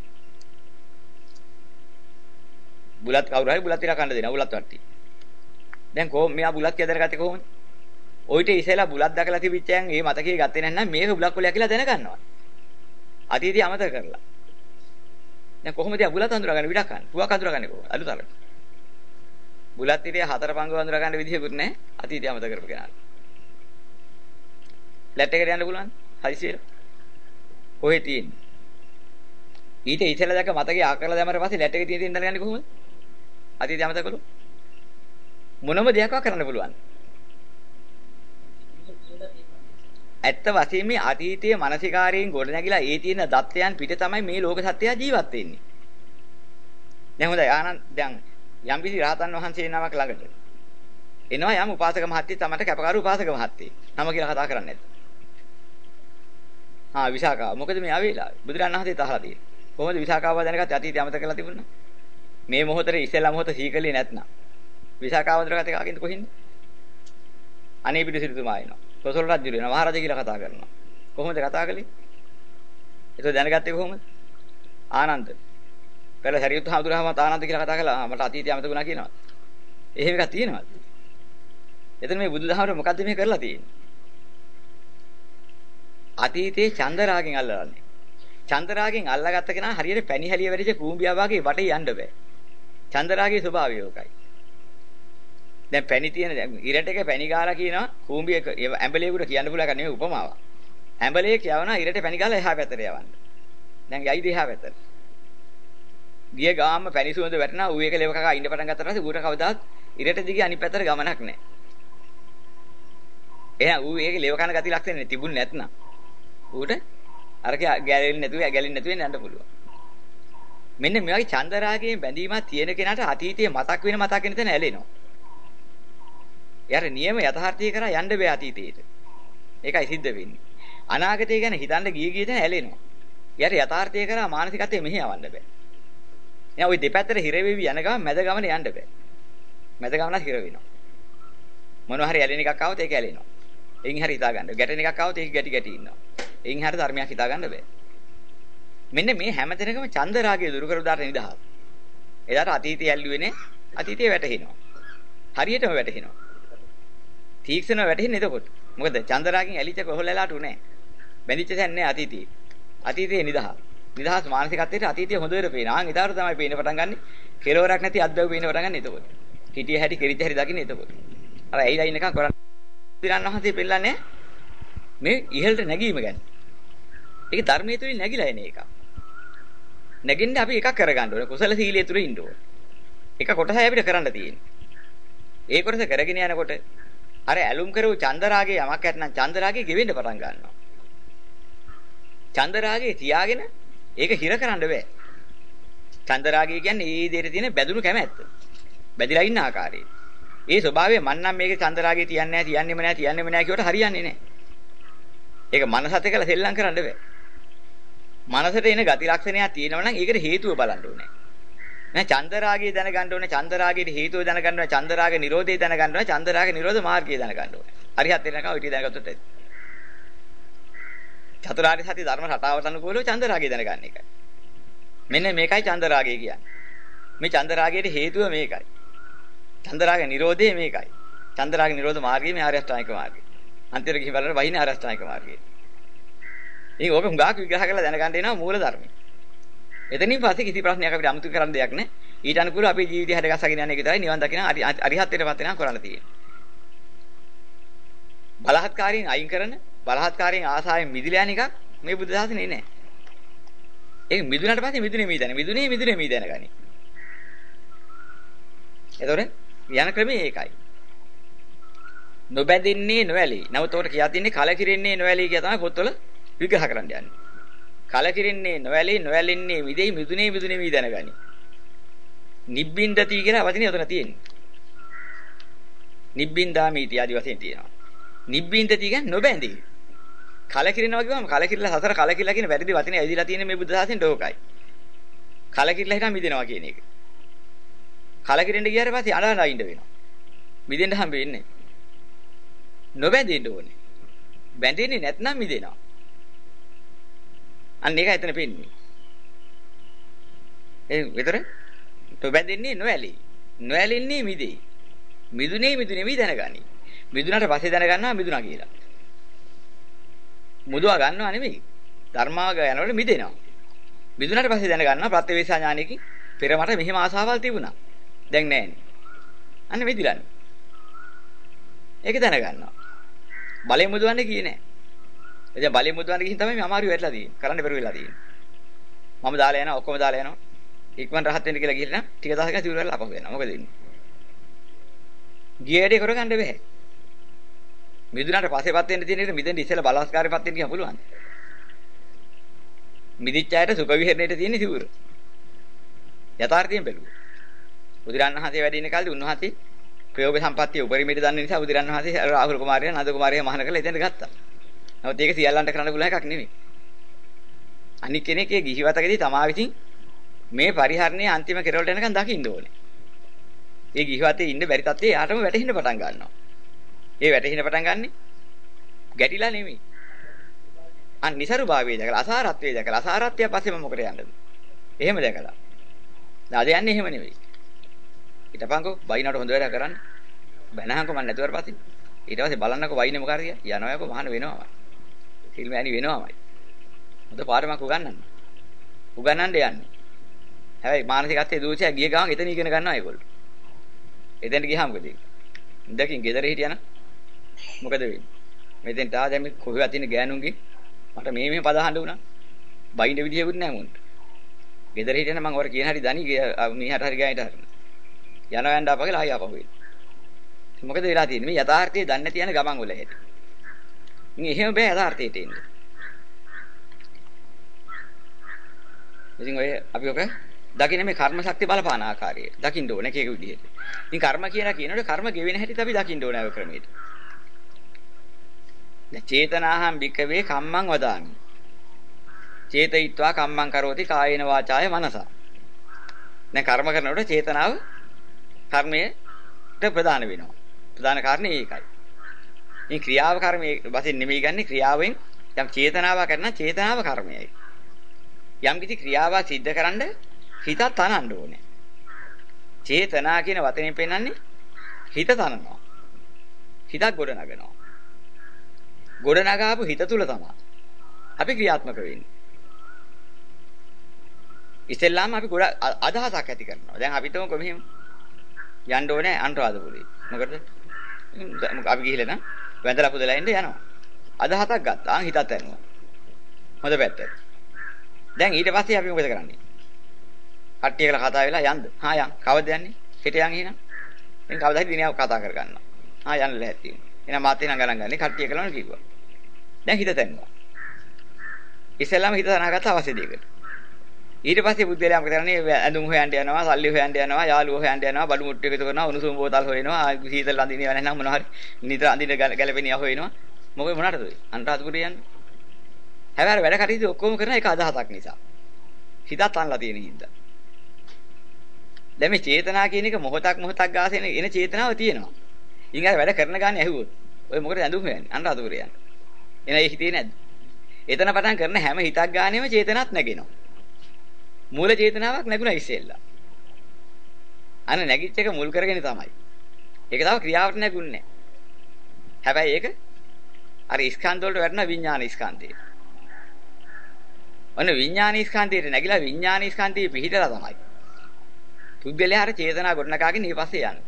බුලත් කවුරු හරි බුලත් ඉලක් ගන්න දෙනවා බුලත් වට්ටි. දැන් කොහොම මෙයා බුලත් කියදරගත්තේ කොහොමද? ඔయిత ඉසෙලා බුලත් දැකලා තිබිච්චයන් ඒ මතකයේ ගත්තේ නැත්නම් මේක බුලක් කොලයක් කියලා දැනගන්නවා. අතීතය අමතක කරලා. දැන් කොහොමද යා බුලත් අඳුරගන්නේ විඩක් ගන්න? පුවක් අඳුරගන්නේ කොහොමද? අලුතර. බුලත් ඉරිය හතර පංගුව අඳුරගන්න විදිහකුත් නැහැ. අතීතය අමතක කරපු කෙනාට. ලැට් එකට යන්න පුළුවන්? හදිසියෙට. කොහෙද තියෙන්නේ? ඊට ඉතල දැක මතකයේ ආකරලා දැමර පස්සේ ලැට් එකේ තියෙන දැනගන්නේ කොහොමද? අතීතය අමතක කළොත් මොනම දෙයක් කරන්න පුළුවන්. ඇත්ත වශයෙන්ම අතීතයේ මානසිකාරයෙන් ගොඩ නැගිලා ඒ තියෙන දත්තයන් පිට තමයි මේ ලෝක සත්‍යය ජීවත් වෙන්නේ. දැන් හොඳයි ආනන්ද දැන් යම්කිසි රහතන් වහන්සේ නමක් ළඟට එනවා යම් උපාසක මහත්තයෙක් තමයි කැපකාරු උපාසක මහත්තයෙක්. නම කියලා කතා කරන්නේ නැද්ද? විසාකාව. මොකද මේ ආවේලා බුදුරණන් වහන්සේ තහලා තියෙන්නේ. කොහොමද විසාකාව දැනගත්තේ අතීතය අමතක කරලා තිබුණා? මේ මොහොතේ ඉස්සෙල්ලා මොහොත සීකලේ නැත්නම් විසාකාව දැනගත්තේ කාගෙන්ද කොහින්ද? අනේ පිටිසිරිතුමා එනවා. කොසල් රජු වෙනවා මහරජා කියලා කතා කරනවා. කොහොමද කතා කළේ? ඒක දැනගත්තේ කොහොමද? ආනන්ද. පෙර හරියුත් හඳුරාම ආනන්ද කියලා කතා කළා. මට අතීතය අමතක වුණා කියනවා. එහෙම එකක් තියෙනවද? එතන මේ බුදුදහමේ මොකද්ද මේ කරලා තියෙන්නේ? අතීතයේ චන්දරාගෙන් අල්ලන්නේ. චන්දරාගෙන් අල්ලාගත්ත කෙනා හරියට පැණි හැලිය වැඩිච්ච කූඹියා වගේ වටේ යන්න බෑ. චන්දරාගේ ස්වභාවය ඕකයි. දැන් පැණි තියෙන ඉරට එක පැණි ගාලා කියනවා කූඹියක ඇඹලේකට කියන්න පුළුවන් එක නෙමෙයි උපමාවක්. ඇඹලේ කියවනවා ඉරට පැණි ගාලා එහා පැත්තට යවන්න. දැන් යයිද එහා පැත්තට. ගිය ගාම පැණි සුවඳ වැටෙනවා ඌ එක ලෙව කකා ඉන්න පටන් ගත්තා පස්සේ ඌට කවදාත් ඉරට දිගේ අනිත් පැත්තට ගමනක් නැහැ. එහෙනම් ඌ ඒකේ ලෙව කන ගති ලක්ෂණ තිබුණ නැත්නම් ඌට අරක ගැලෙන්නේ නැතුව යන්න පුළුවන්. මෙන්න මේ වගේ චන්දරාගයෙන් බැඳීමක් තියෙන කෙනාට අතීතයේ මතක් වෙන තැන ඇලෙනවා. එයාට නියම යථාර්ථය කරා යන්න බෑ අතීතයට. ඒකයි සිද්ධ වෙන්නේ. අනාගතය ගැන හිතන්න ගිය තැන ඇලෙනවා. එයාට යථාර්ථය කරා මානසිකත්වයේ මෙහෙ යවන්න බෑ. එයා ওই දෙපැත්තට හිර වෙවි යන ගමන් මැද ගමන යන්න බෑ. මැද ගමනත් හිර වෙනවා. මොනවා හරි ඇලෙන එකක් ආවොත් ඒක ඇලෙනවා. එයින් හරි හිතා ගන්න. ගැටෙන එකක් ආවොත් ඒක ගැටි ඉන්නවා. එයින් හරි ධර්මයක් හිතා ගන්න බෑ. මෙන්න මේ හැමතැනකම චන්ද රාගය දුරු කර දාට නිදහස්. එදාට අතීතය ඇල්ලුවේ නේ අතීතය වැටහෙනවා. හරියටම වැටහෙනවා. තීක්ෂණව වැටහෙන්නේ එතකොට. මොකද චන්ද රාගයෙන් ඇලිච්ච කොහොල්ලලාට උනේ. බැඳිච්ච තැන නෑ අතීතේ. අතීතේ නිදහස්. නිදහස් මානසිකත්වයට අතීතය හොඳ වෙර පේනවා. ඊටාර තමයි පේන්න පටන් ගන්නෙ. කෙලවරක් නැති අද්දව පේන්න පටන් ගන්න එතකොට. හිටිය හැටි කෙරිච්ච හැටි දකින්න එතකොට. අර ඇයිලා ඉන්නකම් කරන්නේ. බුදුරන් වහන්සේ පෙන්නන්නේ මේ ඉහළට නැගීම ගැන. ඒක ධර්මයේ තුලින් නැగిලා එන එක. නැගින්න අපි එකක් කරගන්න ඕනේ. කුසල සීලයේ තුල ඉන්න ඕනේ. එක කොටසයි අපිට කරන්න තියෙන්නේ. ඒ කොටස කරගෙන යනකොට අර ඇලුම් කරව චන්දරාගේ යමක් ඇතනම් චන්දරාගේ ගෙවෙන්න පටන් ගන්නවා. චන්දරාගේ තියාගෙන ඒක හිර කරන්න බෑ. චන්දරාගය කියන්නේ ඒ දෙයට තියෙන බැඳුණු කැමැත්ත. බැඳිලා ඉන්න ආකාරය. ඒ ස්වභාවය මන් නම් මේක චන්දරාගේ තියන්නේ නැහැ කියවට හරියන්නේ නැහැ. ඒක මනසත් එක්කලා සෙල්ලම් කරන්න බෑ. මනසට එන ගති ලක්ෂණයක් තියෙනවා නම් ඒකට හේතුව බලන්න ඕනේ. නෑ චන්දරාගය දැනගන්න ඕනේ, චන්දරාගයේ හේතුව දැනගන්න ඕනේ, චන්දරාග නිරෝධය දැනගන්න ඕනේ, චන්දරාග නිරෝධ මාර්ගය දැනගන්න ඕනේ. හරියට එනකම් ඔය ටික දැනගත්තොත් ඇති. චතුරාර්ය සත්‍ය ධර්ම රටාවට අනුකූලව චන්දරාගය දැනගන්න එකයි. මෙන්න මේකයි චන්දරාගය කියන්නේ. මේ චන්දරාගයේ හේතුව මේකයි. චන්දරාග නිරෝධය මේකයි. චන්දරාග නිරෝධ මාර්ගය මේ ආර්ය අෂ්ටාංගික මාර්ගය. අන්තිමට ගිහින් බලන්න වහින ආර්ය අෂ්ටාංගික මාර්ගය. ඉතින් ඕක හුඟක් විග්‍රහ කරලා දැනගන්න එනවා මූල ධර්මය. එතනින් පස්සේ කිසි ප්‍රශ්නයක් අපිට අමුතු කරන්න දෙයක් නැහැ. ඊට අනුකූලව අපේ ජීවිතය හැදගස්සගෙන යන එක විතරයි නිවන් දකින අරිහත්ත්වයටපත් වෙනවා කරන්න තියෙන්නේ. බලහත්කාරයෙන් අයින් කරන බලහත්කාරයෙන් ආසාවෙන් මිදිලා යන එකක් මේ බුද්ධ ශාසනයේ නැහැ. ඒක මිදුණාට පස්සේ මිදුනේ මේ දැනගනි. එතකොට යන ක්‍රමය ඒකයි. නොබැඳින්නේ නොඇලී. නමුත් උකට කියා තින්නේ කලකිරෙන්නේ නොඇලී කියලා තමයි පොත්වල විග්‍රහ කරන්න යන්නේ. කලකිරෙන්නේ නොඇලී නොඇලෙන්නේ මිදෙයි මිදුනේ මේ දැනගනි. නිබ්බින්දති කියලා වචනේ උතන තියෙන්නේ. නිබ්බින්දාමීති ආදි වශයෙන් තියෙනවා. නිබ්බින්දති කියන්නේ නොබැඳී. කලකිරෙනවා කියවම කලකිරලා සතර කලකිරලා කියන වැරදි වචනේ ඇවිදලා තියෙන මේ බුද්ධ ශාසනයට ඕකයි. කලකිරලා හිටන් මිදෙනවා කියන එක. කලකිරෙන්න ගියාට පස්සේ අඬලා ඉන්න වෙනවා. මිදෙන්න හම්බ වෙන්නේ. නොබැඳෙන්න ඕනේ. බැඳෙන්නේ නැත්නම් මිදෙනවා. අන්න ඒක එතන පෙන්නේ. ඒ විතර නොබැඳෙන්නේ නොඇලී. නොඇලෙන්නේ මිදෙයි. මිදුනේ මේ දැනගනි. මිදුනට පස්සේ දැනගන්නවා මිදුනා කියලා. මුදවා ගන්නවා නෙමෙයි. ධර්මාවග යනකොට මිදෙනවා. මිදුනට පස්සේ දැනගන්නවා ප්‍රත්‍යවේක්ෂා ඥානයකින් පෙර මට මෙහෙම ආසාවල් තිබුණා. දැන් නැහැනේ. අන්න මිදිලානේ. ඒක දැනගන්නවා. බලයෙන් මුදවන්නේ කියේ නෑ. එතන බලයෙන් මුදවන්න ගිහින් තමයි මේ අමාරු වෙట్లా තියෙන්නේ. කරන්න බැරුව වෙලා තියෙන්නේ. මම දාලා යනවා ඔක්කොම දාලා යනවා. ඉක්මන් රහත් වෙන්න කියලා ගිහලා ටික දවසක සිවුර වල අපහ වෙනවා. මොකද වෙන්නේ? ගියේදී කරගන්න බෑ. මිදුනට පස්සේපත් වෙන්න තියෙන එක මිදෙන්න ඉස්සෙල්ලා බලස්කාරයපත් වෙන්න කියන්න පුළුවන්. මිදිච්ච අයට සුඛ විහරණයට තියෙන සිවුර. යථාර්ථයෙන් බැලුවා. බුදුරන් වහන්සේ වැඩ ඉන්න කාලේ උන්වහන්සේ ප්‍රයෝග සම්පත්තිය උපරිමයට දන්න නිසා බුදුරන් වහන්සේ රාහුල කුමාරයා නන්ද කුමාරයා මහාන කරලා එතෙන්ට ගත්තා. නමුත් ඒක සියල්ලන්ට කරන්න පුළුවන් එකක් නෙමෙයි. අනික් කෙනෙක්ගේ ගිහිවතකදී තමා විසින් මේ පරිහරණයේ අන්තිම කෙරවලට එනකන් දකින්න ඕනේ. ඒ ගිහිවතේ ඉන්න බැරි තත්ත්වයේ යාටම වැටෙන්න පටන් ගන්නවා. ඒ වැටෙන්න පටන් ගන්නෙ ගැටිලා නෙමෙයි. නිසරු භාවයේ දැකලා අසාරත්වයේ දැකලා අසාරත්වය පස්සේ මම මොකට යන්නද? එහෙම දැකලා. දාද යන්නේ එහෙම නෙවෙයි. ඊටපන්කෝ බයිනට හොඳ වැඩ කරන්න. බැනහන්කෝ මම නැතුවර පස්සේ. ඊට පස්සේ බලන්නකෝ වයින්නේ මොකාද කියලා. යනවා යකෝ මහාන වෙනවාමයි. ෆිල්ම් ඇනි වෙනවාමයි. හොඳ පාඩමක් උගන්නන්න. උගන්නන්න යන්නේ. හැබැයි මානසිකත්වයේ දූෂය ගිය ගමන් එතන ඉගෙන ගන්නවා ඒගොල්ලෝ. එතෙන්ට ගියාම මොකද? ඉඳකින් ගෙදර හිටියනම් මොකද වෙන්නේ? මෙතෙන් තා දැන් මේ කොහෙවත් ඉන්න ගෑනුන්ගේ මට මේ පද අහන්න උනා. බයින්ද විදියකුත් නැහැ මුන්ට. ගෙදර හිටියනම් මම ඔර කියන හැටි දනි මීහට හරි ගෑනිට හරි. යනවා යන්න අපගේ ආයෙ ආපහු එන්න. මොකද වෙලා තියෙන්නේ? මේ යථාර්ථය දන්නේ නැති යන ගමන් වල හැටි. මේ එහෙම බෑ යථාර්ථයට එන්න. ඉතින් ඔය අපි ඔක දකින්න මේ කර්ම ශක්තිය බලපාන ආකාරය දකින්න ඕනේ කේක විදිහට. ඉතින් කර්ම කියලා කියනකොට කර්ම ගෙවෙන හැටිත් අපි දකින්න ඕනේ ඔය ක්‍රමයට. දැන් චේතනාහං භික්කවේ කම්මං වදාමි. චේතයිත්වා කම්මං කරෝති කායේන වාචාය මනසා. දැන් කර්ම කරනකොට චේතනාව කර්මයට ප්‍රධාන වෙනවා. ප්‍රධාන කාරණේ ඒකයි. මේ ක්‍රියාව කර්මයේ වශයෙන් නෙමෙයි ගන්නේ ක්‍රියාවෙන් යම් චේතනාවක් කරන චේතනාව කර්මයයි. යම් කිසි ක්‍රියාවක් සිද්ධ කරන්න හිත තනන්න ඕනේ. චේතනා කියන වචනේ පෙන්නන්නේ හිත තනනවා. හිතක් ගොඩ නගනවා. ගොඩ නගාපු හිත තුල තමයි අපි ක්‍රියාත්මක වෙන්නේ. ඉතින්ලාම අපි ගොඩ අදහසක් ඇති කරනවා. දැන් අපි තුමු කොහොම යන්න ඕනේ අනුරාධපුරේ. මොකද අපි ගිහිල්ලා නම් වැඳලා පුදලා ඉන්න යනවා. අදහසක් ගත්තා. හිතත් ඇනුවා. හොඳ පැත්ත. දැන් ඊට පස්සේ අපි මොකද කරන්නේ? කට්ටිය කියලා කතා වෙලා යන්න. හා යන්. කවද යන්නේ? හෙට යන් එහෙනම්. දැන් කවදා හරි දිනයක් කතා කර ගන්නවා. හා යන්න ලැහැත්ති. එහෙනම් මාත් එනම් ගණන් ගන්නේ කට්ටිය කළාම කිව්වා. දැන් හිත තැන්නවා. ඉස්සෙල්ලාම හිත තනාගත්ත අවශ්‍ය දෙයකට. ඊට පස්සේ බුද්ධලයා මොකද කරන්නේ? ඇඳුම් හොයන්න යනවා, සල්ලි හොයන්න යනවා, යාළුවෝ හොයන්න යනවා, බඩු මුට්ටු එකතු කරනවා, උණුසුම් බෝතල් හොයනවා, සීතල අඳිනවා නැත්නම් මොනවා හරි නිතර අඳින ගැලපෙනියා හොයනවා. මොකද මොනටද ඔය? අනුරාධපුරේ යන්නේ. හැබැයි වැඩ කටයුතු ඔක්කොම කරන එක අදහසක් නිසා. හිතත් අන්ලා තියෙන හින්දා. දැන් මේ චේතනා කියන එක මොහොතක් ගාසෙන එන චේතනාව තියෙනවා. ඉතින් අර වැඩ කරන ගානේ ඇහුවොත් ඔය මොකටද ඇඳුම් හොයන්නේ? අනුරාධපුරේ යන්නේ. එන ඒ හිතේ නැද්ද? එතන පටන් කරන හැම හිතක් ගානේම චේතනාවක් නැගෙනවා. මූල චේතනාවක් නැගුණා ඉස්සෙල්ලා. අන්න නැගිච්ච එක මුල් කරගෙන තමයි. ඒක තව ක්‍රියාවට නැගුන්නේ නැහැ. හැබැයි ඒක අර ස්කන්ධ වලට වැටෙන විඥාන ස්කන්ධය. ඔන්න විඥාන ස්කන්ධයට නැగిලා විඥාන ස්කන්ධයේ පිහිටලා තමයි. පුද්ගලයා අර චේතනා ගොඩනගාගෙන ඊට පස්සේ යන්නේ.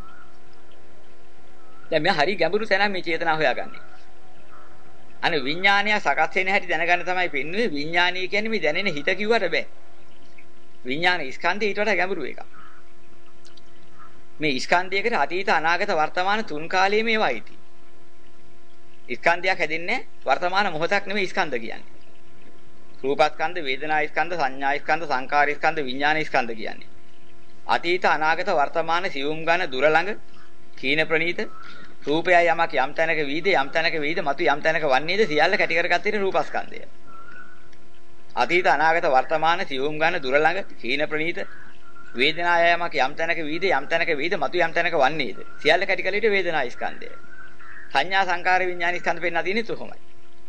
දැන් මේ හරි ගැඹුරු තැනක් මේ චේතනා හොයාගන්නේ. අනේ විඥානය සකස් වෙන හැටි දැනගන්න තමයි පෙන්වන්නේ. විඥානීය කියන්නේ මේ දැනෙන හිත කිව්වට බෑ. විඥාන ස්කන්ධය ඊට වඩා ගැඹුරු එකක්. මේ ස්කන්ධයකට අතීත අනාගත වර්තමාන තුන් කාලයේ මේවා ඇති. ස්කන්ධයක් හැදෙන්නේ වර්තමාන මොහොතක් නෙමෙයි ස්කන්ධ කියන්නේ. රූපස්කන්ධ, වේදනා ස්කන්ධ, සංඥා ස්කන්ධ, සංකාර ස්කන්ධ, විඥාන ස්කන්ධ කියන්නේ. අතීත අනාගත වර්තමාන සියුම් ගන්න දුර ළඟ කීන ප්‍රනීත රූපයයි යමක් යම් තැනක වීද යම් තැනක වීද මතු යම් තැනක වන්නේද සියල්ල කැටි කරගත්තේ රූපස්කන්ධය. අතීත අනාගත වර්තමාන සියුම් ගන්න දුර ළඟ කීන ප්‍රනීත වේදනාය යමක් යම් තැනක වීද යම් තැනක වීද මතු යම් තැනක වන්නේද සියල්ල කැටි කළ විට වේදනා ස්කන්ධය. සංඥා සංකාර විඥාන ස්කන්ධ පෙන්නලා තියෙන්නේ කොහොමයි?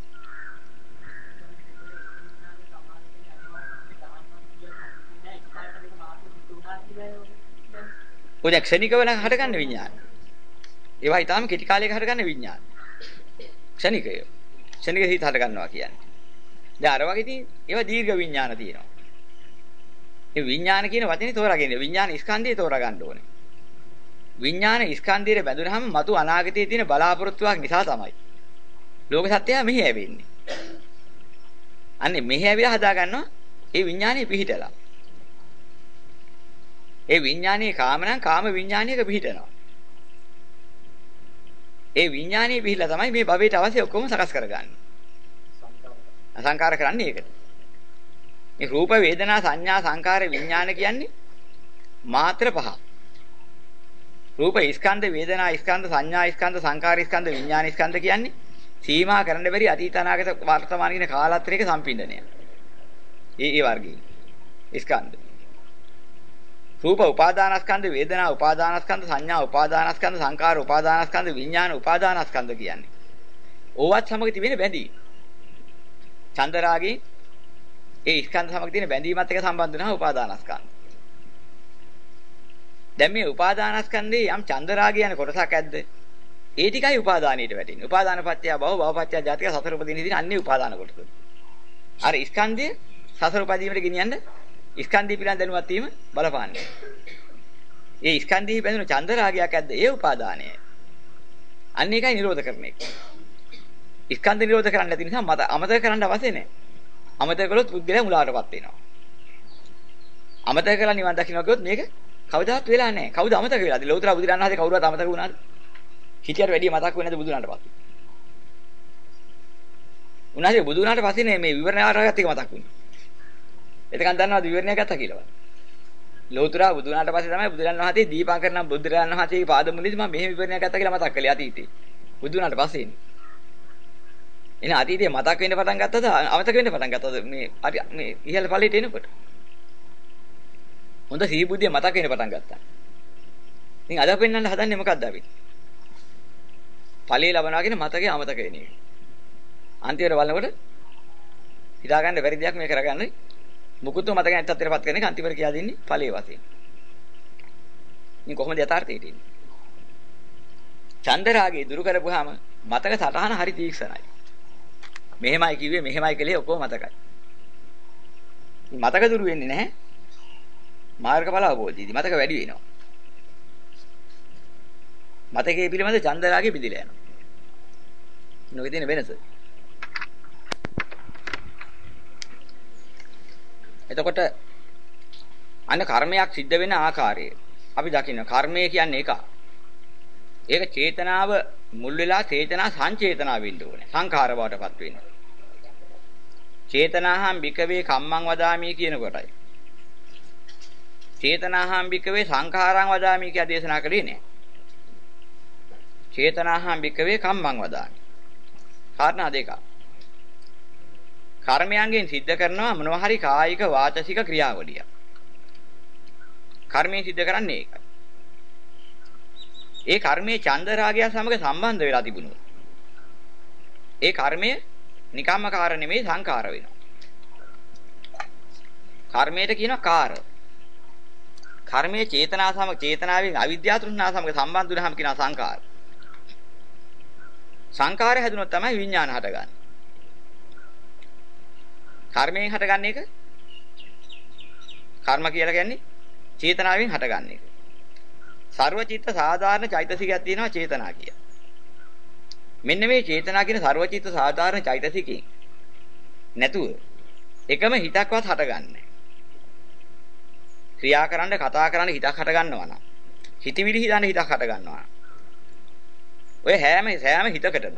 ඔය ක්ෂණිකව නම් හටගන්න විඥාන. ඒවා ඊටාම කෙටි කාලයක හටගන්න විඥාන. ක්ෂණිකය. ක්ෂණික හිත හට ගන්නවා කියන්නේ. දැන් අර වගේ ඉතින් ඒවා දීර්ඝ විඥාන තියෙනවා. මේ විඥාන කියන වචනේ තෝරාගෙන විඥාන ස්කන්ධය තෝරා ගන්න ඕනේ. විඥාන ස්කන්ධයේ බැඳුනහම මතු අනාගතයේ තියෙන බලාපොරොත්තුවක් නිසා තමයි ලෝක සත්‍යය මෙහි ඇවෙන්නේ. අන්නේ මෙහි ඇවිලා හදා ගන්නවා ඒ විඥානේ පිහිටලා. ඒ විඥානීය කාම නම් කාම විඥානීයක පිහිටනවා. ඒ විඥානීය පිහිටලා තමයි මේ භවයට අවශ්‍ය ඔක්කොම සකස් කරගන්නේ. සංකාර කරන්නේ ඒකට. මේ රූප වේදනා සංඥා සංකාර විඥාන කියන්නේ මාත්‍ර පහ. රූප ස්කන්ධ වේදනා ස්කන්ධ සංඥා ස්කන්ධ සංකාර ස්කන්ධ විඥාන ස්කන්ධ කියන්නේ සීමා කරන්න බැරි අතීත අනාගත වර්තමාන කියන කාලත්‍රයක සම්පින්දනය. ඒ වර්ගයේ ස්කන්ධ. රූප උපාදානස්කන්ධ වේදනා උපාදානස්කන්ධ සංඥා උපාදානස්කන්ධ සංකාර උපාදානස්කන්ධ විඥාන උපාදානස්කන්ධ කියන්නේ. ඕවත් සමග තිබෙන බැඳීම. චන්දරාගේ ඒ ස්කන්ධ සමග තියෙන බැඳීමත් එක්ක සම්බන්ධ වෙනවා උපාදානස්කන්ධ. දැන් මේ උපාදානස්කන්ධේ යම් චන්දරාගය යන කොටසක් ඇද්ද? ඒ ටිකයි උපාදානීයට වැටෙන්නේ. උපාදාන පත්‍ය භව භව පත්‍ය ජාතික සතර උපදින ඉතින් අන්නේ උපාදාන කොටස. අර ස්කන්ධය සතර උපදීමට ගෙනියන්න ස්කන්ධය පිළිබඳ දැනුවත් වීම බලපාන්නේ. ඒ ස්කන්ධෙහි බැඳුණු චන්දරාගයක් ඇද්ද? ඒ උපාදානය. අන්න ඒකයි නිරෝධ කරන එක. ස්කන්ධ නිරෝධ කරන්න නැති නිසා මත අමතක කරන්න අවශ්‍ය නැහැ. අමතක කළොත් පුද්ගලයා මුලාවටපත් වෙනවා. අමතක කරලා නිවන් දකින්න ගියොත් මේක කවදාවත් වෙලා නැහැ. කවුද අමතක වෙලාද? ලෞතර බුදුරණන් හදේ කවුරුවත් අමතක වුණාද? හිතියට වැඩිය මතක් වෙන්නේ නැද බුදුරණන්ට පස්සේ? උනාසේ බුදුරණන්ට පස්සේ නේ මේ විවරණ ආරගත් එක මතක් වුනේ. එතකන් දන්නවද විවරණය ගත්තා කියලාවත්? ලෞතර බුදුරණන්ට පස්සේ තමයි බුදුරණන් වහන්සේ දීපංකර නම් බුදුරණන් වහන්සේගේ පාදමුලදී මම මෙහෙම විවරණයක් ගත්තා කියලා මතක් කළේ අතීතේ. බුදුරණන්ට පස්සේනේ. එන අතීතේ මතක් වෙන්න පටන් ගත්තද අමතක වෙන්න පටන් ගත්තද මේ ඉහළ ඵලයට එනකොට? හොඳ සිහි බුද්ධිය මතක් වෙන්න පටන් ගත්තා. ඉතින් අද පෙන්වන්න හදන්නේ මොකක්ද අපි? ඵලයේ ලබනවා කියන මතකේ අමතක වෙන එක. අන්තිමට බලනකොට හිතා ගන්න බැරි දෙයක් මේ කරගන්නේ මුකුත්ම මතක නැති තත්ත්වයටපත් කරන්නේ අන්තිමට කියලා දෙන්නේ ඵලයේ වශයෙන්. ඉතින් කොහොමද යථාර්ථයට එන්නේ? චන්දරාගේ දුරු කරපුවාම මතක සටහන හරි තීක්ෂණයි. මෙහෙමයි කිව්වේ මෙහෙමයි කලේ ඔක්කොම මතකයි. මතක දුරු වෙන්නේ නැහැ. මාර්ගඵල අවබෝධයේදී මතක වැඩි වෙනවා. මතකයේ පිළිබඳ චන්දරාගේ පිළිලා යනවා. නොකේ තියෙන වෙනස. එතකොට අන්න කර්මයක් සිද්ධ වෙන ආකාරය අපි දකින්න. කර්මය කියන්නේ එක. ඒක චේතනාව මුල් වෙලා චේතනා සංචේතනා වෙන්න ඕනේ. සංඛාර බවටපත් වෙනවා. චේතනාහං භික්ඛවේ කම්මං වදාමි කියන කොටයි. චේතනාහං භික්ඛවේ සංඛාරං වදාමි කියලා දේශනා කළේ නෑ. චේතනාහං භික්ඛවේ කම්මං වදාමි. කාරණා දෙක. කර්මයන්ගෙන් සිද්ධ කරනවා මොනවා හරි කායික වාචසික ක්‍රියාවලිය. කර්මයෙන් සිද්ධ කරන්නේ ඒකයි. ඒ කර්මයේ චන්දරාගය සමග සම්බන්ධ වෙලා තිබුණොත් ඒ කර්මය නිකම්ම කාර නෙමෙයි සංකාර වෙනවා. කර්මයට කියනවා කාර. කර්මයේ චේතනා සමග චේතනාවෙන් අවිද්‍යාව තෘෂ්ණාව සමග සම්බන්ධ වුණාම කියනවා සංකාර. සංකාරය හැදුනොත් තමයි විඥාන හටගන්නේ. කර්මයෙන් හටගන්න එක කර්ම කියලා කියන්නේ චේතනාවෙන් හටගන්න එක. සර්වචිත්ත සාධාරණ චෛතසිකයක් තියෙනවා චේතනා කිය. මෙන්න මේ චේතනා කියන සර්වචිත්ත සාධාරණ චෛතසිකේ නැතුව එකම හිතක්වත් හටගන්නේ. ක්‍රියා කරන්න කතා කරන්න හිතක් හට ගන්නවා නම් හිතවිලි හිතන්න හිතක් හට ගන්නවා. ඔය හැම හිතකටම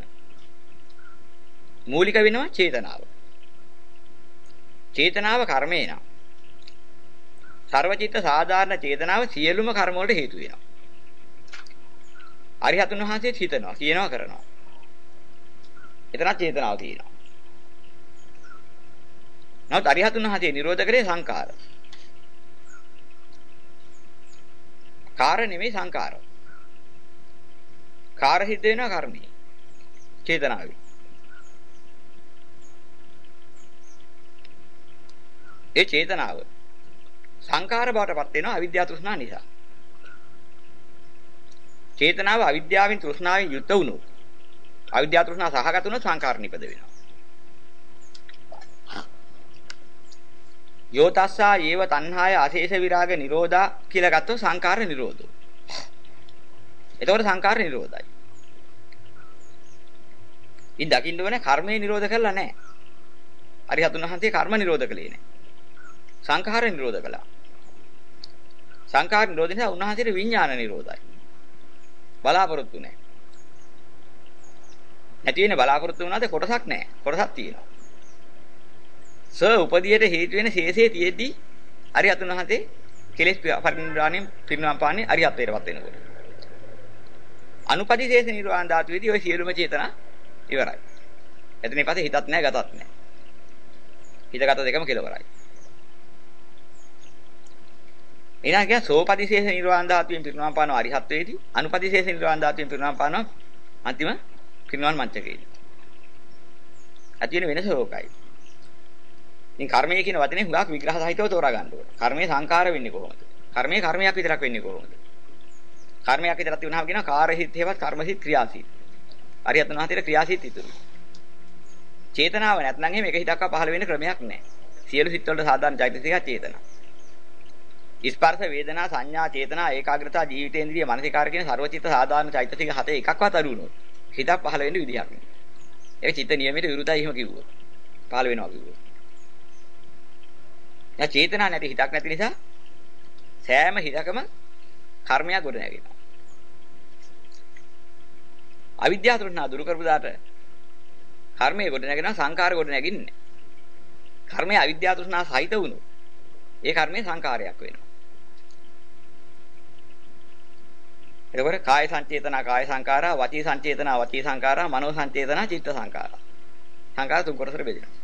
මූලික වෙනවා චේතනාව. චේතනාව කර්මේ නා. සර්වචිත්ත සාධාරණ චේතනාව සියලුම කර්ම වලට හේතු වෙනවා. අරිහතුන් වහන්සේත් හිතනවා, කියනවා, කරනවා. එතනත් චේතනාව තියෙනවා. නමුත් අරිහතුන් වහන්සේ නිරෝධ කරේ සංකාර. කාර නෙමෙයි සංකාර. කාර හිත වෙනවා කර්මී. චේතනාවේ. ඒ චේතනාව සංකාර බවටපත් වෙනවා අවිද්‍යාව තෘෂ්ණා නිසා. චේතනාව අවිද්‍යාවෙන් තෘෂ්ණාවෙන් යුක්ත වුණොත් අවිද්‍යාව තෘෂ්ණා සහගත වුණොත් සංකාර නිපද වෙනවා. යෝතස්සා යේව තණ්හාය අශේෂ විරාග නිරෝධා කියලා ගත්තොත් සංකාර නිරෝධෝ. එතකොට සංකාර නිරෝධයි. ඉතින් දකින්න ඕනේ කර්මය නිරෝධ කළා නැහැ. අරිහතුන් වහන්සේ කර්ම නිරෝධ කළේ නැහැ. සංඛාර නිරෝධ කළා. සංඛාර නිරෝධ නිසා උන්වහන්සේට විඥාන නිරෝධයි. බලාපොරොත්තු නැහැ. නැති වෙන බලාපොරොත්තු වුණාද කොටසක් නැහැ. කොටසක් තියෙනවා. උපදියට හේතු වෙන ශේෂයේ තියෙද්දි අරිහතුන් වහන්සේ කෙලෙස් පරිණාමයෙන් පිරිනවම් පාන්නේ අරිහත්ත්වයටපත් වෙනකොට. අනුපදි ශේෂ නිර්වාණ ධාතුවේදී ওই සියලුම චේතනා ඉවරයි. එතනින් පස්සේ හිතත් නැහැ ගතත් නැහැ. හිතගත දෙකම කෙලවරයි. ඊළඟ කියන සෝපදිශේෂ නිර්වාණ ධාතුවෙන් පිරිනවම් පානවා අරිහත්ත්වයේදී අනුපදිශේෂ නිර්වාණ ධාතුවෙන් පිරිනවම් පානවා අන්තිම පිරිනවම් මංචකයේදී. ඇති වෙන වෙනස ඕකයි. ඉතින් කර්මය කියන වචනේ හුඟක් විග්‍රහ සහිතව තෝරා ගන්න ඕන. කර්මයේ සංකාර වෙන්නේ කොහොමද? කර්මයේ කර්මයක් විතරක් වෙන්නේ කොහොමද? කර්මයක් විතරක් තියුණාම කියනවා කාර්යහිත හේවත් කර්මහිත ක්‍රියාසිත. අරියතුන් වහන්සේට ක්‍රියාසිත ඉතුරුයි. චේතනාව නැත්නම් එහෙම එක හිතක්ව පහළ වෙන්න ක්‍රමයක් නැහැ. සියලු සිත් වලට සාධාරණ චෛතසිකය චේතනා. ස්පර්ශ වේදනා සංඥා චේතනා ඒකාග්‍රතාව ජීවිතේන්ද්‍රිය මානසිකාර කියන සර්වචිත්ත සාධාරණ චෛතසික හතේ එකක්වත් අඩු වුණොත් හිතක් පහළ වෙන්න විදිහක් නැහැ. ඒක චිත්ත නියමයට විරුද්ධයි එහෙම කිව්වොත්. පහළ වෙනවා කිව්වොත්. යා චේතනා නැති හිතක් නැති නිසා සෑම හිතකම කර්මයක් ගොඩ නැගෙනවා. අවිද්‍යාව තෘෂ්ණා දුරු කරපු දාට කර්මයේ ගොඩ නැගෙනවා සංකාර ගොඩ නැගින්නේ. කර්මයේ අවිද්‍යාව තෘෂ්ණා සහිත වුණොත් ඒ කර්මයේ සංකාරයක් වෙනවා. එතකොට කාය සංචේතනා කාය සංකාරා වචී සංචේතනා වචී සංකාරා මනෝ සංචේතනා චිත්ත සංකාරා. සංකාර තුන් කොටසට බෙදෙනවා.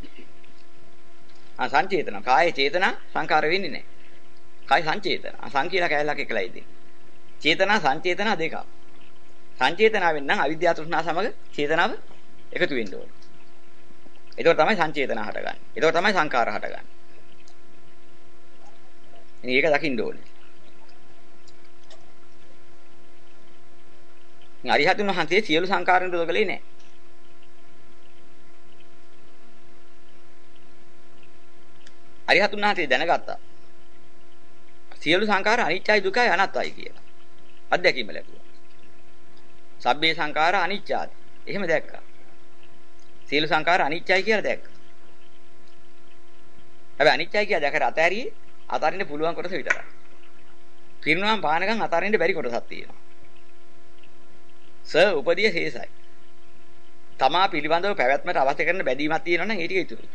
සංචේතන කාය චේතනා සංකාර වෙන්නේ නැහැ. කාය සංචේතන සංකීර්ණ කැලලක් එකලා ඉදී. චේතනා සංචේතනා දෙකක්. සංචේතනාවෙන් නම් අවිද්‍යාව තෘෂ්ණා සමග චේතනාව එකතු වෙන්න ඕනේ. ඒකෝ තමයි සංචේතනා හටගන්නේ. ඒකෝ තමයි සංකාර හටගන්නේ. ඉතින් ඒක දකින්න ඕනේ. අරිහතුන් වහන්සේ සියලු සංකාරයන් නිරෝධ කළේ නැහැ. අරිහතුන් වහන්සේ දැනගත්තා. සියලු සංකාර අනිත්‍යයි දුකයි අනාත්තයි කියලා. අත්දැකීම ලැබුවා. සබ්බේ සංකාර අනිත්‍යයි. එහෙම දැක්කා. සියලු සංකාර අනිත්‍යයි කියලා දැක්කා. හැබැයි අනිත්‍යයි කියලා දැකලා අතහැරියේ අතරින්න පුළුවන් කොටස විතරයි. පිරිනුවම් පානකම් අතරින්න බැරි කොටසක් තියෙනවා. උපදිය හේසයි. තමා පිළිබඳව පැවැත්මට අවශ්‍ය කරන බැඳීමක් තියෙනවා නම් ඒ ටික ඉතුරුයි.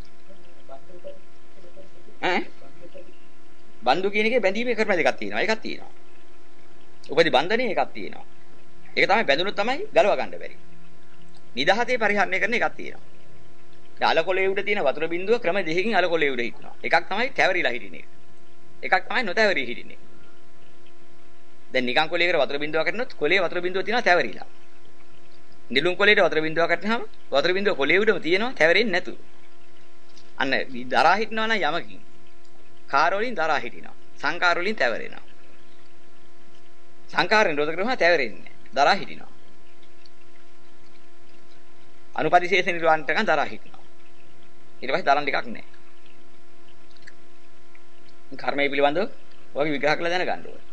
බන්දු කියන එකේ බැඳීමේ කර්ම දෙකක් තියෙනවා. එකක් තියෙනවා. උපදි බන්ධනේ එකක් තියෙනවා. ඒක තමයි බැඳුනොත් තමයි ගලව ගන්න බැරි. නිදහසේ පරිහරණය කරන එකක් තියෙනවා. ඒ අලකොලේ උඩ තියෙන වතුර බින්දුව ක්‍රම දෙකකින් අලකොලේ උඩ හිටිනවා. එකක් තමයි තැවරිලා හිටින එක. එකක් තමයි නොතැවරී හිටින එක. දැන් නිකන් කොලයකට වතුර බින්දුවක් කරනොත් කොලේ වතුර බින්දුව තියෙනවා තැවරිලා. නිලුම් කොලේට වතුර බින්දුවක් කරනහම වතුර බින්දුව කොලේ උඩම තියෙනවා තැවරෙන්නේ නැතු. අන්න දරා හිටනවා නම් යමකින් කාර වලින් දරා හිටිනවා. සංකාර වලින් තැවරෙනවා. සංකාරෙන් නිරෝධ කරනවා තැවරෙන්නේ. දරා හිටිනවා. අනුපදිශේෂ නිර්වාණයටකන් දරා හිටිනවා. ඊට පස්සේ දරන්න එකක් නැහැ. කර්මය පිළිබඳව ඔයගේ විග්‍රහ කරලා දැනගන්න ඕනේ.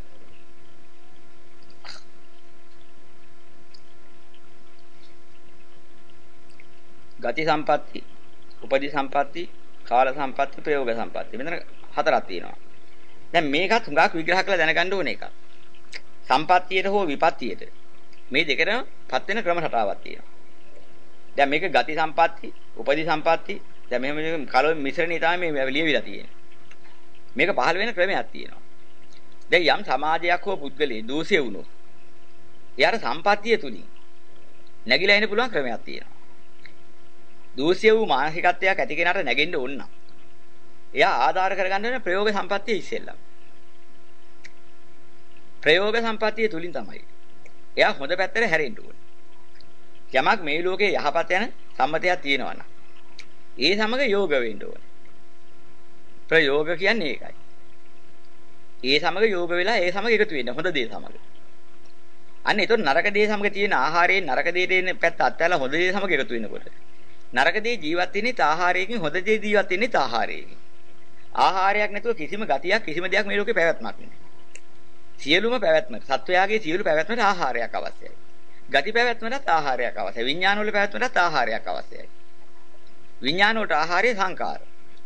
ගති සම්පatti, උපදි සම්පatti, කාල සම්පatti, ප්‍රයෝග සම්පatti. මෙතන හතරක් තියෙනවා. දැන් මේකත් හුඟක් විග්‍රහ කරලා දැනගන්න ඕනේ එකක්. සම්පත්තියට හෝ විපත්තියට මේ දෙකේම පත් වෙන ක්‍රම රටාවක් තියෙනවා. දැන් මේක ගති සම්පatti, උපදි සම්පatti, දැන් මෙහෙම කල මිශ්‍රණය තමයි මේ ලියවිලා තියෙන්නේ. මේක පහළ වෙන ක්‍රමයක් තියෙනවා. දැන් යම් සමාජයක් හෝ පුද්ගලයෙක් දෝෂය වුණොත් එයාට සම්පත්තිය තුලින් නැగిලා එන්න පුළුවන් ක්‍රමයක් තියෙනවා. දෝෂය වූ මානසිකත්වයක් ඇති කෙනාට නැගෙන්න ඕන නම් එයා ආධාර කරගන්න වෙන ප්‍රයෝග සම්පත්තිය ඉස්සෙල්ලා. ප්‍රයෝග සම්පත්තිය තුලින් තමයි එයා හොඳ පැත්තට හැරෙන්න ඕනේ. යමක් මේ ලෝකේ යහපත යන සම්මතයක් තියෙනවා නම් ඒ සමග යෝග වෙන්න ඕනේ. ප්‍රයෝග කියන්නේ ඒකයි. ඒ සමග යෝග වෙලා ඒ සමග එකතු වෙන්න හොඳ දේ සමග. අන්න ඒතකොට නරක දේ සමග තියෙන ආහාරයෙන් නරක දේට එන පැත්ත අත්හැරලා හොඳ දේ සමග එකතු වෙනකොට නරක දේ ජීවත් වෙන්නේ ආහාරයකින් හොඳ දේ ජීවත් වෙන්නේ ආහාරයකින්. ආහාරයක් නැතුව කිසිම ගතියක් කිසිම දෙයක් මේ ලෝකේ පැවැත්මක් නැහැ. සියලුම පැවැත්ම සත්වයාගේ සියලු පැවැත්මට ආහාරයක් අවශ්‍යයි. ගති පැවැත්මටත් ආහාරයක් අවශ්‍යයි. විඥාන වල පැවැත්මටත් ආහාරයක් අවශ්‍යයි. විඥාන වලට ආහාරය සංකාර.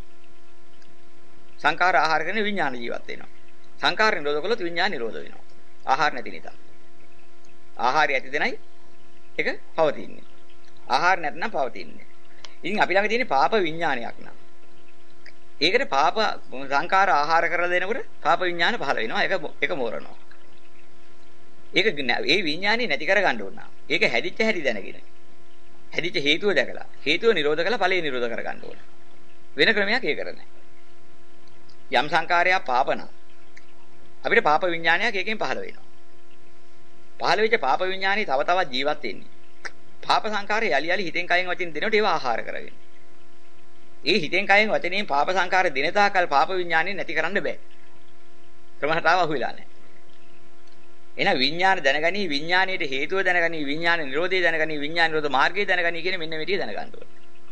සංකාර ආහාර කරන විඥාන ජීවත් වෙනවා. සංකාර නිරෝධ කළොත් විඥාන නිරෝධ වෙනවා. ආහාර නැති නිසා. ආහාරය ඇති දෙනයි ඒක පවතින්නේ. ආහාර නැත්නම් පවතින්නේ. ඉතින් අපි ළඟ තියෙන පාප විඥානයක් නා. ඒකට පාප සංකාර ආහාර කරලා දෙනකොට පාප විඥාන පහළ වෙනවා. ඒක මෝරනවා. ඒක ඒ විඥානේ නැති කරගන්න ඕන. ඒක හැදිච්ච හැටි දැනගෙන. හැදිච්ච හේතුව දැකලා හේතුව නිරෝධ කරලා ඵලය නිරෝධ කරගන්න ඕන. වෙන ක්‍රමයක් ඒක කරන්නේ. යම් සංකාරයක් පාපන අපිට පාප විඥානයක් ඒකෙන් පහළ වෙනවා. පහළ වෙච්ච පාප විඥානේ තව තවත් ජීවත් වෙන්නේ. පාප සංකාරය යලි යලි හිතෙන් කයෙන් වචෙන් දෙනකොට ඒව ආහාර කරගෙන. ඒ හිතෙන් කයෙන් වචනෙන් පාප සංකාර දෙන තාකල් පාප විඥානේ නැති කරන්න බෑ. ක්‍රමහටාව අහුවිලා නැහැ. එහෙනම් විඥාන දැනගනි විඥානයේ හේතුව දැනගනි විඥාන නිරෝධය දැනගනි විඥාන නිරෝධ මාර්ගය දැනගනි කියන මෙන්න මේ ටික දැනගන්න ඕනේ.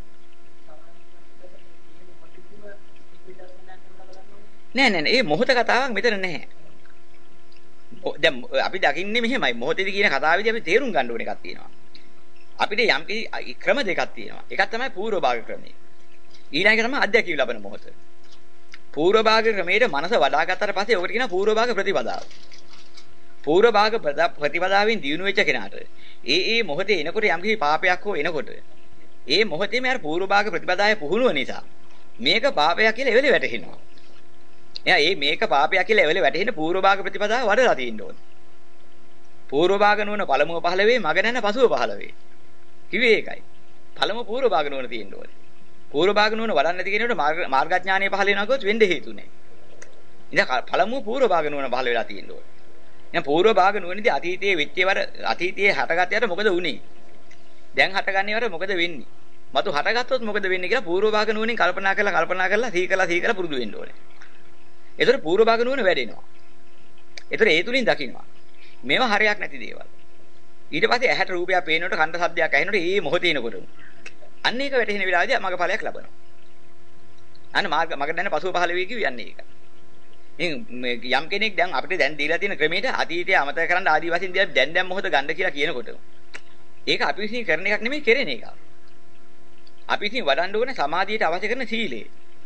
නෑ මේ මොහොත කතාවක් මෙතන නැහැ. දැන් අපි දකින්නේ මෙහෙමයි මොහොතේදී කියන කතාවේදී අපි තේරුම් ගන්න ඕන එකක් තියෙනවා. අපිට යම් ක්‍රම දෙකක් තියෙනවා. එකක් තමයි පූර්ව භාග ක්‍රමය. ඊළඟ එක තමයි අධ්‍යක්ීව ලබන මොහොත. පූර්ව භාග ක්‍රමයේ මනස වඩා ගත්තට පස්සේ ඔකට කියනවා පූර්ව භාග ප්‍රතිපදාව. පූර්ව භාග ප්‍රතිපදාවෙන් දියුණු වෙච්ච කෙනාට ඒ මොහොතේ එනකොට යම් කිසි පාපයක් හෝ එනකොට ඒ මොහොතේම අර පූර්ව භාග ප්‍රතිපදාවේ පුහුණුව නිසා මේක පාපයක් කියලා එවෙලේ වැටහෙනවා. එයා මේක පාපයක් කියලා එවෙලේ වැටහෙන පූර්ව භාග ප්‍රතිපදාව වඩලා තියෙන්න ඕනේ. පූර්ව භාග නුවණ පළමුව පහළ වේ මග නැන පසුව පහළ වේ. කිව්වේ ඒකයි. පළමුව පූර්ව භාග නුවණ තියෙන්න ඕනේ. පූර්ව භාග නුවණ වඩන්න නැති කෙනෙකුට මාර්ගඥානය පහළ වෙනවා කිව්වොත් වෙන්න හේතු නැහැ. ඉතින් පළමුව පූර්ව භාග නුවණ පහළ වෙලා තියෙන්න ඕනේ. දැන් පූර්ව භාග නුවණදී අතීතයේ වෙච්චේවර අතීතයේ හටගත්තයට මොකද වුනේ? දැන් හටගන්නේවට මොකද වෙන්නේ? මතු හටගත්තොත් මොකද වෙන්නේ කියලා පූර්ව භාග නුවණින් කල්පනා කරලා සිහි කරලා පුරුදු වෙන්න ඕනේ. ඒතර පූර්ව භාග නුවණ වැඩෙනවා. ඒතර ඒ තුලින් දකින්නවා. මේවා හරයක් නැති දේවල්. ඊට පස්සේ ඇහැට රූපයක් පේනකොට කන්ද ශබ්දයක් ඇහෙනකොට ඒ මොහොතේනකොටම අන්න ඒක වැටෙන වෙලාවදී මග ඵලයක් ලබනවා. අන්න මග දැන පසුව පහළ වෙයි කියන්නේ ඒක. ඉතින් යම් කෙනෙක් දැන් අපිට දැන් දීලා තියෙන ක්‍රමයට අතීතය අමතක කරන්න ආදි වශයෙන් දැන් මොහොත ගන්න කියලා කියනකොට ඒක අපි විසින් කරන එකක් නෙමෙයි කෙරෙන එක. අපි ඉතින් වඩන්න ඕනේ සමාධියට අවශ්‍ය කරන සීලය.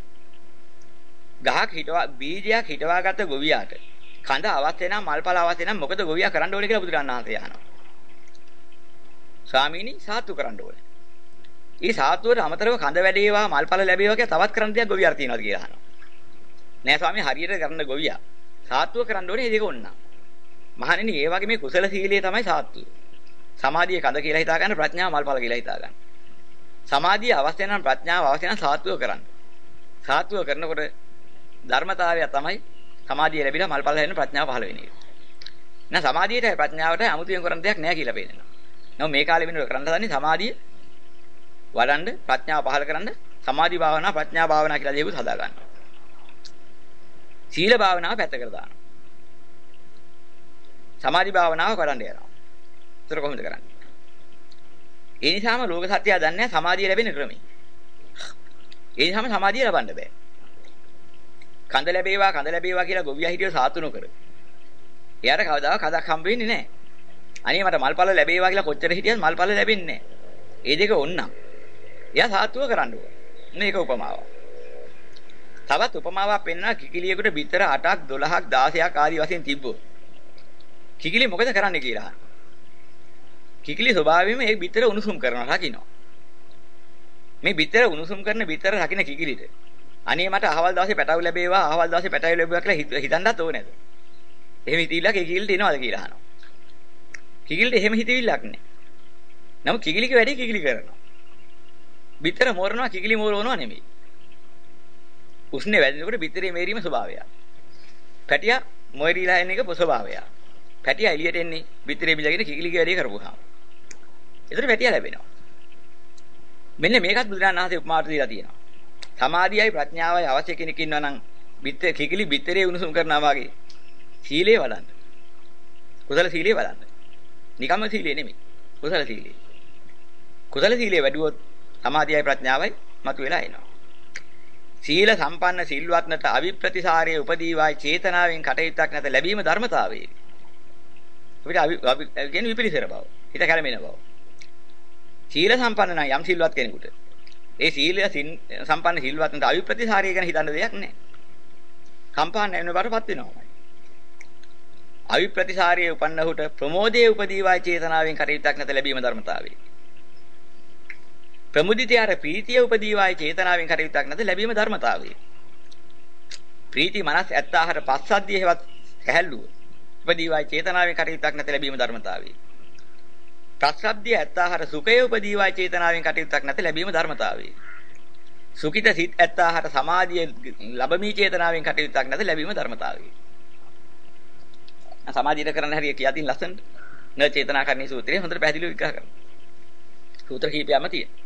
ගහක් හිටවා බීජයක් හිටවාගත්ත ගොවියාට කඳ අවශ්‍ය නම් මල්පල අවශ්‍ය නම් මොකද ගොවියා කරන්න ඕනේ කියලා බුදුරණන් වහන්සේ අහනවා. ස්වාමීනි සාතු කරන්න ඕනේ. ඊ සාතුවට අමතරව කඳ වැඩේවා මල්පල ලැබේවා කියලා තවත් කරන්න දෙයක් ගොවියාට තියනවාද කියලා අහනවා. නෑ ස්වාමී හරියට කරන්න ගොවියා. සාතුව කරන්න ඕනේ ඒක ඕන්න. මහණෙනි ඒ වගේ මේ කුසල සීලය තමයි සාතුව. සමාධිය කඳ කියලා හිතා ගන්න ප්‍රඥාව මල්පල කියලා හිතා ගන්න. සමාධිය අවශ්‍ය නම් ප්‍රඥාව අවශ්‍ය නම් සාතුව කරන්න. සාතුව කරනකොට ධර්මතාවය තමයි සමාධිය ලැබිලා මල්පල හැෙන ප්‍රඥාව පහළ වෙන එක. නෑ සමාධියට ප්‍රඥාවට 아무තුයෙන් කරන්න දෙයක් නෑ කියලා පේනවා. නෝ මේ කාලේ වෙනකොට කරන්න හදන්නේ සමාධිය වඩන්න ප්‍රඥාව පහළ කරන්න සමාධි භාවනා ප්‍රඥා භාවනා කියලා දෙයක්ත් හදා ගන්නවා. සීල භාවනාව පැත්තකට දානවා. සමාධි භාවනාව කරන්න යනවා. ඒතර කොහොමද කරන්නේ? ඒ නිසාම ලෝක සත්‍යය දන්නේ සමාධිය ලැබෙන ක්‍රමය. ඒ නිසාම සමාධිය ලබන්න බෑ. කඳ ලැබේවා කියලා ගොවියා හිටියෝ සාතු නොකර. එයාට කවදාවත් කඳක් හම්බ වෙන්නේ නැහැ. අනේ මට මල්පල ලැබේවා කියලා කොච්චර හිටියත් මල්පල ලැබෙන්නේ නැහැ. ඒ දෙක ඕන්නම්. එයා සාතුව කරන්න ඕන. මේක උපමාවක්. තවත් උපමාවක් පෙන්වනවා කිකිලියෙකුට බිත්තර 8ක් 12ක් 16ක් ආදී වශයෙන් තිබ්බොත්. කිකිලි මොකද කරන්නේ කියලා අහනවා. කිකිලි ස්වභාවයෙන්ම ඒ බිත්තර උණුසුම් කරනවා රකින්නවා. මේ බිත්තර උණුසුම් කරන බිත්තර රකින්න කිකිලිට අනේ මට අහවල් දවසේ පැටව ලැබේවා කියලා හිතන්නත් ඕනේ නැද? එහෙම හිතවිල්ලක් ඒ කිකිලිට එනවද කියලා අහනවා. කිකිලිට එහෙම හිතවිල්ලක් නැහැ. නමුත් කිකිලිගේ වැඩේ කිකිලි කරනවා. බිත්තර මෝරනවා කිකිලි මෝරවනවා නෙමෙයි. උස්නේ වැඩිනකොට බිත්තරේ මේරීම ස්වභාවය. පැටියා මොයරිලා එන එක ස්වභාවය. පැටියා එළියට එන්නේ බිත්තරේ බිලගෙන කිකිලිගේ වැඩේ කරපුවාම. ඒතර පැටියා ලැබෙනවා. මෙන්න මේකත් බුදුරජාණන් වහන්සේ උපමාවට දීලා තියෙනවා. සමාධියයි ප්‍රඥාවයි අවශ්‍ය කෙනෙක් ඉන්නවා නම් කිකිලි බිත්තරේ උණුසුම් කරනවා වගේ සීලේ වඩන්න. කුසල සීලේ වඩන්න. නිකම්ම සීලේ නෙමෙයි. කුසල සීලේ. කුසල සීලේ වැඩුවොත් සමාධියයි ප්‍රඥාවයි මතුවලා එනවා. සීල සම්පන්න සිල්වත්නට අවිප්‍රතිසාරයේ උපදීවායි චේතනාවෙන් කටයුත්තක් නැත ලැබීම ධර්මතාවයේ. අපිට කියන්නේ විපිලිසර බව. හිත කැළමෙන බව. සීල සම්පන්න නම් යම් සිල්වත් කෙනෙකුට ඒ සීල සම්පන්න සිල්වත්නට අවිප්‍රතිසාරය ගැන හිතන්න දෙයක් නැහැ. කම්පා නැවෙන බරපත් වෙනවා. අවිප්‍රතිසාරයේ උපන්නහුට ප්‍රමෝදයේ උපදීවායි චේතනාවෙන් කටයුත්තක් නැත ලැබීම ධර්මතාවයේ. ප්‍රමුදිතයාර ප්‍රීතිය උපදීවායි චේතනාවෙන් කටයුත්තක් නැත ලැබීම ධර්මතාවයේ. ප්‍රීති මනස් ඇත්තාහට පස්සද්ධිය හේවත් හැල්ලුව උපදීවායි චේතනාවෙන් කටයුත්තක් නැත ලැබීම ධර්මතාවයේ. ප්‍රසද්ධිය ඇත්තාහට සුඛය උපදීවායි චේතනාවෙන් කටයුත්තක් නැත ලැබීම ධර්මතාවයේ. සුඛිත සිත් ඇත්තාහට සමාධිය ලැබමී චේතනාවෙන් කටයුත්තක් නැත ලැබීම ධර්මතාවයේ. සමාධියට කරන්න හරිය කියතින් ලස්සනට න චේතනාකරණී සූත්‍රයේ හොඳට පැහැදිලිව විග්‍රහ කරනවා. සූත්‍ර කීපයක්ම තියෙනවා.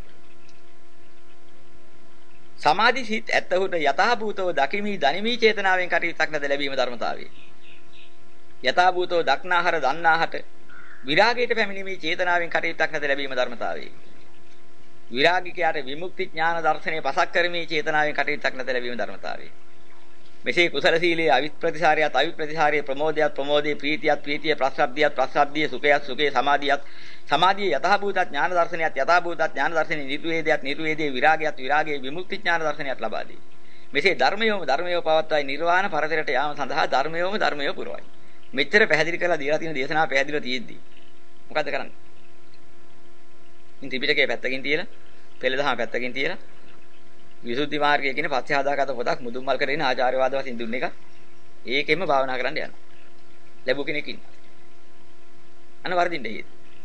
සමාධි සිත් ඇත්තහුට යථා භූතව දකිමි දනිමි චේතනාවෙන් කටයුත්තක් නැද ලැබීම ධර්මතාවයේ. යථා භූතව දක්නාහර දන්නාහට විරාගයට පැමිණීමේ චේතනාවෙන් කටයුත්තක් නැද ලැබීම ධර්මතාවයේ. විරාගිකයාට විමුක්ති ඥාන දර්ශනයේ පසක් කරමේ චේතනාවෙන් කටයුත්තක් නැද ලැබීම ධර්මතාවයේ. මෙසේ කුසල සීලයේ අවිප්‍රතිසාරයත් අවිප්‍රතිසාරයේ ප්‍රමෝදයත් ප්‍රමෝදයේ ප්‍රීතියත් ප්‍රීතිය ප්‍රසද්ධියත් ප්‍රසද්ධිය සුඛයත් සුඛේ සමාධියත් සමාධියේ යථාභූත ඥාන දර්ශනයත් යථාභූත ඥාන දර්ශනේ නිර්වේදයත් නිර්වේදයේ විරාගයත් විරාගයේ විමුක්ති ඥාන දර්ශනයත් ලබා දී. මෙසේ ධර්මයෝම පවත්වයි නිර්වාණ පරතරයට යාම සඳහා ධර්මයෝම පුරවයි. මෙච්චර පැහැදිලි කරලා දීලා තියෙන දේශනාව පැහැදිලිව තියෙද්දි මොකද්ද කරන්නේ? ඉතින් ත්‍රිපිටකයේ පැත්තකින් තියලා පෙළ දහම පැත්තකින් තියලා විසුද්ධි මාර්ගය කියන පස්සේ හදාගත්ත පොතක් මුදුන්මල් කරගෙන ආචාර්යවාද වශයෙන් දුන්න එක ඒකෙම භාවනා කරන්න යනවා. ලැබු කෙනෙක් ඉන්නවා. අන්න වර්ධින්නේ.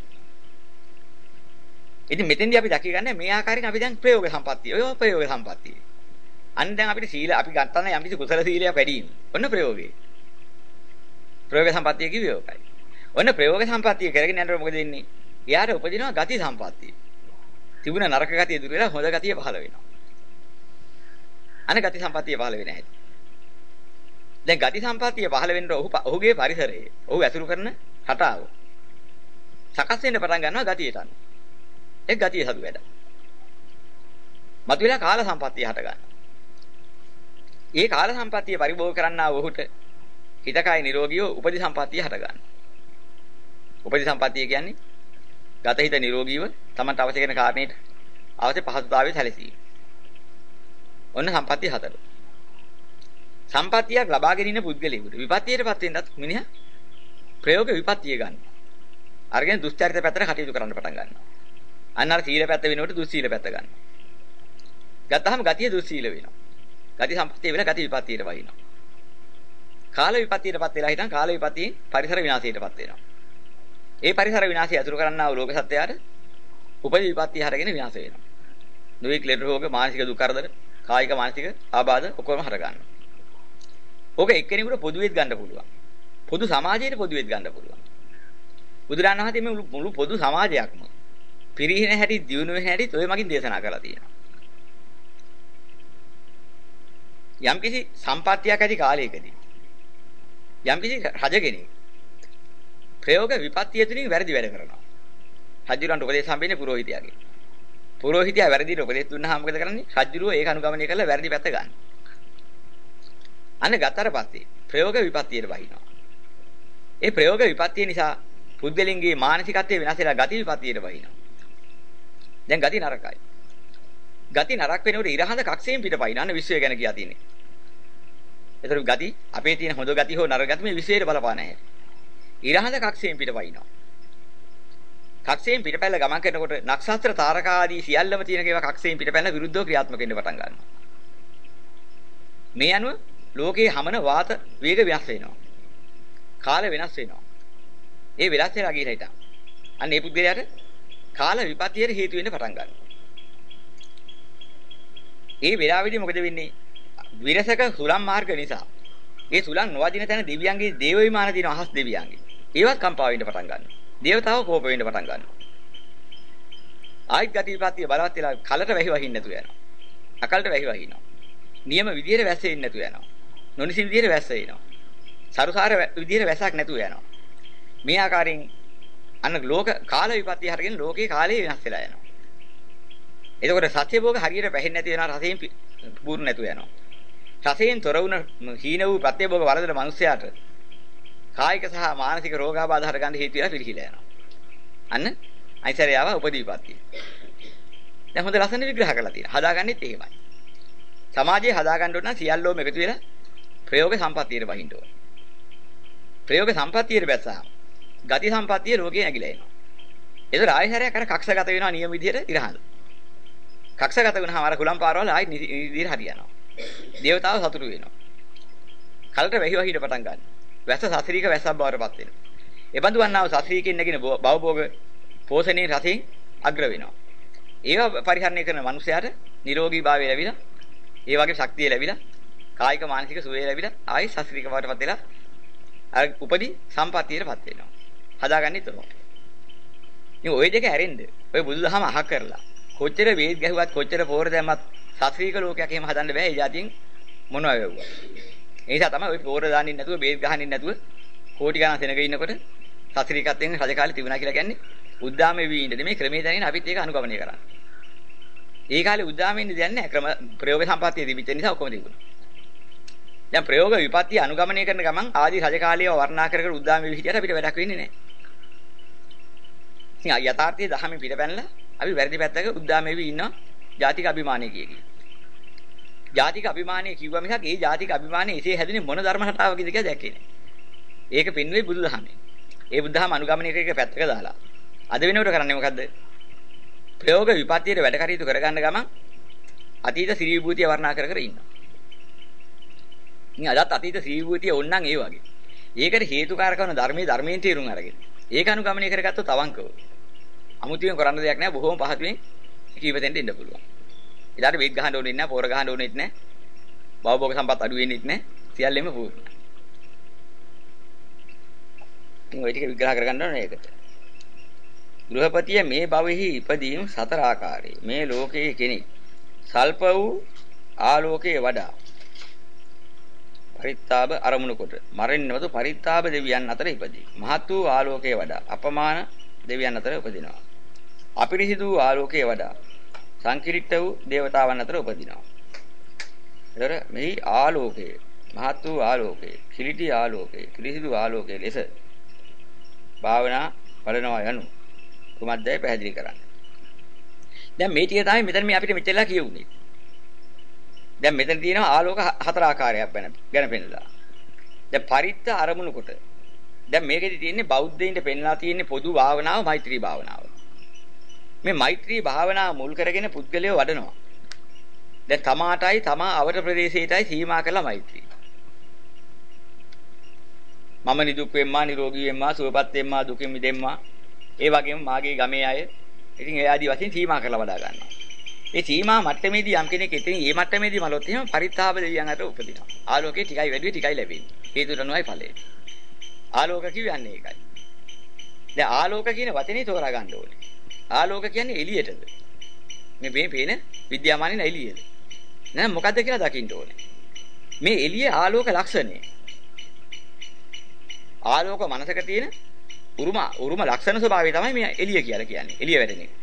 ඉතින් මෙතෙන්දී අපි දකිගන්නේ මේ ආකාරයෙන් අපි දැන් ප්‍රයෝග සම්පත්තිය. ඔය ප්‍රයෝග සම්පත්තිය. අන්න දැන් අපිට සීල අපි ගන්න යම් කිසි කුසල සීලයක් වැඩි වීම. ඔන්න ප්‍රයෝගේ. ප්‍රයෝග සම්පත්තිය කිව්වේ ඔකයි. ඔන්න ප්‍රයෝග සම්පත්තිය කරගෙන යනකොට මොකද වෙන්නේ? එයාට උපදිනවා ගති සම්පත්තිය. තිබුණ නරක ගතිය දුර වෙලා හොඳ ගතිය පහළ වෙනවා. අන ගති සම්පත්තිය පහළ වෙන්නේ නැහැ. දැන් ගති සම්පත්තිය පහළ වෙන්න ඔහුගේ පරිසරයේ ඔහු ඇසුරු කරන රටාව සකස් වෙන්න පටන් ගන්නවා ගතියට අනුව. ඒ ගතිය සතු වැඩ. මතුවලා කාල සම්පත්තිය හට ගන්නවා. ඒ කාල සම්පත්තිය පරිභෝග කරන්නා වූ ඔහුට හිතකය නිරෝගීව උපදි සම්පත්තිය හට ගන්නවා. උපදි සම්පත්තිය කියන්නේ ගත හිත නිරෝගීව තමන්ට අවශ්‍ය කරන කාරණේට අවශ්‍ය පහසුතාවය සැලසීම. ඔන්න සම්පත්තිය හතර. සම්පත්තියක් ලබාගෙන ඉන්න පුද්ගලයෙකුට විපත්තියටපත් වෙන්නත් මිනිහා ප්‍රයෝග විපත්තිය ගන්න. අරගෙන දුස්චරිත පැත්තට කටයුතු කරන්න පටන් ගන්නවා. අන්න අර සීල පැත්ත වෙනකොට දුස්සීල පැත්ත ගන්නවා. ගත්තාම ගතිය දුස්සීල වෙනවා. ගති සම්පත්තිය වෙලා ගති විපත්තියට වහිනවා. කාල විපත්තියටපත් වෙලා හිටන් කාල විපත්තියෙන් පරිසර විනාශයටපත් වෙනවා. ඒ පරිසර විනාශය අතුරු කරන්නා වූ ලෝක සත්‍යයට උපදී විපත්තිය හරගෙන විනාශ වෙනවා. නොයෙක් ලෙඩ රෝග, මානසික දුක් කරදර, කායික මානසික ආබාධ ඔක්කොම හට ගන්නවා. ඕක එක්කෙනෙකුට පොදුවෙත් ගන්න පුළුවන්. පොදු සමාජයට පොදුවෙත් ගන්න පුළුවන්. බුදුරණන් වහන්සේ මේ මුළු පොදු සමාජයක්ම පිරිහින හැටි, දියුණු වෙන හැටි ඔය මගින් දේශනා කරලා තියෙනවා. යම්කිසි සම්පත්තියක් ඇති කාලයකදී යම්කිසි රජ කෙනෙක් ප්‍රයෝග විපත්තිය තුලින් වැරදි වැඩ කරනවා. රජුරන්ට උපදේශ හම්බෙන්නේ පුරোহিතයාගෙන්. පුරোহিතයා වැරදිට උපදේශ දුන්නාම මොකද කරන්නේ? රජුරෝ ඒක අනුගමනය කරලා වැරදි පැත්ත ගන්න. අන්න ගත්තට පස්සේ ප්‍රයෝග විපත්තියට වහිනවා. ඒ ප්‍රයෝග විපත්තිය නිසා පුද්ගලින්ගේ මානසිකත්වය වෙනස් වෙලා ගති විපත්තියට වහිනවා. දැන් ගති නරකයි. ගති නරක වෙනකොට ඉරහඳ කක්ෂයෙන් පිටපයින් අන්න විශ්වය ගැන කියා තියෙන්නේ. ඒතර ගති අපේ තියෙන හොඳ ගති හෝ නරක ගති මේ විශ්වයට බලපාන නැහැ. ඉරහඳ කක්ෂයෙන් පිටපයින්නවා. කක්ෂයෙන් පිටපැල්ල ගමන් කරනකොට නක්ෂත්‍ර තාරකා ආදී සියල්ලම තියෙන ඒවා කක්ෂයෙන් පිටපැල්ල විරුද්ධව ක්‍රියාත්මක වෙන්න පටන් ගන්නවා. මේ අනුව ලෝකයේ හමන වාත වේග වෙනස් වෙනවා. කාල වෙනස් වෙනවා. ඒ වෙනස් වෙලා ගිහින් හිටා. අන්න ඒ පුද්ගලයාට කාල විපත්තියට හේතු වෙන්න පටන් ගන්නවා. ඒ වෙලාවේදී මොකද වෙන්නේ? විරසක සුලම් මාර්ග නිසා. ඒ සුලම් නොවදින තැන දෙවියන්ගේ දේව විමාන දින අහස් දෙවියන්ගේ. ඒවත් කම්පා වෙන්න පටන් ගන්නවා. දේවතාවෝ කෝප වෙන්න පටන් ගන්නවා. ආයිත් ගති විපත්තිය බලවත් වෙලා කලට වැහි වහින්න නැතුව යනවා. අකලට වැහි වහිනවා. නියම විදියට වැස්සෙන්නේ නැතුව යනවා. නොනිසි විදියට වැස්ස එනවා. සරුසාර විදියට වැසක් නැතුව යනවා. මේ ආකාරයෙන් අන්න ලෝක කාල විපත්තිය හරගෙන ලෝකේ කාලය වෙනස් වෙලා යනවා. එතකොට සත්‍ය භෝග හරියට පැහැෙන්නේ නැති වෙනවා රසයෙන් පූර්ණ නැතුව යනවා. රසයෙන් තොර වුණ හීන වූ ප්‍රත්‍ය භෝග වරදන මිනිසයාට කායික සහ මානසික රෝගාබාධ හට ගන්න හේතු වෙලා පිළිහිලා යනවා. අන්න අයිසරයාව උපදීපත්තිය. දැන් හොඳ ලස්සන විග්‍රහ කරලා තියෙනවා. හදාගන්නෙත් එහෙමයි. සමාජයේ හදාගන්න ඕන නම් සියල්ලෝම එකතු වෙලා ප්‍රයෝග සම්පත්තියට වහින්න ඕන. ප්‍රයෝග සම්පත්තියට බැස්සාම ගති සම්පත්තිය ලෝකේ නැగిලා එනවා. ඒතර ආයතරයක් අර කක්ෂගත වෙනවා නියම විදියට ඉරහඳ. කක්ෂගත වෙනහම අර කුලම් පාරවල ආයි විදියට හරියනවා. දේවතාව සතුටු වෙනවා. කලට වැහි වහින්න පටන් ගන්නවා. වැස්ස සස්ත්‍රීක වැස්සක් බවට පත් වෙනවා. ඒ බඳු වන්නාව සස්ත්‍රීකෙන් නැගින භවභෝග පෝෂණේ රසයෙන් අග්‍ර වෙනවා. ඒවා පරිහරණය කරන මනුස්සයාට නිරෝගී භාවය ලැබිලා, ඒ වගේ ශක්තිය ලැබිලා, කායික මානසික සුවය ලැබිලා, ආයි සස්ත්‍රීක බවට පත් වෙලා අර උපදී සම්පත්තියටපත් වෙනවා. හදාගන්නෙත් උනෝ. ඉතින් ওই දෙක ඇරෙන්න ඔය බුදුදහම අහ කරලා කොච්චර වේද ගැහුවත් කොච්චර පෝර දැම්මත් සස්ත්‍රීක ලෝකයක් එහෙම හදන්න බෑ. ඒ જાතියෙන් මොනවා වෙව්වා. ඒ නිසා තමයි ওই පෝර දාන්නින් නැතුව බේත් ගහන්නින් නැතුව කෝටි ගණන් සෙනග ඉන්නකොට සස්ත්‍රීකත්වයෙන් රජ කාලේ තිබුණා කියලා කියන්නේ උද්දාමේ වී ඉන්න නෙමෙයි ක්‍රමේ දැනින අපිත් ඒක අනුගමනය කරන්නේ. ඒ කාලේ උද්දාමේ ඉන්න දෙයක් නැහැ. ක්‍රම ප්‍රයෝග සම්පත්තිය තිබිච්ච නිසා ඔක්කොම තිබුණා. දැන් ප්‍රයෝග විපත්‍ය අනුගමනය කරන ගමන් ආදී රජ කාලයව වර්ණනා කර කර උද්දාමේ වී හිටියට අපිට වැඩක් වෙන්නේ නැහැ. ඉතින් යථාර්ථයේ දහමෙන් පිටපැනලා අපි වැරදි පැත්තක උද්දාමේ වී ඉන්නවා ජාතික අභිමානය කියකි. ජාතික අභිමානය කිව්වා මිසක් ඒ ජාතික අභිමානය එසේ හැදුනේ මොන ධර්ම රටාවකද කියලා දැක්කේ නැහැ. ඒක පෙන්වුවේ බුදුදහමේ. ඒ බුදුදහම අනුගමනය කරක පැත්තක දාලා. අද වෙනකොට කරන්නේ මොකද්ද? ප්‍රයෝග විපත්‍යයේ වැඩ කටයුතු කරගන්න ගමන් අතීත ශ්‍රී විභූතිය වර්ණනා කර කර ඉන්නවා. ඉතින් අදත් අතීත ශ්‍රී විභූතිය ඕන්නම් ඒ වගේ. ඒකට හේතුකාරක වන ධර්මයෙන් තේරුම් අරගෙන. ඒක අනුගමනය කරගත්තොත් අවංකව. අමුතුවෙන් කරන්න දෙයක් නැහැ. බොහොම පහසුවෙන් කීපතෙන්ට ඉන්න පුළුවන්. ඊට වේග ගහන්න ඕනෙත් නැහැ, පෝර ගහන්න ඕනෙත් නැහැ. භවභෝග සම්පත් අඩු වෙන්නෙත් නැහැ. සියල්ලෙම පූර්ණ. ඉතින් ඔය ටික විග්‍රහ කරගන්න ඕනේ ඒකට. ගෘහපතිය මේ භවෙහි ඉපදීම සතර ආකාරයේ මේ ලෝකයේ කෙනෙක් සල්ප වූ ආලෝකයේ වඩා පරිත්තාප අරමුණු කොට මරෙන්නවතු පරිත්තාප දෙවියන් අතර ඉපදී. මහත් වූ ආලෝකයේ වඩා අපමාන දෙවියන් අතර උපදිනවා. අපිරිසිදු වූ ආලෝකයේ වඩා සංකිලිට වූ දේවතාවන් අතර උපදිනවා. ඒතර මේ ආලෝකයේ මහත් වූ ආලෝකයේ, කිලිටි ආලෝකයේ, පිරිසිදු ආලෝකයේ ලෙස භාවනා වඩනවා යනු කුමක්දයි පැහැදිලි කරන්නේ. දැන් මේ ටික තමයි මෙතන මේ අපිට මෙච්චරලා කියුනේ. දැන් මෙතන තියෙනවා ආලෝක හතර ආකාරයක් ගැන පෙන්නලා. දැන් පරිත්ත අරමුණු කොට. දැන් මේකෙදි තියෙන්නේ බෞද්ධයින්ට පෙන්නලා තියෙන්නේ පොදු භාවනාව මෛත්‍රී භාවනාව. මේ මෛත්‍රී භාවනාව මුල් කරගෙන පුද්ගලයෝ වඩනවා. දැන් තමාටයි තමා අවර ප්‍රදේශයටයි සීමා කළා මෛත්‍රී. මම නිදුක් වෙම්මා නිරෝගී වෙම්මා සුවපත් වෙම්මා දුකින් මිදෙම්මා. ඒ වගේම මාගේ ගමේ අය ඉතින් ඒ ආදි වශයෙන් සීමා කරලා වඩා ගන්නවා. ඒ සීමා මට්ටමේදී යම් කෙනෙක් ඉතින් මේ මට්ටමේදී මලොත් එහෙම පරිත්තාප දෙවියන් අතර උපදිනවා. ආලෝකේ ටිකයි වැඩි ටිකයි ලැබෙන්නේ. හේතුට අනුවයි ඵලෙ. ආලෝක කියන්නේ ඒකයි. දැන් ආලෝක කියන වචනේ තෝරා ගන්න ඕනේ. ආලෝක කියන්නේ එළියටද? මේ පේන විද්‍යාමානින එළියද? නෑ මොකද්ද කියලා දකින්න ඕනේ. මේ එළිය ආලෝක ලක්ෂණය. ආලෝක මනසක තියෙන උරුම ලක්ෂණ ස්වභාවය තමයි මේ එළිය කියලා කියන්නේ. එළිය වැටෙන එක.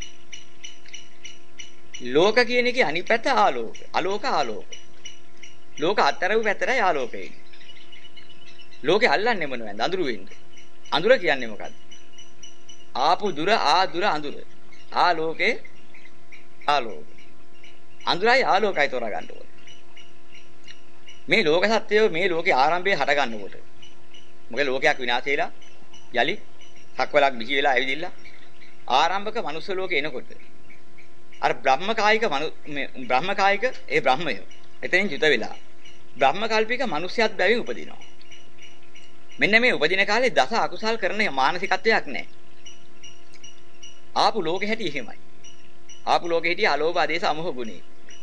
ලෝක කියන එකේ අනිත් පැත්ත ආලෝක. ආලෝක. ලෝක අතර වූ පැත්තටයි ආලෝකය. ලෝකේ අල්ලන්නේ මොනවද? අඳුරු වෙන්නේ. අඳුර කියන්නේ මොකද්ද? ආපු දුර අඳුර. ආලෝකේ ආලෝක. අඳුරයි ආලෝකයි තෝරා ගන්න ඕනේ. මේ ලෝක සත්‍යය මේ ලෝකේ ආරම්භයේ හට ගන්නකොට. මොකද ලෝකයක් විනාශ වෙලා යලි සක්වලක් බිහි වෙලා ඇවිදිලා ආරම්භක මනුස්ස ලෝකේ එනකොට අර බ්‍රහ්මකායික ඒ බ්‍රහ්මය එතනින් ජුත වෙලා බ්‍රහ්ම කල්පික මිනිස්යාත් බැවින් උපදිනවා. මෙන්න මේ උපදින කාලේ දස අකුසල් කරන මානසිකත්වයක් නැහැ. ආපු ලෝකෙ හැටි එහෙමයි. ආපු ලෝකෙ හිටිය අලෝභ ආදේශ අමෝහ ගුණේ.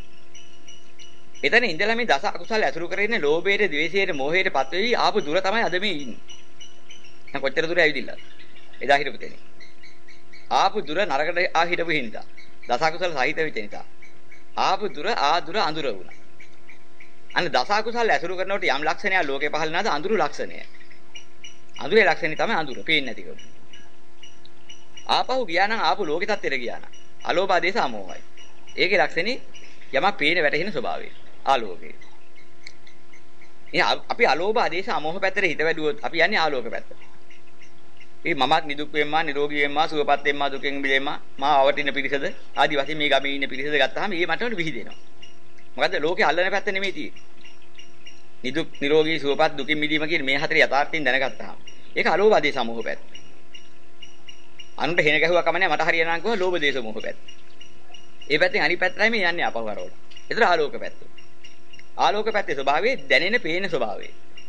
එතන ඉඳලා මේ දස අකුසල් ඇසුරු කරගෙන ලෝභයට, ද්වේෂයට, මෝහයට පත් වෙවි ආපු දුර තමයි අද මේ ඉන්නේ. දැන් කොච්චර දුර ඇවිදින්නද? එදා හිටපු තැන. ආපු දුර නරකට හිටපු හින්දා. දස අකුසල් සහිත වෙච්ච නිසා. ආපු දුර අඳුර වුණා. අන්න දස අකුසල් ඇසුරු කරනකොට යම් ලක්ෂණයක් ලෝකේ පහළ නැද අඳුරු ලක්ෂණය. අඳුරේ ලක්ෂණය තමයි අඳුර. පේන්නේ නැතිකම. ආපහු ගියා නම් ආපු ලෝකෙ තත්ත්වෙට ගියා නම් අලෝභ ආදේශ අමෝහයි. ඒකේ ලක්ෂණේ යමක් පේන වැටෙන ස්වභාවය. ආලෝකය. ඉතින් අපි අලෝභ ආදේශ අමෝහ පැත්තට හිත වැඩුවොත් අපි යන්නේ ආලෝක පැත්තට. මේ මමත් නිදුක් වෙම්මා නිරෝගී වෙම්මා සුවපත් වෙම්මා දුකෙන් මිදෙම්මා මා අවටින පිරිසද ආදි වශයෙන් මේ ගමේ ඉන්න පිරිසද ගත්තාම මේ මටවල විහිදෙනවා. මොකද ලෝකේ අල්ලන පැත්ත නෙමෙයි තියෙන්නේ. නිදුක් නිරෝගී සුවපත් දුකින් මිදීම කියන මේ හතරේ යථාර්ථයෙන් දැනගත්තාම ඒක අලෝභ ආදේශ අමෝහ පැත්ත. අනුන්ට හෙන ගැහුවා කමන්නේ මට හරියනවා නම් කොහොම ලෝභ දේශ මොහ පැත්ත. ඒ පැත්තෙන් අනිත් පැත්තටයි මේ යන්නේ අපව කරවල. ඒතර ආලෝක පැත්ත. ආලෝක පැත්තේ ස්වභාවය දැනෙන පේන ස්වභාවය.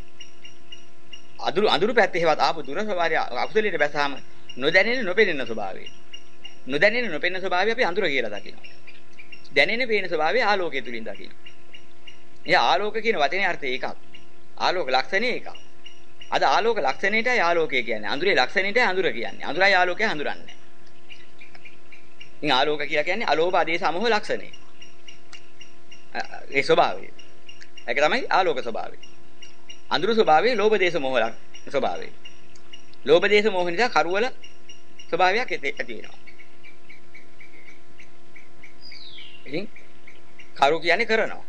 අඳුරු පැත්තේ හේවත් ආපු දුර ස්වභාවය අකුසලයට බැසාම නොදැනෙන නොපෙනෙන ස්වභාවය. නොදැනෙන නොපෙනෙන ස්වභාවය අපි අඳුර කියලා දකිනවා. දැනෙන පේන ස්වභාවය ආලෝකයේ තුලින් දකිනවා. ඒ ආලෝක කියන වචනේ අර්ථය ඒකක්. ආලෝක ලක්ෂණය ඒකක්. අද ආලෝක ලක්ෂණයටයි ආලෝකය කියන්නේ. අඳුරේ ලක්ෂණයටයි අඳුර කියන්නේ. අඳුරයි ආලෝකය හඳුරන්නේ. ඉතින් ආලෝක කියලා කියන්නේ අලෝභ ආදේශ අමෝහ ලක්ෂණය. ඒ ස්වභාවය. ඒක තමයි ආලෝක ස්වභාවය. අඳුරු ස්වභාවය ලෝභ දේශ මොහ ස්වභාවය. ලෝභ දේශ මොහ නිසා කරවල ස්වභාවයක් ඇති වෙනවා. ඉතින් කරු කියන්නේ කරනවා.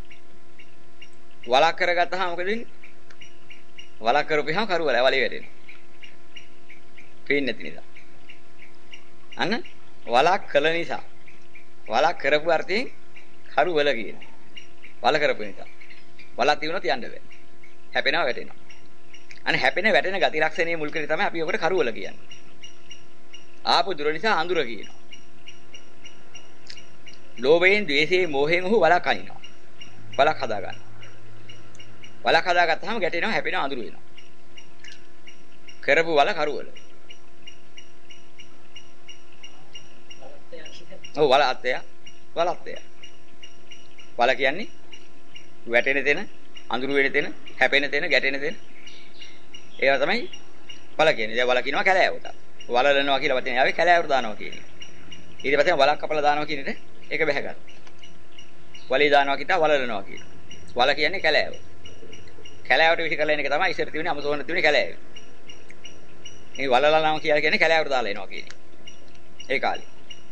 වලක් කරගත්තාම මොකද වෙන්නේ? වලක් කරපුවාම කරවල වලේ වැටෙනවා. පේන්නේ නැති නිසා. අන්න වලක් කළ නිසා. වලක් කරපු අර්ථයෙන් කරවල කියන්නේ. වල කරපු නිසා. වලක් තියුණොත් යන්න බෑ. හැපෙනවා වැටෙනවා. අනේ හැපෙන වැටෙන ගති ලක්ෂණයේ මුල් කරේ තමයි අපි ඔකට කරවල කියන්නේ. ආපු දුර නිසා අඳුර කියනවා. ලෝභයෙන්, ද්වේෂයෙන්, මෝහයෙන් උහු වලක් අනිනවා. වලක් හදා ගන්න. වලක් හදාගත්තාම ගැටෙනවා, හැපෙනවා, අඳුර වෙනවා. කරපු වල කරවල. ඔව් වල අත්ය. වල කියන්නේ වැටෙන තැන, අඳුර වෙන තැන, හැපෙන තැන, ගැටෙන තැන. ඒවා තමයි වල කියන්නේ. දැන් වල කියනවා කැලෑවට. වලලනවා කියලා වචනේ ආවේ කැලෑවට දානවා කියන්නේ. ඊට පස්සේ වලක් කපලා දානවා කියන එක ඒක බැහැගන්න. වලේ දානවා කිතා වලලනවා කියනවා. වල කියන්නේ කැලෑව. කැලෑවට විසි කරලා එන එක තමයි ඉස්සර තිබුණේ අමතෝන තිබුණේ කැලෑවේ. මේ වලලලම කියලා කියන්නේ කැලෑවට දාලා එනවා කියන්නේ. ඒ කාලේ.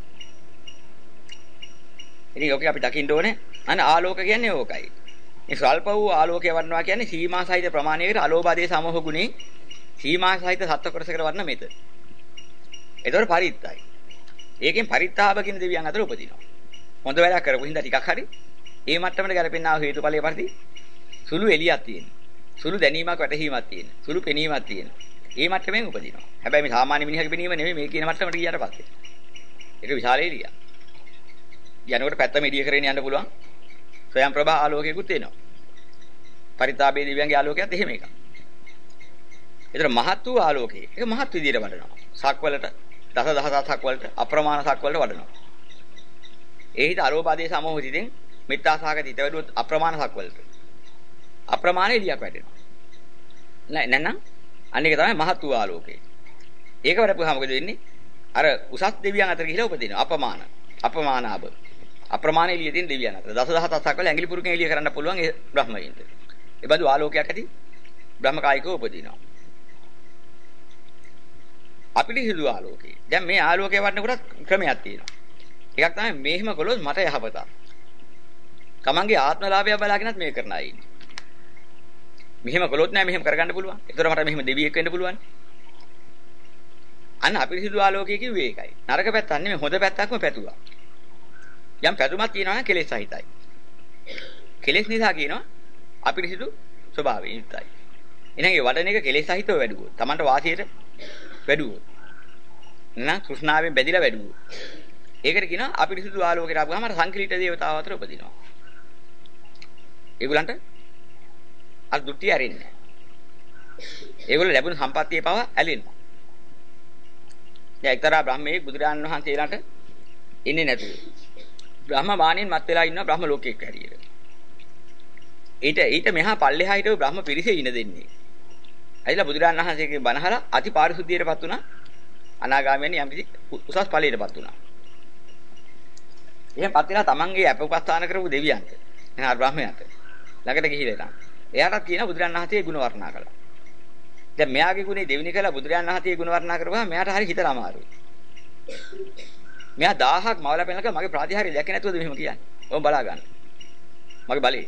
ඉතින් ඔකේ අපි දකින්න ඕනේ අන්න ආලෝක කියන්නේ ඕකයි. මේ ස්වල්ප වූ ආලෝකය වඩනවා කියන්නේ සීමා සහිත ප්‍රමාණයකට අලෝභාදී සමෝහ ගුණේ සීමා සහිත සත්ව කොටසකට වඩන මෙත. ඒතකොට පරිත්තයි. ඒකෙන් පරිත්තාභ කියන දෙවියන් අතර උපදිනවා. හොඳ වැඩක් කරපු හින්දා ටිකක් හරි ඒ මට්ටමට ගැලපෙනා හේතුඵලයේ පරිදි සුළු එළියක් තියෙනවා. සුළු දැනීමක් වැටහීමක් තියෙනවා. සුළු පෙනීමක් තියෙනවා. ඒ මට්ටමෙන් උපදිනවා. හැබැයි මේ සාමාන්‍ය මිනිහගේ පෙනීම නෙමෙයි මේ කියන මට්ටමට ගියාට පස්සේ. ඒක විශාල එළියක්. යනකොට පැත්තම එළිය කරගෙන යන්න පුළුවන්. ස්වයං ප්‍රභා ආලෝකයකුත් එනවා. පරිත්තාභේ දිව්‍යංගේ ආලෝකයත් එහෙම එකක්. ඒතර මහත් වූ ආලෝකේ. ඒක මහත් විදියට වඩනවා. සක්වලට දසදහසක් වලට අප්‍රමාණ සක් වලට වඩනවා. ඒ හිත අරෝපාදී සමෝහිතින් මිත්‍යාසහගත හිත වැඩුවොත් අප්‍රමාණ සක් වලට. අප්‍රමාණ එළියක් වැඩෙනවා. නැත්නම් අනික තමයි මහත් වූ ආලෝකේ. ඒක වඩපුවාම මොකද වෙන්නේ? අර උසස් දෙවියන් අතර ගිහිලා උපදිනවා. අපමානාබ. අප්‍රමාණ එළිය තියෙන දෙවියන් අතර. දසදහසක් වල ඇඟිලි පුරුකෙන් එළිය කරන්න පුළුවන් ඒ බ්‍රහ්මයින්ට. ඒ බඳු ආලෝකයක් ඇති බ්‍රහ්මකායිකව උපදිනවා. අපිරිසිදු ආලෝකේ. දැන් මේ ආලෝකය වඩනකොට ක්‍රමයක් තියෙනවා. එකක් තමයි මෙහෙම කළොත් මට යහපත. තමන්ගේ ආත්මලාභය බලාගෙනත් මේක කරන අය ඉන්නේ. මෙහෙම කළොත් නෑ මෙහෙම කරගන්න පුළුවන්. ඒතර මට මෙහෙම දෙවියෙක් වෙන්න පුළුවන්. අන්න අපිරිසිදු ආලෝකය කිව්වේ ඒකයි. නරක පැත්තක් නෙමෙයි හොඳ පැත්තක්ම පැතුවා. යම් පැතුමක් තියෙනවා නම් කෙලෙස් සහිතයි. කෙලෙස් නිසා කියනවා අපිරිසිදු ස්වභාවයෙන් යුක්තයි. එහෙනම් ඒ වඩන එක කෙලෙස් සහිතව වැඩුවොත් තමන්ට වාසියට වැඩුවොත් නං කෘෂ්ණාවෙන් බැඳිලා වැඩුවොත් ඒකට කියනවා අපිරිසිදු ආලෝකයට ආපුවාම අර සංකීර්ණ දේවතාව අතර උපදිනවා. ඒගොල්ලන්ට අර දුට්ටි ඇරෙන්නේ නැහැ. ඒගොල්ලෝ ලැබුණු සම්පත්තිය පව ඇලෙනවා. දැන් එක්තරා බ්‍රහ්මයේ බුදුරජාණන් වහන්සේලාට ඉන්නේ නැතුව බ්‍රහ්ම මානෙන් මත් වෙලා ඉන්න බ්‍රහ්ම ලෝකයක හැටියට. ඊට මෙහා පල්ලෙහා හිටව බ්‍රහ්ම පිරිසේ ඉන දෙන්නේ. ඇයිලා බුදුරජාණන් වහන්සේගේ බණහලා අති පාරිශුද්ධියටපත් වුණා. අනාගාමීන් යම්කිසි උසස් ඵලයටපත් වුණා. එහෙන්පත් වෙලා තමන්ගේ අපෝපස්ථාන කරපු දෙවියන්ට එනවා බ්‍රහ්මයාට ළඟට ගිහිල්ලා ඉතින් එයාටත් කියන බුදුරජාණන් වහන්සේ ගුණ වර්ණනා කළා. දැන් මෙයාගේ ගුණේ දෙවෙනි කළා බුදුරජාණන් වහන්සේ ගුණ වර්ණනා කරපුවා මෙයාට හරි හිතලා අමාරුයි. මෙයා 1000ක් මවලා පෙන්නක මගේ ප්‍රතිහාරය දැක්කේ නැතුවද මෙහෙම කියන්නේ. ඕම බලා ගන්න. මගේ බලේ.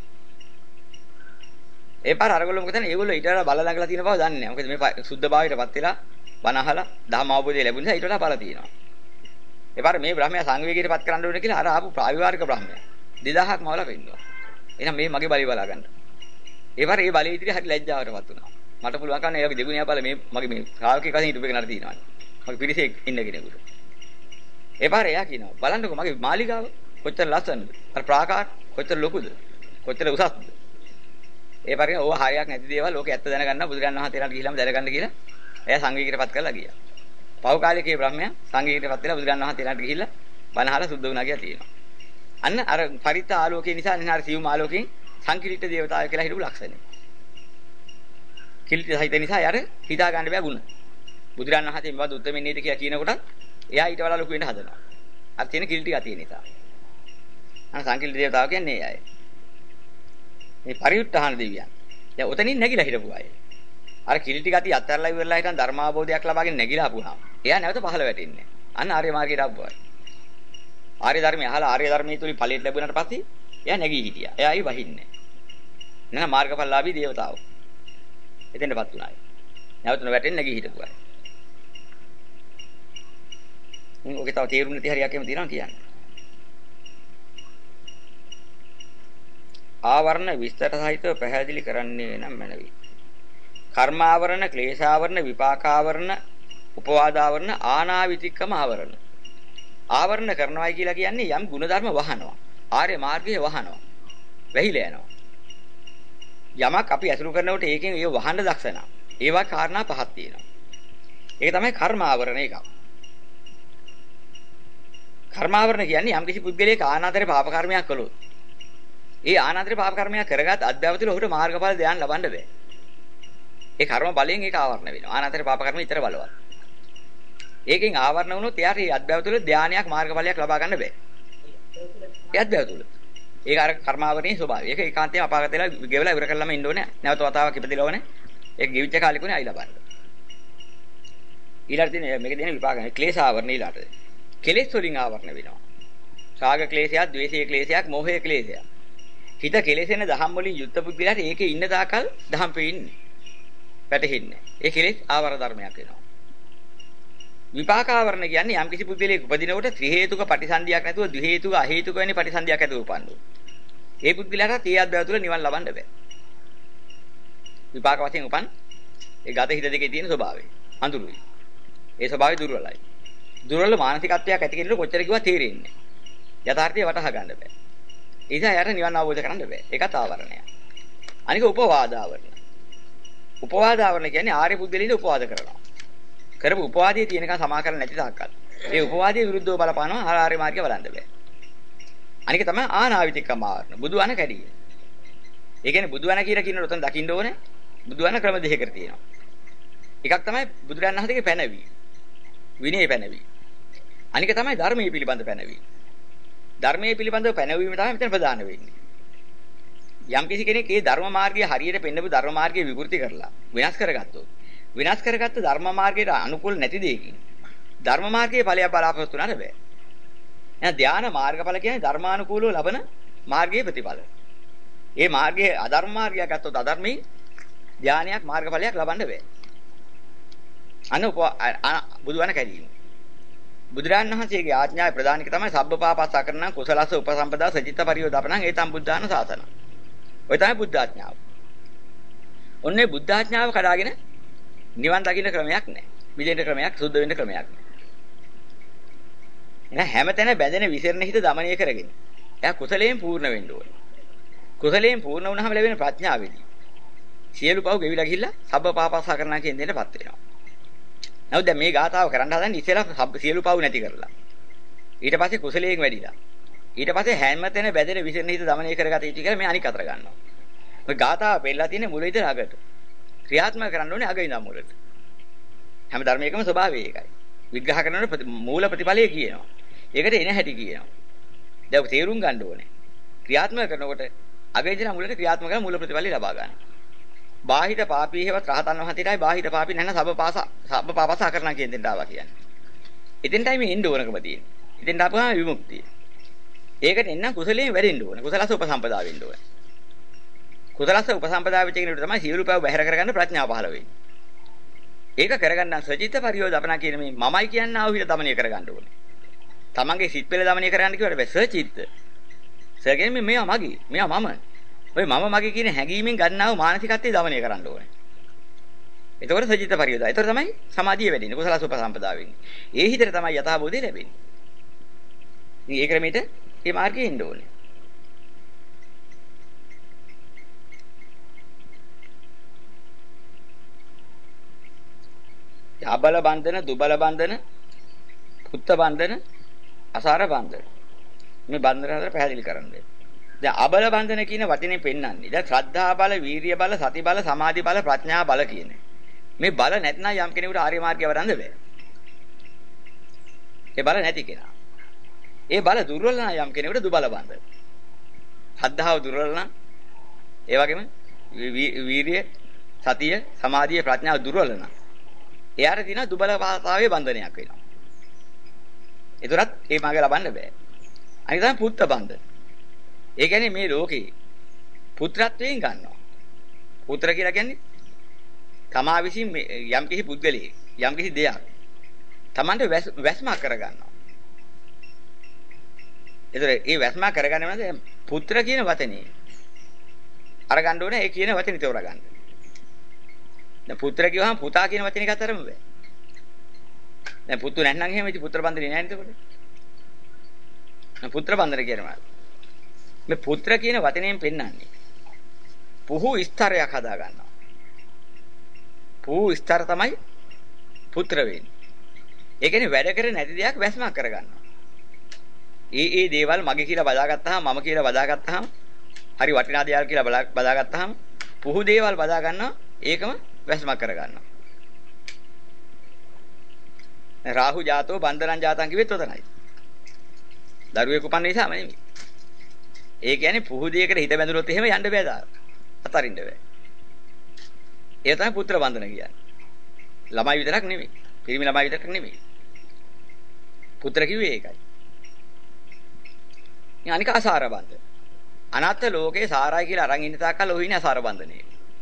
ඒ පාර අරගොල්ලෝ මොකද කියන්නේ? ඒගොල්ලෝ ඊට වඩා බල ළඟලා තියෙන බව දන්නේ නැහැ. මොකද මේ සුද්ධ භාවයටපත් වෙලා බණ අහලා ධම්ම අවබෝධය ලැබුණ නිසා ඊට වඩා බල තියෙනවා. ඒ පාර මේ බ්‍රහ්මයා සංවේගයටපත් කරන්න ඕනේ කියලා අර ආපු ප්‍රාවිවාරික බ්‍රහ්මයා 2000ක් මවලා පෙන්නවා. එහෙනම් මේ මගේ බලය බලා ගන්න. ඒ පාර ඒ බලය ඉදිරිය හරි ලැජ්ජාවටපත් වුණා. මට පුළුවන් කන්නේ ඒගේ දෙගුණියා බල මේ මගේ මේ ශ්‍රාවකයෙක් වශයෙන් හිටපු එකකට තියෙනවා. මගේ පිරිසේ ඉන්න කෙනෙකුට. ඒ පාර එයා කියනවා බලන්නකෝ මගේ මාලිගාව කොච්චර ලස්සනද? අර ප්‍රාකාර කොච්චර ලොකුද? කොච්චර උසස්ද? ඒ පාරේ ඕව හරියක් නැති දේවල් ලෝකෙ ඇත්ත දැනගන්න බුදුරජාණන් වහන්සේලාට ගිහිල්ලාම දැනගන්න කියලා එයා සංඝීකයටපත් කරලා ගියා. පව් කාලේකේ බ්‍රහ්මයා සංඝීකයටපත් වෙලා බුදුරජාණන් වහන්සේලාට ගිහිල්ලා බණහලා සුද්ධ වුණා කියලා තියෙනවා. අන්න අර පරිත්ත ආලෝකේ නිසා නේ අර සියුම් ආලෝකයෙන් සංකීර්ණ දේවතාවය කියලා හිටපු ලක්ෂණය. කිලිට සහිත නිසා යාර හිතා ගන්න බෑ ගුණ. බුදුරජාණන් වහන්සේ මේවත් උත්තරමින් නේද කියලා කියනකොට එයා ඊට වඩා ලොකු වෙන්න හදනවා. අර තියෙන කිලිටි ගතිය නිසා. අන්න සංකීර්ණ දේවතාව කියන්නේ ඒ අය. මේ පරිඋත්ථාන දෙවියන්. දැන් උතනින් නැගිලා හිටපු අය. අර කිලිටි ගතිය අත්හැරලා ඉවරලා හිටන් ධර්මාබෝධයක් ලබාගෙන නැගිලා ආපුවාම එයා නැවත පහළ වැටෙන්නේ. අන්න ආර්ය මාර්ගයට ආපුවා. ආර්ය ධර්මය අහලා ආර්ය ධර්මයේ තුලින් ඵලයට ලැබුණාට පස්සේ එයා නැගී හිටියා. එයා ආයි වහින්නේ නැහැ. නේද මාර්ගඵලලාභී දේවතාවෝ. එතෙන්ටපත් වුණා. නැවත වැටෙන්නේ නැගී හිටපුවා. ඔගේ තව තේරුම් නැති හරියක් එහෙම තියෙනවා කියන්නේ. ආවරණ විස්තර සහිතව පැහැදිලි කරන්නේ නම් මැනවි. කර්මාවරණ, ක්ලේශාවරණ, විපාකාවරණ, උපවාදාවරණ, ආනාවිතික්කම ආවරණ. ආවරණ කරනවායි කියලා කියන්නේ යම් ಗುಣධර්ම වහනවා. ආර්ය මාර්ගයේ වහනවා. වැහිලා යනවා. යමක් අපි අසුරු කරනකොට ඒකෙන් ඒ වහන්න දක්ෂනා. ඒවා කාරණා පහක් තියෙනවා. ඒක තමයි කර්මාවරණ එකක්. කර්මාවරණ කියන්නේ යම් කිසි පුද්ගලයෙක් ආනාතරේ පාප කර්මයක් කළොත් ඒ ආනාතරේ පාප කර්මයක් කරගත් අධ්‍යාපතිල ඔහුට මාර්ගඵල ධ්‍යාන ලබන්න බෑ. ඒ කර්ම බලයෙන් ඒක ආවරණ වෙනවා. ආනාතරේ පාප කර්ම විතර බලවත්. ඒකෙන් ආවරණ වුණොත් එයාට මේ අධ්‍යාපතිල ධ්‍යානයක් මාර්ගඵලයක් ලබා ගන්න බෑ. ඒ අධ්‍යාපතිල. ඒක අර කර්මාවරණයේ ස්වභාවය. ඒක ඒකාන්තයෙන් අපාගතේලා ගෙවලා ඉවර කරලාම ඉන්න ඕනේ. නැවත වතාවක් ඉපදෙලා ඕනේ. ඒක ගෙවිච්ච කාලෙකුනේ ආයි ලබන්න. ඊළඟට තියෙන මේක දෙන විපාක ක්ලේශ ආවරණ ඊළාට. කෙලෙස් වලින් ආවරණ වෙනවා. රාග ක්ලේශයක්, ද්වේෂයේ ක්ලේශයක්, මෝහයේ ක්ලේශයක්. හිත කෙලෙසෙන දහම් වලින් යුක්ත පුද්ගලයාට ඒකේ ඉන්න තාකල් දහම් පෙන්නේ. පැටහෙන්නේ. ඒ කෙලෙස් ආවර ධර්මයක් වෙනවා. විපාක ආවරණ කියන්නේ යම් කිසි පුද්ගලයෙක් උපදිනකොට ත්‍රි හේතුක ප්‍රතිසන්දියක් නැතුව ද්වි හේතුක අහේතුක වෙන්නේ ප්‍රතිසන්දියක් ඇතුව උපන්නු. ඒ පුද්ගලයාට ඒ අධ්‍යාය තුළ නිවන් ලබන්න බෑ. විපාක වශයෙන් උපන් ඒ ගත හිත දෙකේ තියෙන ස්වභාවය අඳුරුයි. ඒ ස්වභාවය දුර්වලයි. දුර්වල මානසිකත්වයක් ඇති කෙනෙකුට කොච්චර කිව්වා තේරෙන්නේ නැහැ. යථාර්ථය වටහා ගන්න බෑ. ඒ නිසා යාට නිවන් අවබෝධ කරගන්න බෑ. ඒකත් ආවරණයක්. අනික උපවාද ආවරණ. උපවාද ආවරණ කියන්නේ ආර්ය පුද්ගලින්ද උපවාද කරනවා. කරපු උපවාදයේ තියෙනකන් සමාකරණ නැති තාක්කල්. ඒ උපවාදයේ විරුද්ධව බලපානවා ආර්ය මාර්ගය බලන්න බෑ. අනික තමයි ආනාවිතිකම ආවරණ. බුදුවන කැඩිය. ඒ කියන්නේ බුදුවන කියලා කියන උතන දකින්න ඕනේ. බුදුවන ක්‍රම දෙකකට තියෙනවා. එකක් තමයි බුදුරජාණන් වහන්සේගේ පැනවි. විනය පැනවි. අනික තමයි ධර්මයේ පිළිබඳ පැනවි. ධර්මයේ පිළිබඳව පැනවීම තමයි මෙතන ප්‍රධාන වෙන්නේ. යම් කිසි කෙනෙක් මේ ධර්ම මාර්ගය හරියට පෙන්නපු ධර්ම මාර්ගය විකෘති කරලා විනාශ කරගත්තොත් විනාශ කරගත්ත ධර්ම මාර්ගයට අනුකූල නැති දෙයකින් ධර්ම මාර්ගයේ ඵලයක් බලාපොරොත්තු වෙන්න බෑ. එහෙනම් ධානා මාර්ගඵල කියන්නේ ධර්මානුකූලව ලබන මාර්ගයේ ප්‍රතිඵල. මේ මාර්ගයේ අධර්ම මාර්ගයක් ගත්තොත් අධර්මී ධානයක් මාර්ගඵලයක් ලබන්න බෑ. බුදුවන කැදීම. බුදුරජාණන් වහන්සේගේ ආඥාවේ ප්‍රධානික තමයි සබ්බපාපස්සකරණං කුසලස්ස උපසම්පදා සචිත්ත පරියෝදාපනං ඒතම් බුද්ධාන සාසන. ඔය තමයි බුද්ධ ආඥාව. ඔන්නේ බුද්ධ ආඥාව කඩාගෙන නිවන් දකින්න ක්‍රමයක් නැහැ. මිදෙන්න ක්‍රමයක්, සුද්ධ වෙන්න ක්‍රමයක් නැහැ. එහෙනම් හැමතැන බැඳෙන විසරණ හිත দমনය කරගෙන එයා කුසලයෙන් පූර්ණ වෙන්න ඕනේ. කුසලයෙන් පූර්ණ වුණාම ලැබෙන ප්‍රඥාවෙදී සියලු පව් ගෙවිලා ගිහිල්ලා සබ්බපාපස්සකරණං කියන දෙයට පත් වෙනවා. නමුත් දැන් මේ ගාථාව කරන්න හදන්නේ ඉස්සෙල්ලා සියලු පව් නැති කරලා. ඊට පස්සේ කුසලයෙන් වැඩිලා. ඊට පස්සේ හැමතැන බැඳෙන විසරණ හිත দমনය කරගත යුතු කියලා මේ අනික් අතර ගන්නවා. මේ ගාථාව පෙන්නලා තියෙන්නේ මුල ඉඳලා අගට. ක්‍රියාත්මක කරන්න ඕනේ අග ඉඳන් මුලට. හැම ධර්මයකම ස්වභාවය ඒකයි. විග්‍රහ කරනකොට මූල ප්‍රතිඵලය කියනවා. ඒකට එන හැටි කියනවා. දැන් තේරුම් ගන්න ඕනේ. ක්‍රියාත්මක කරනකොට අග ඉඳලා මුලට ක්‍රියාත්මක කරලා මූල ප්‍රතිඵලය ලබා ගන්න. බාහිර පාපී හේවත් රහතන් වහන්සේටයි බාහිර පාපී නැත්නම් සබ්බපාපසා කරනවා කියන දෙන්න ආවා කියන්නේ. එතෙන්ටයි මේ එන්න ඕනකම තියෙන්නේ. එතෙන්ට ආපුවම විමුක්තිය. ඒකට එන්න කුසලයෙන් වැඩෙන්න ඕනේ. කුසලස උපසම්පදා වෙන්න ඕනේ. කුසලස උපසම්පදා වෙච්ච කෙනෙකුට තමයි සියලු පව බැහැර කරගන්න ප්‍රඥාව පහළ වෙන්නේ. ඒක කරගන්න සචිත්ත පරියෝදපන කියන මේ මමයි කියන්න ආව හිත দমনය කරගන්න ඕනේ. තමන්ගේ සිත් පෙළ දමනය කරන්න කිව්වට බෑ සචිත්ත. සර්ගෙන්නේ මෙයා මගේ. මෙයා මම. ඔය මම මගේ කියන හැඟීමෙන් ගන්නා වූ මානසිකත්වය দমনය කරන්න ඕනේ. එතකොට සචිත්ත පරියෝදය. එතකොට තමයි සමාධිය වැඩෙන්නේ. කුසල සුපසම්පදා වෙන්නේ. ඒ හිතට තමයි යථාබෝධය ලැබෙන්නේ. ඉතින් ඒ ක්‍රමයට මේ මාර්ගයේ ඉන්න ඕනේ. අබල බන්ධන, දුබල බන්ධන, පුත්ත බන්ධන, අසාර බන්ධන. මේ බන්ධන හතර පැහැදිලි කරන්න. දැන් අබල බන්ධන කියන වචනේ පෙන්වන්නේ. දැන් ශ්‍රද්ධා බල, වීරිය බල, සති බල, සමාධි බල, ප්‍රඥා බල කියන්නේ. මේ බල නැත්නම් යම් කෙනෙකුට ආර්ය මාර්ගය වඩන්න බෑ. ඒ බල නැති කෙනා. ඒ බල දුර්වල නම් යම් කෙනෙකුට දුබල බන්ධන. ශ්‍රද්ධාව දුර්වල නම් ඒ වගේම වීරිය, සතිය, සමාධිය, ප්‍රඥාව දුර්වල නම් එයාට තියෙන දුබල භාෂාවේ බන්ධනයක් වෙනවා. ඒතරත් ඒ මාර්ගය ලබන්න බෑ. අනිත් තමයි පුත්ත බන්ධන. ඒ කියන්නේ මේ ලෝකේ පුත්‍රත්වයෙන් ගන්නවා. පුත්‍ර කියලා කියන්නේ තමා විසින් යම් කිසි පුද්ගලයෙක් යම් කිසි දෙයක් Tamanට වැස්මක් කරගන්නවා. ඒතර ඒ වැස්මක් කරගන්න වෙනද පුත්‍ර කියන වචනේ අරගන්න ඕනේ ඒ කියන වචනේ තෝරගන්න. දැන් පුත්‍ර කියවහම පුතා කියන වචනේ ගත්තරම බෑ. දැන් පුතු නැත්නම් එහෙම ඉති පුත්‍ර බන්ධනේ නැහැ නේද එතකොට? දැන් පුත්‍ර බන්ධන කියනවා. මේ පුත්‍ර කියන වචනයෙන් පෙන්වන්නේ පුහු ස්තරයක් හදා ගන්නවා. පුහු ස්තර තමයි පුත්‍ර වෙන්නේ. ඒ කියන්නේ වැඩ කර නැති දෙයක් වැස්මක් කර ගන්නවා. ඒ දේවල් මගේ කියලා බදාගත්තාම මම කියලා බදාගත්තාම හරි වටිනා දේවල් කියලා බදාගත්තාම පුහු දේවල් බදා ගන්නවා ඒකම වැස්මක් කර ගන්නවා. රාහු ජාතෝ බන්දරං ජාතං කිව්වෙත් උතනයි. දරුවෙක් උපන්න නිසාම නෙමෙයි. ඒ කියන්නේ පුහුදියේකට හිත බැඳුනොත් එහෙම යන්න බෑ දාර. අතරින්න බෑ. ඒ තමයි පුත්‍ර බන්ධන කියන්නේ. ළමයි විතරක් නෙමෙයි. පිරිමි ළමයි විතරක් නෙමෙයි. පුත්‍ර කිව්වේ ඒකයි. අනික අසාර බන්ධන. අනාත්ම ලෝකේ සාරයි කියලා අරන් ඉන්න තාක්කල් ඔහි ඉන්නේ අසාර බන්ධනේ.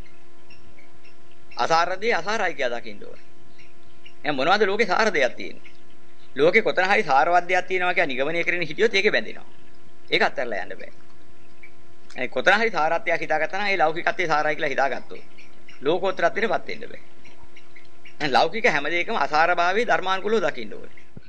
අසාරදී අසාරයි කියලා දකින්න ඕනේ. එහෙනම් මොනවද ලෝකේ සාර දෙයක් තියෙන්නේ? ලෝකේ කොතන හරි සාරවත් දෙයක් තියෙනවා කියලා නිගමනය කරගෙන හිටියොත් ඒකේ බැඳෙනවා. ඒක අත්හැරලා යන්න බෑ. ඒ කොතන හරි සාරත්වයක් හිතාගත්තා නම් ඒ ලෞකිකත්වයේ සාරයි කියලා හිතාගත්තොත් ලෝකෝත්තරත්වයටපත් වෙන්න බෑ. දැන් ලෞකික හැම දෙයකම අසාරභාවයේ ධර්මානුකූලව දකින්න ඕනේ.